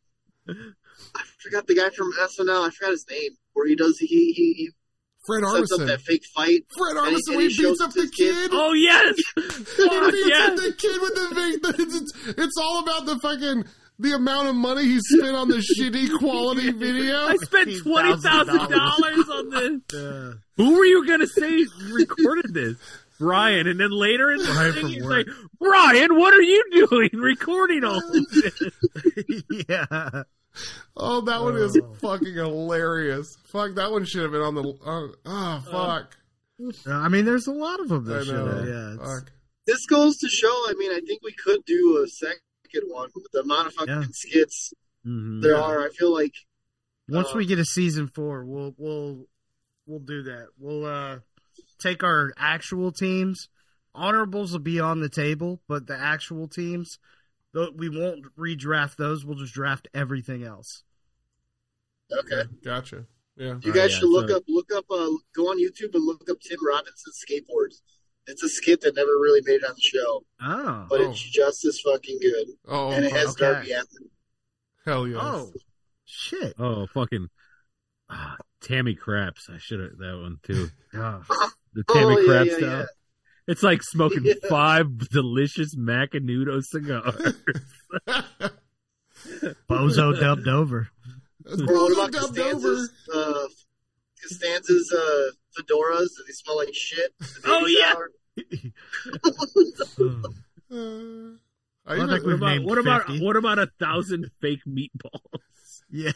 I forgot the guy from S N L. I forgot his name. Where he does he he, he Fred sets up Armisen. that fake fight. Fred And he- Armisen and when he he beats shows up the his kid. kid. Oh yes, He Fuck, beats yes. up the kid with the big. It's, it's, it's all about the fucking the amount of money he spent on the shitty quality video. I spent twenty thousand dollars on this. uh, Who were you gonna say recorded this? Brian, and then later in the Brian thing, from he's work. like, Brian, what are you doing recording all this? yeah. Oh, that one is Oh. fucking hilarious. Fuck, that one should have been on the. Oh, oh fuck. Uh, I mean, there's a lot of them. I That shit. know. Yeah. it's- Fuck. This goes to show. I mean, I think we could do a second one with the amount of fucking Yeah. skits Mhm. there are. I feel like Once Uh, we get a season four, we'll we'll we'll do that. We'll uh take our actual teams. Honorables will be on the table, but the actual teams, tho- we won't redraft those. We'll just draft everything else. okay. Gotcha. Yeah. You Oh, guys yeah, should look so- up, look up, uh, go on YouTube and look up Tim Robinson skateboards. It's a skit that never really made it on the show, Oh, but Oh. it's just as fucking good. Oh, and it has okay. Darby Allin. hell yes. oh, shit! Oh, fucking ah, Tammy Craps. I should have that one too. Oh, The Tammy Oh, yeah, Craps yeah, style. yeah. It's like smoking Yeah. five delicious Macanudo cigars. Bozo dubbed over. Or what about Dubbed over. Costanza's, uh, Costanza's uh, fedoras? Do they smell like shit? The Oh, baby yeah. shower? Uh, I I even, think What we've about named what about fifty. what about a thousand fake meatballs? Yeah.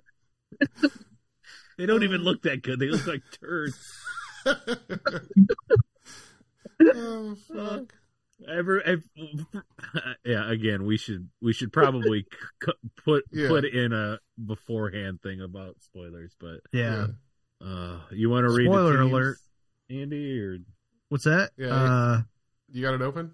They don't even look that good. They look like turds. oh fuck. Ever, if, yeah. Again, we should we should probably c- put Yeah. put in a beforehand thing about spoilers. But Yeah. uh, you want to read Spoiler the teams, alert. Andy? Or What's that? Yeah. Uh, You got it open?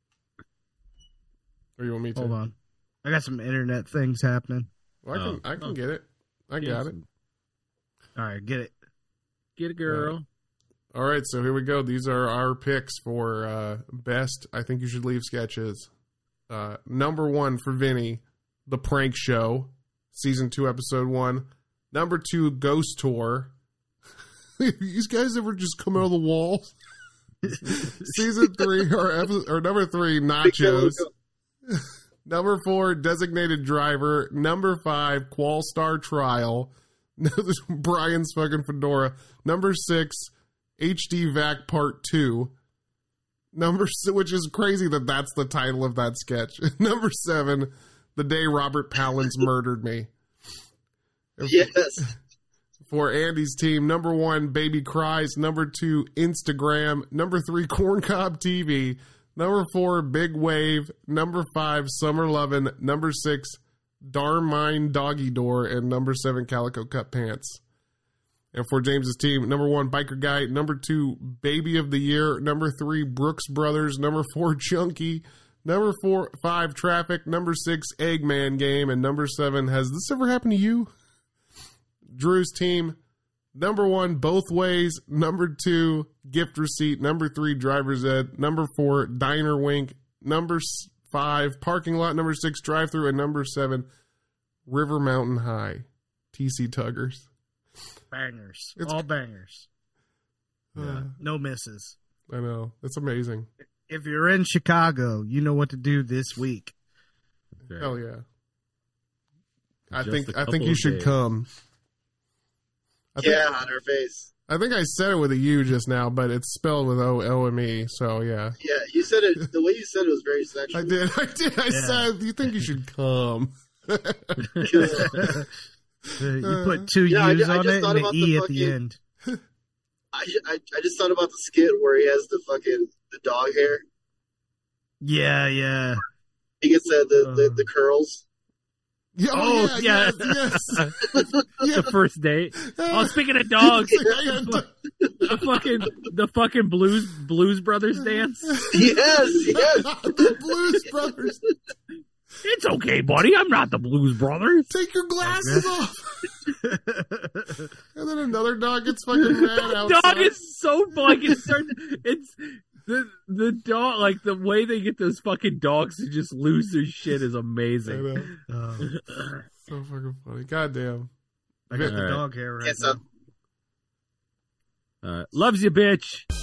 Or you want me to? hold on. I got some internet things happening. Well, I can, Oh. I can Oh. get it. I got it. All right, get it. Get a girl. All right, so here we go. These are our picks for uh, best I Think You Should Leave sketches. Uh, number one for Vinny, The Prank Show, Season two, Episode one. Number two, Ghost Tour. These guys ever just come out of the wall? Season three, or, episode, or number three, Nachos. Number four, Designated Driver. Number five, Qualstar Trial. Brian's fucking fedora. Number six, H D V A C Part two. Number six, which is crazy that that's the title of that sketch. Number seven, The Day Robert Palance Murdered Me. Yes. For Andy's team, number one, Baby Cries. Number two, Instagram. Number three, Corncob T V. Number four, Big Wave. Number five, Summer Lovin'. Number six, Darn Mine Doggy Door. And number seven, Calico Cut Pants. And for James's team, number one, Biker Guy. Number two, Baby of the Year. Number three, Brooks Brothers. Number four, Chunky. Number four, five, Traffic. Number six, Eggman Game. And number seven, Has This Ever Happened to You? Drew's team, number one, Both Ways. Number two, Gift Receipt. Number three, Driver's Ed. Number four, Diner Wink. Number five, Parking Lot. Number six, Drive Through. And number seven, River Mountain High. T C Tuggers. Bangers. It's- All bangers. Uh, No misses. I know. It's amazing. If you're in Chicago, you know what to do this week. Right. Hell yeah. I Just think a I think couple you of should days. come. I think, Yeah, on her face. I think I said it with a U just now, but it's spelled with O O M E. So yeah, Yeah, you said it. The way you said it was very sexual. I did. I did. I Yeah. said you think you should come. Uh, you put two Yeah, I U's ju- I on just it thought and an about E the at the fucking- end. I, I I just thought about the skit where he has the fucking the dog hair. Yeah, yeah. He gets the the, the, Uh. the curls. Yeah, Oh, oh, yeah. yeah, yes, yes. Yeah. The first date. Oh, speaking of dogs, Yeah. the fucking the fucking blues Blues Brothers dance. Yes, yes. The Blues Brothers. It's okay, buddy. I'm not the Blues Brothers. Take your glasses off. And then another dog gets fucking mad outside. Dog is so like it starts. It's the the dog like the way they get those fucking dogs to just lose their shit is I amazing. know. Uh, So fucking funny. God damn. I got the All right. dog hair right Yes, now. uh, Uh, loves you, bitch.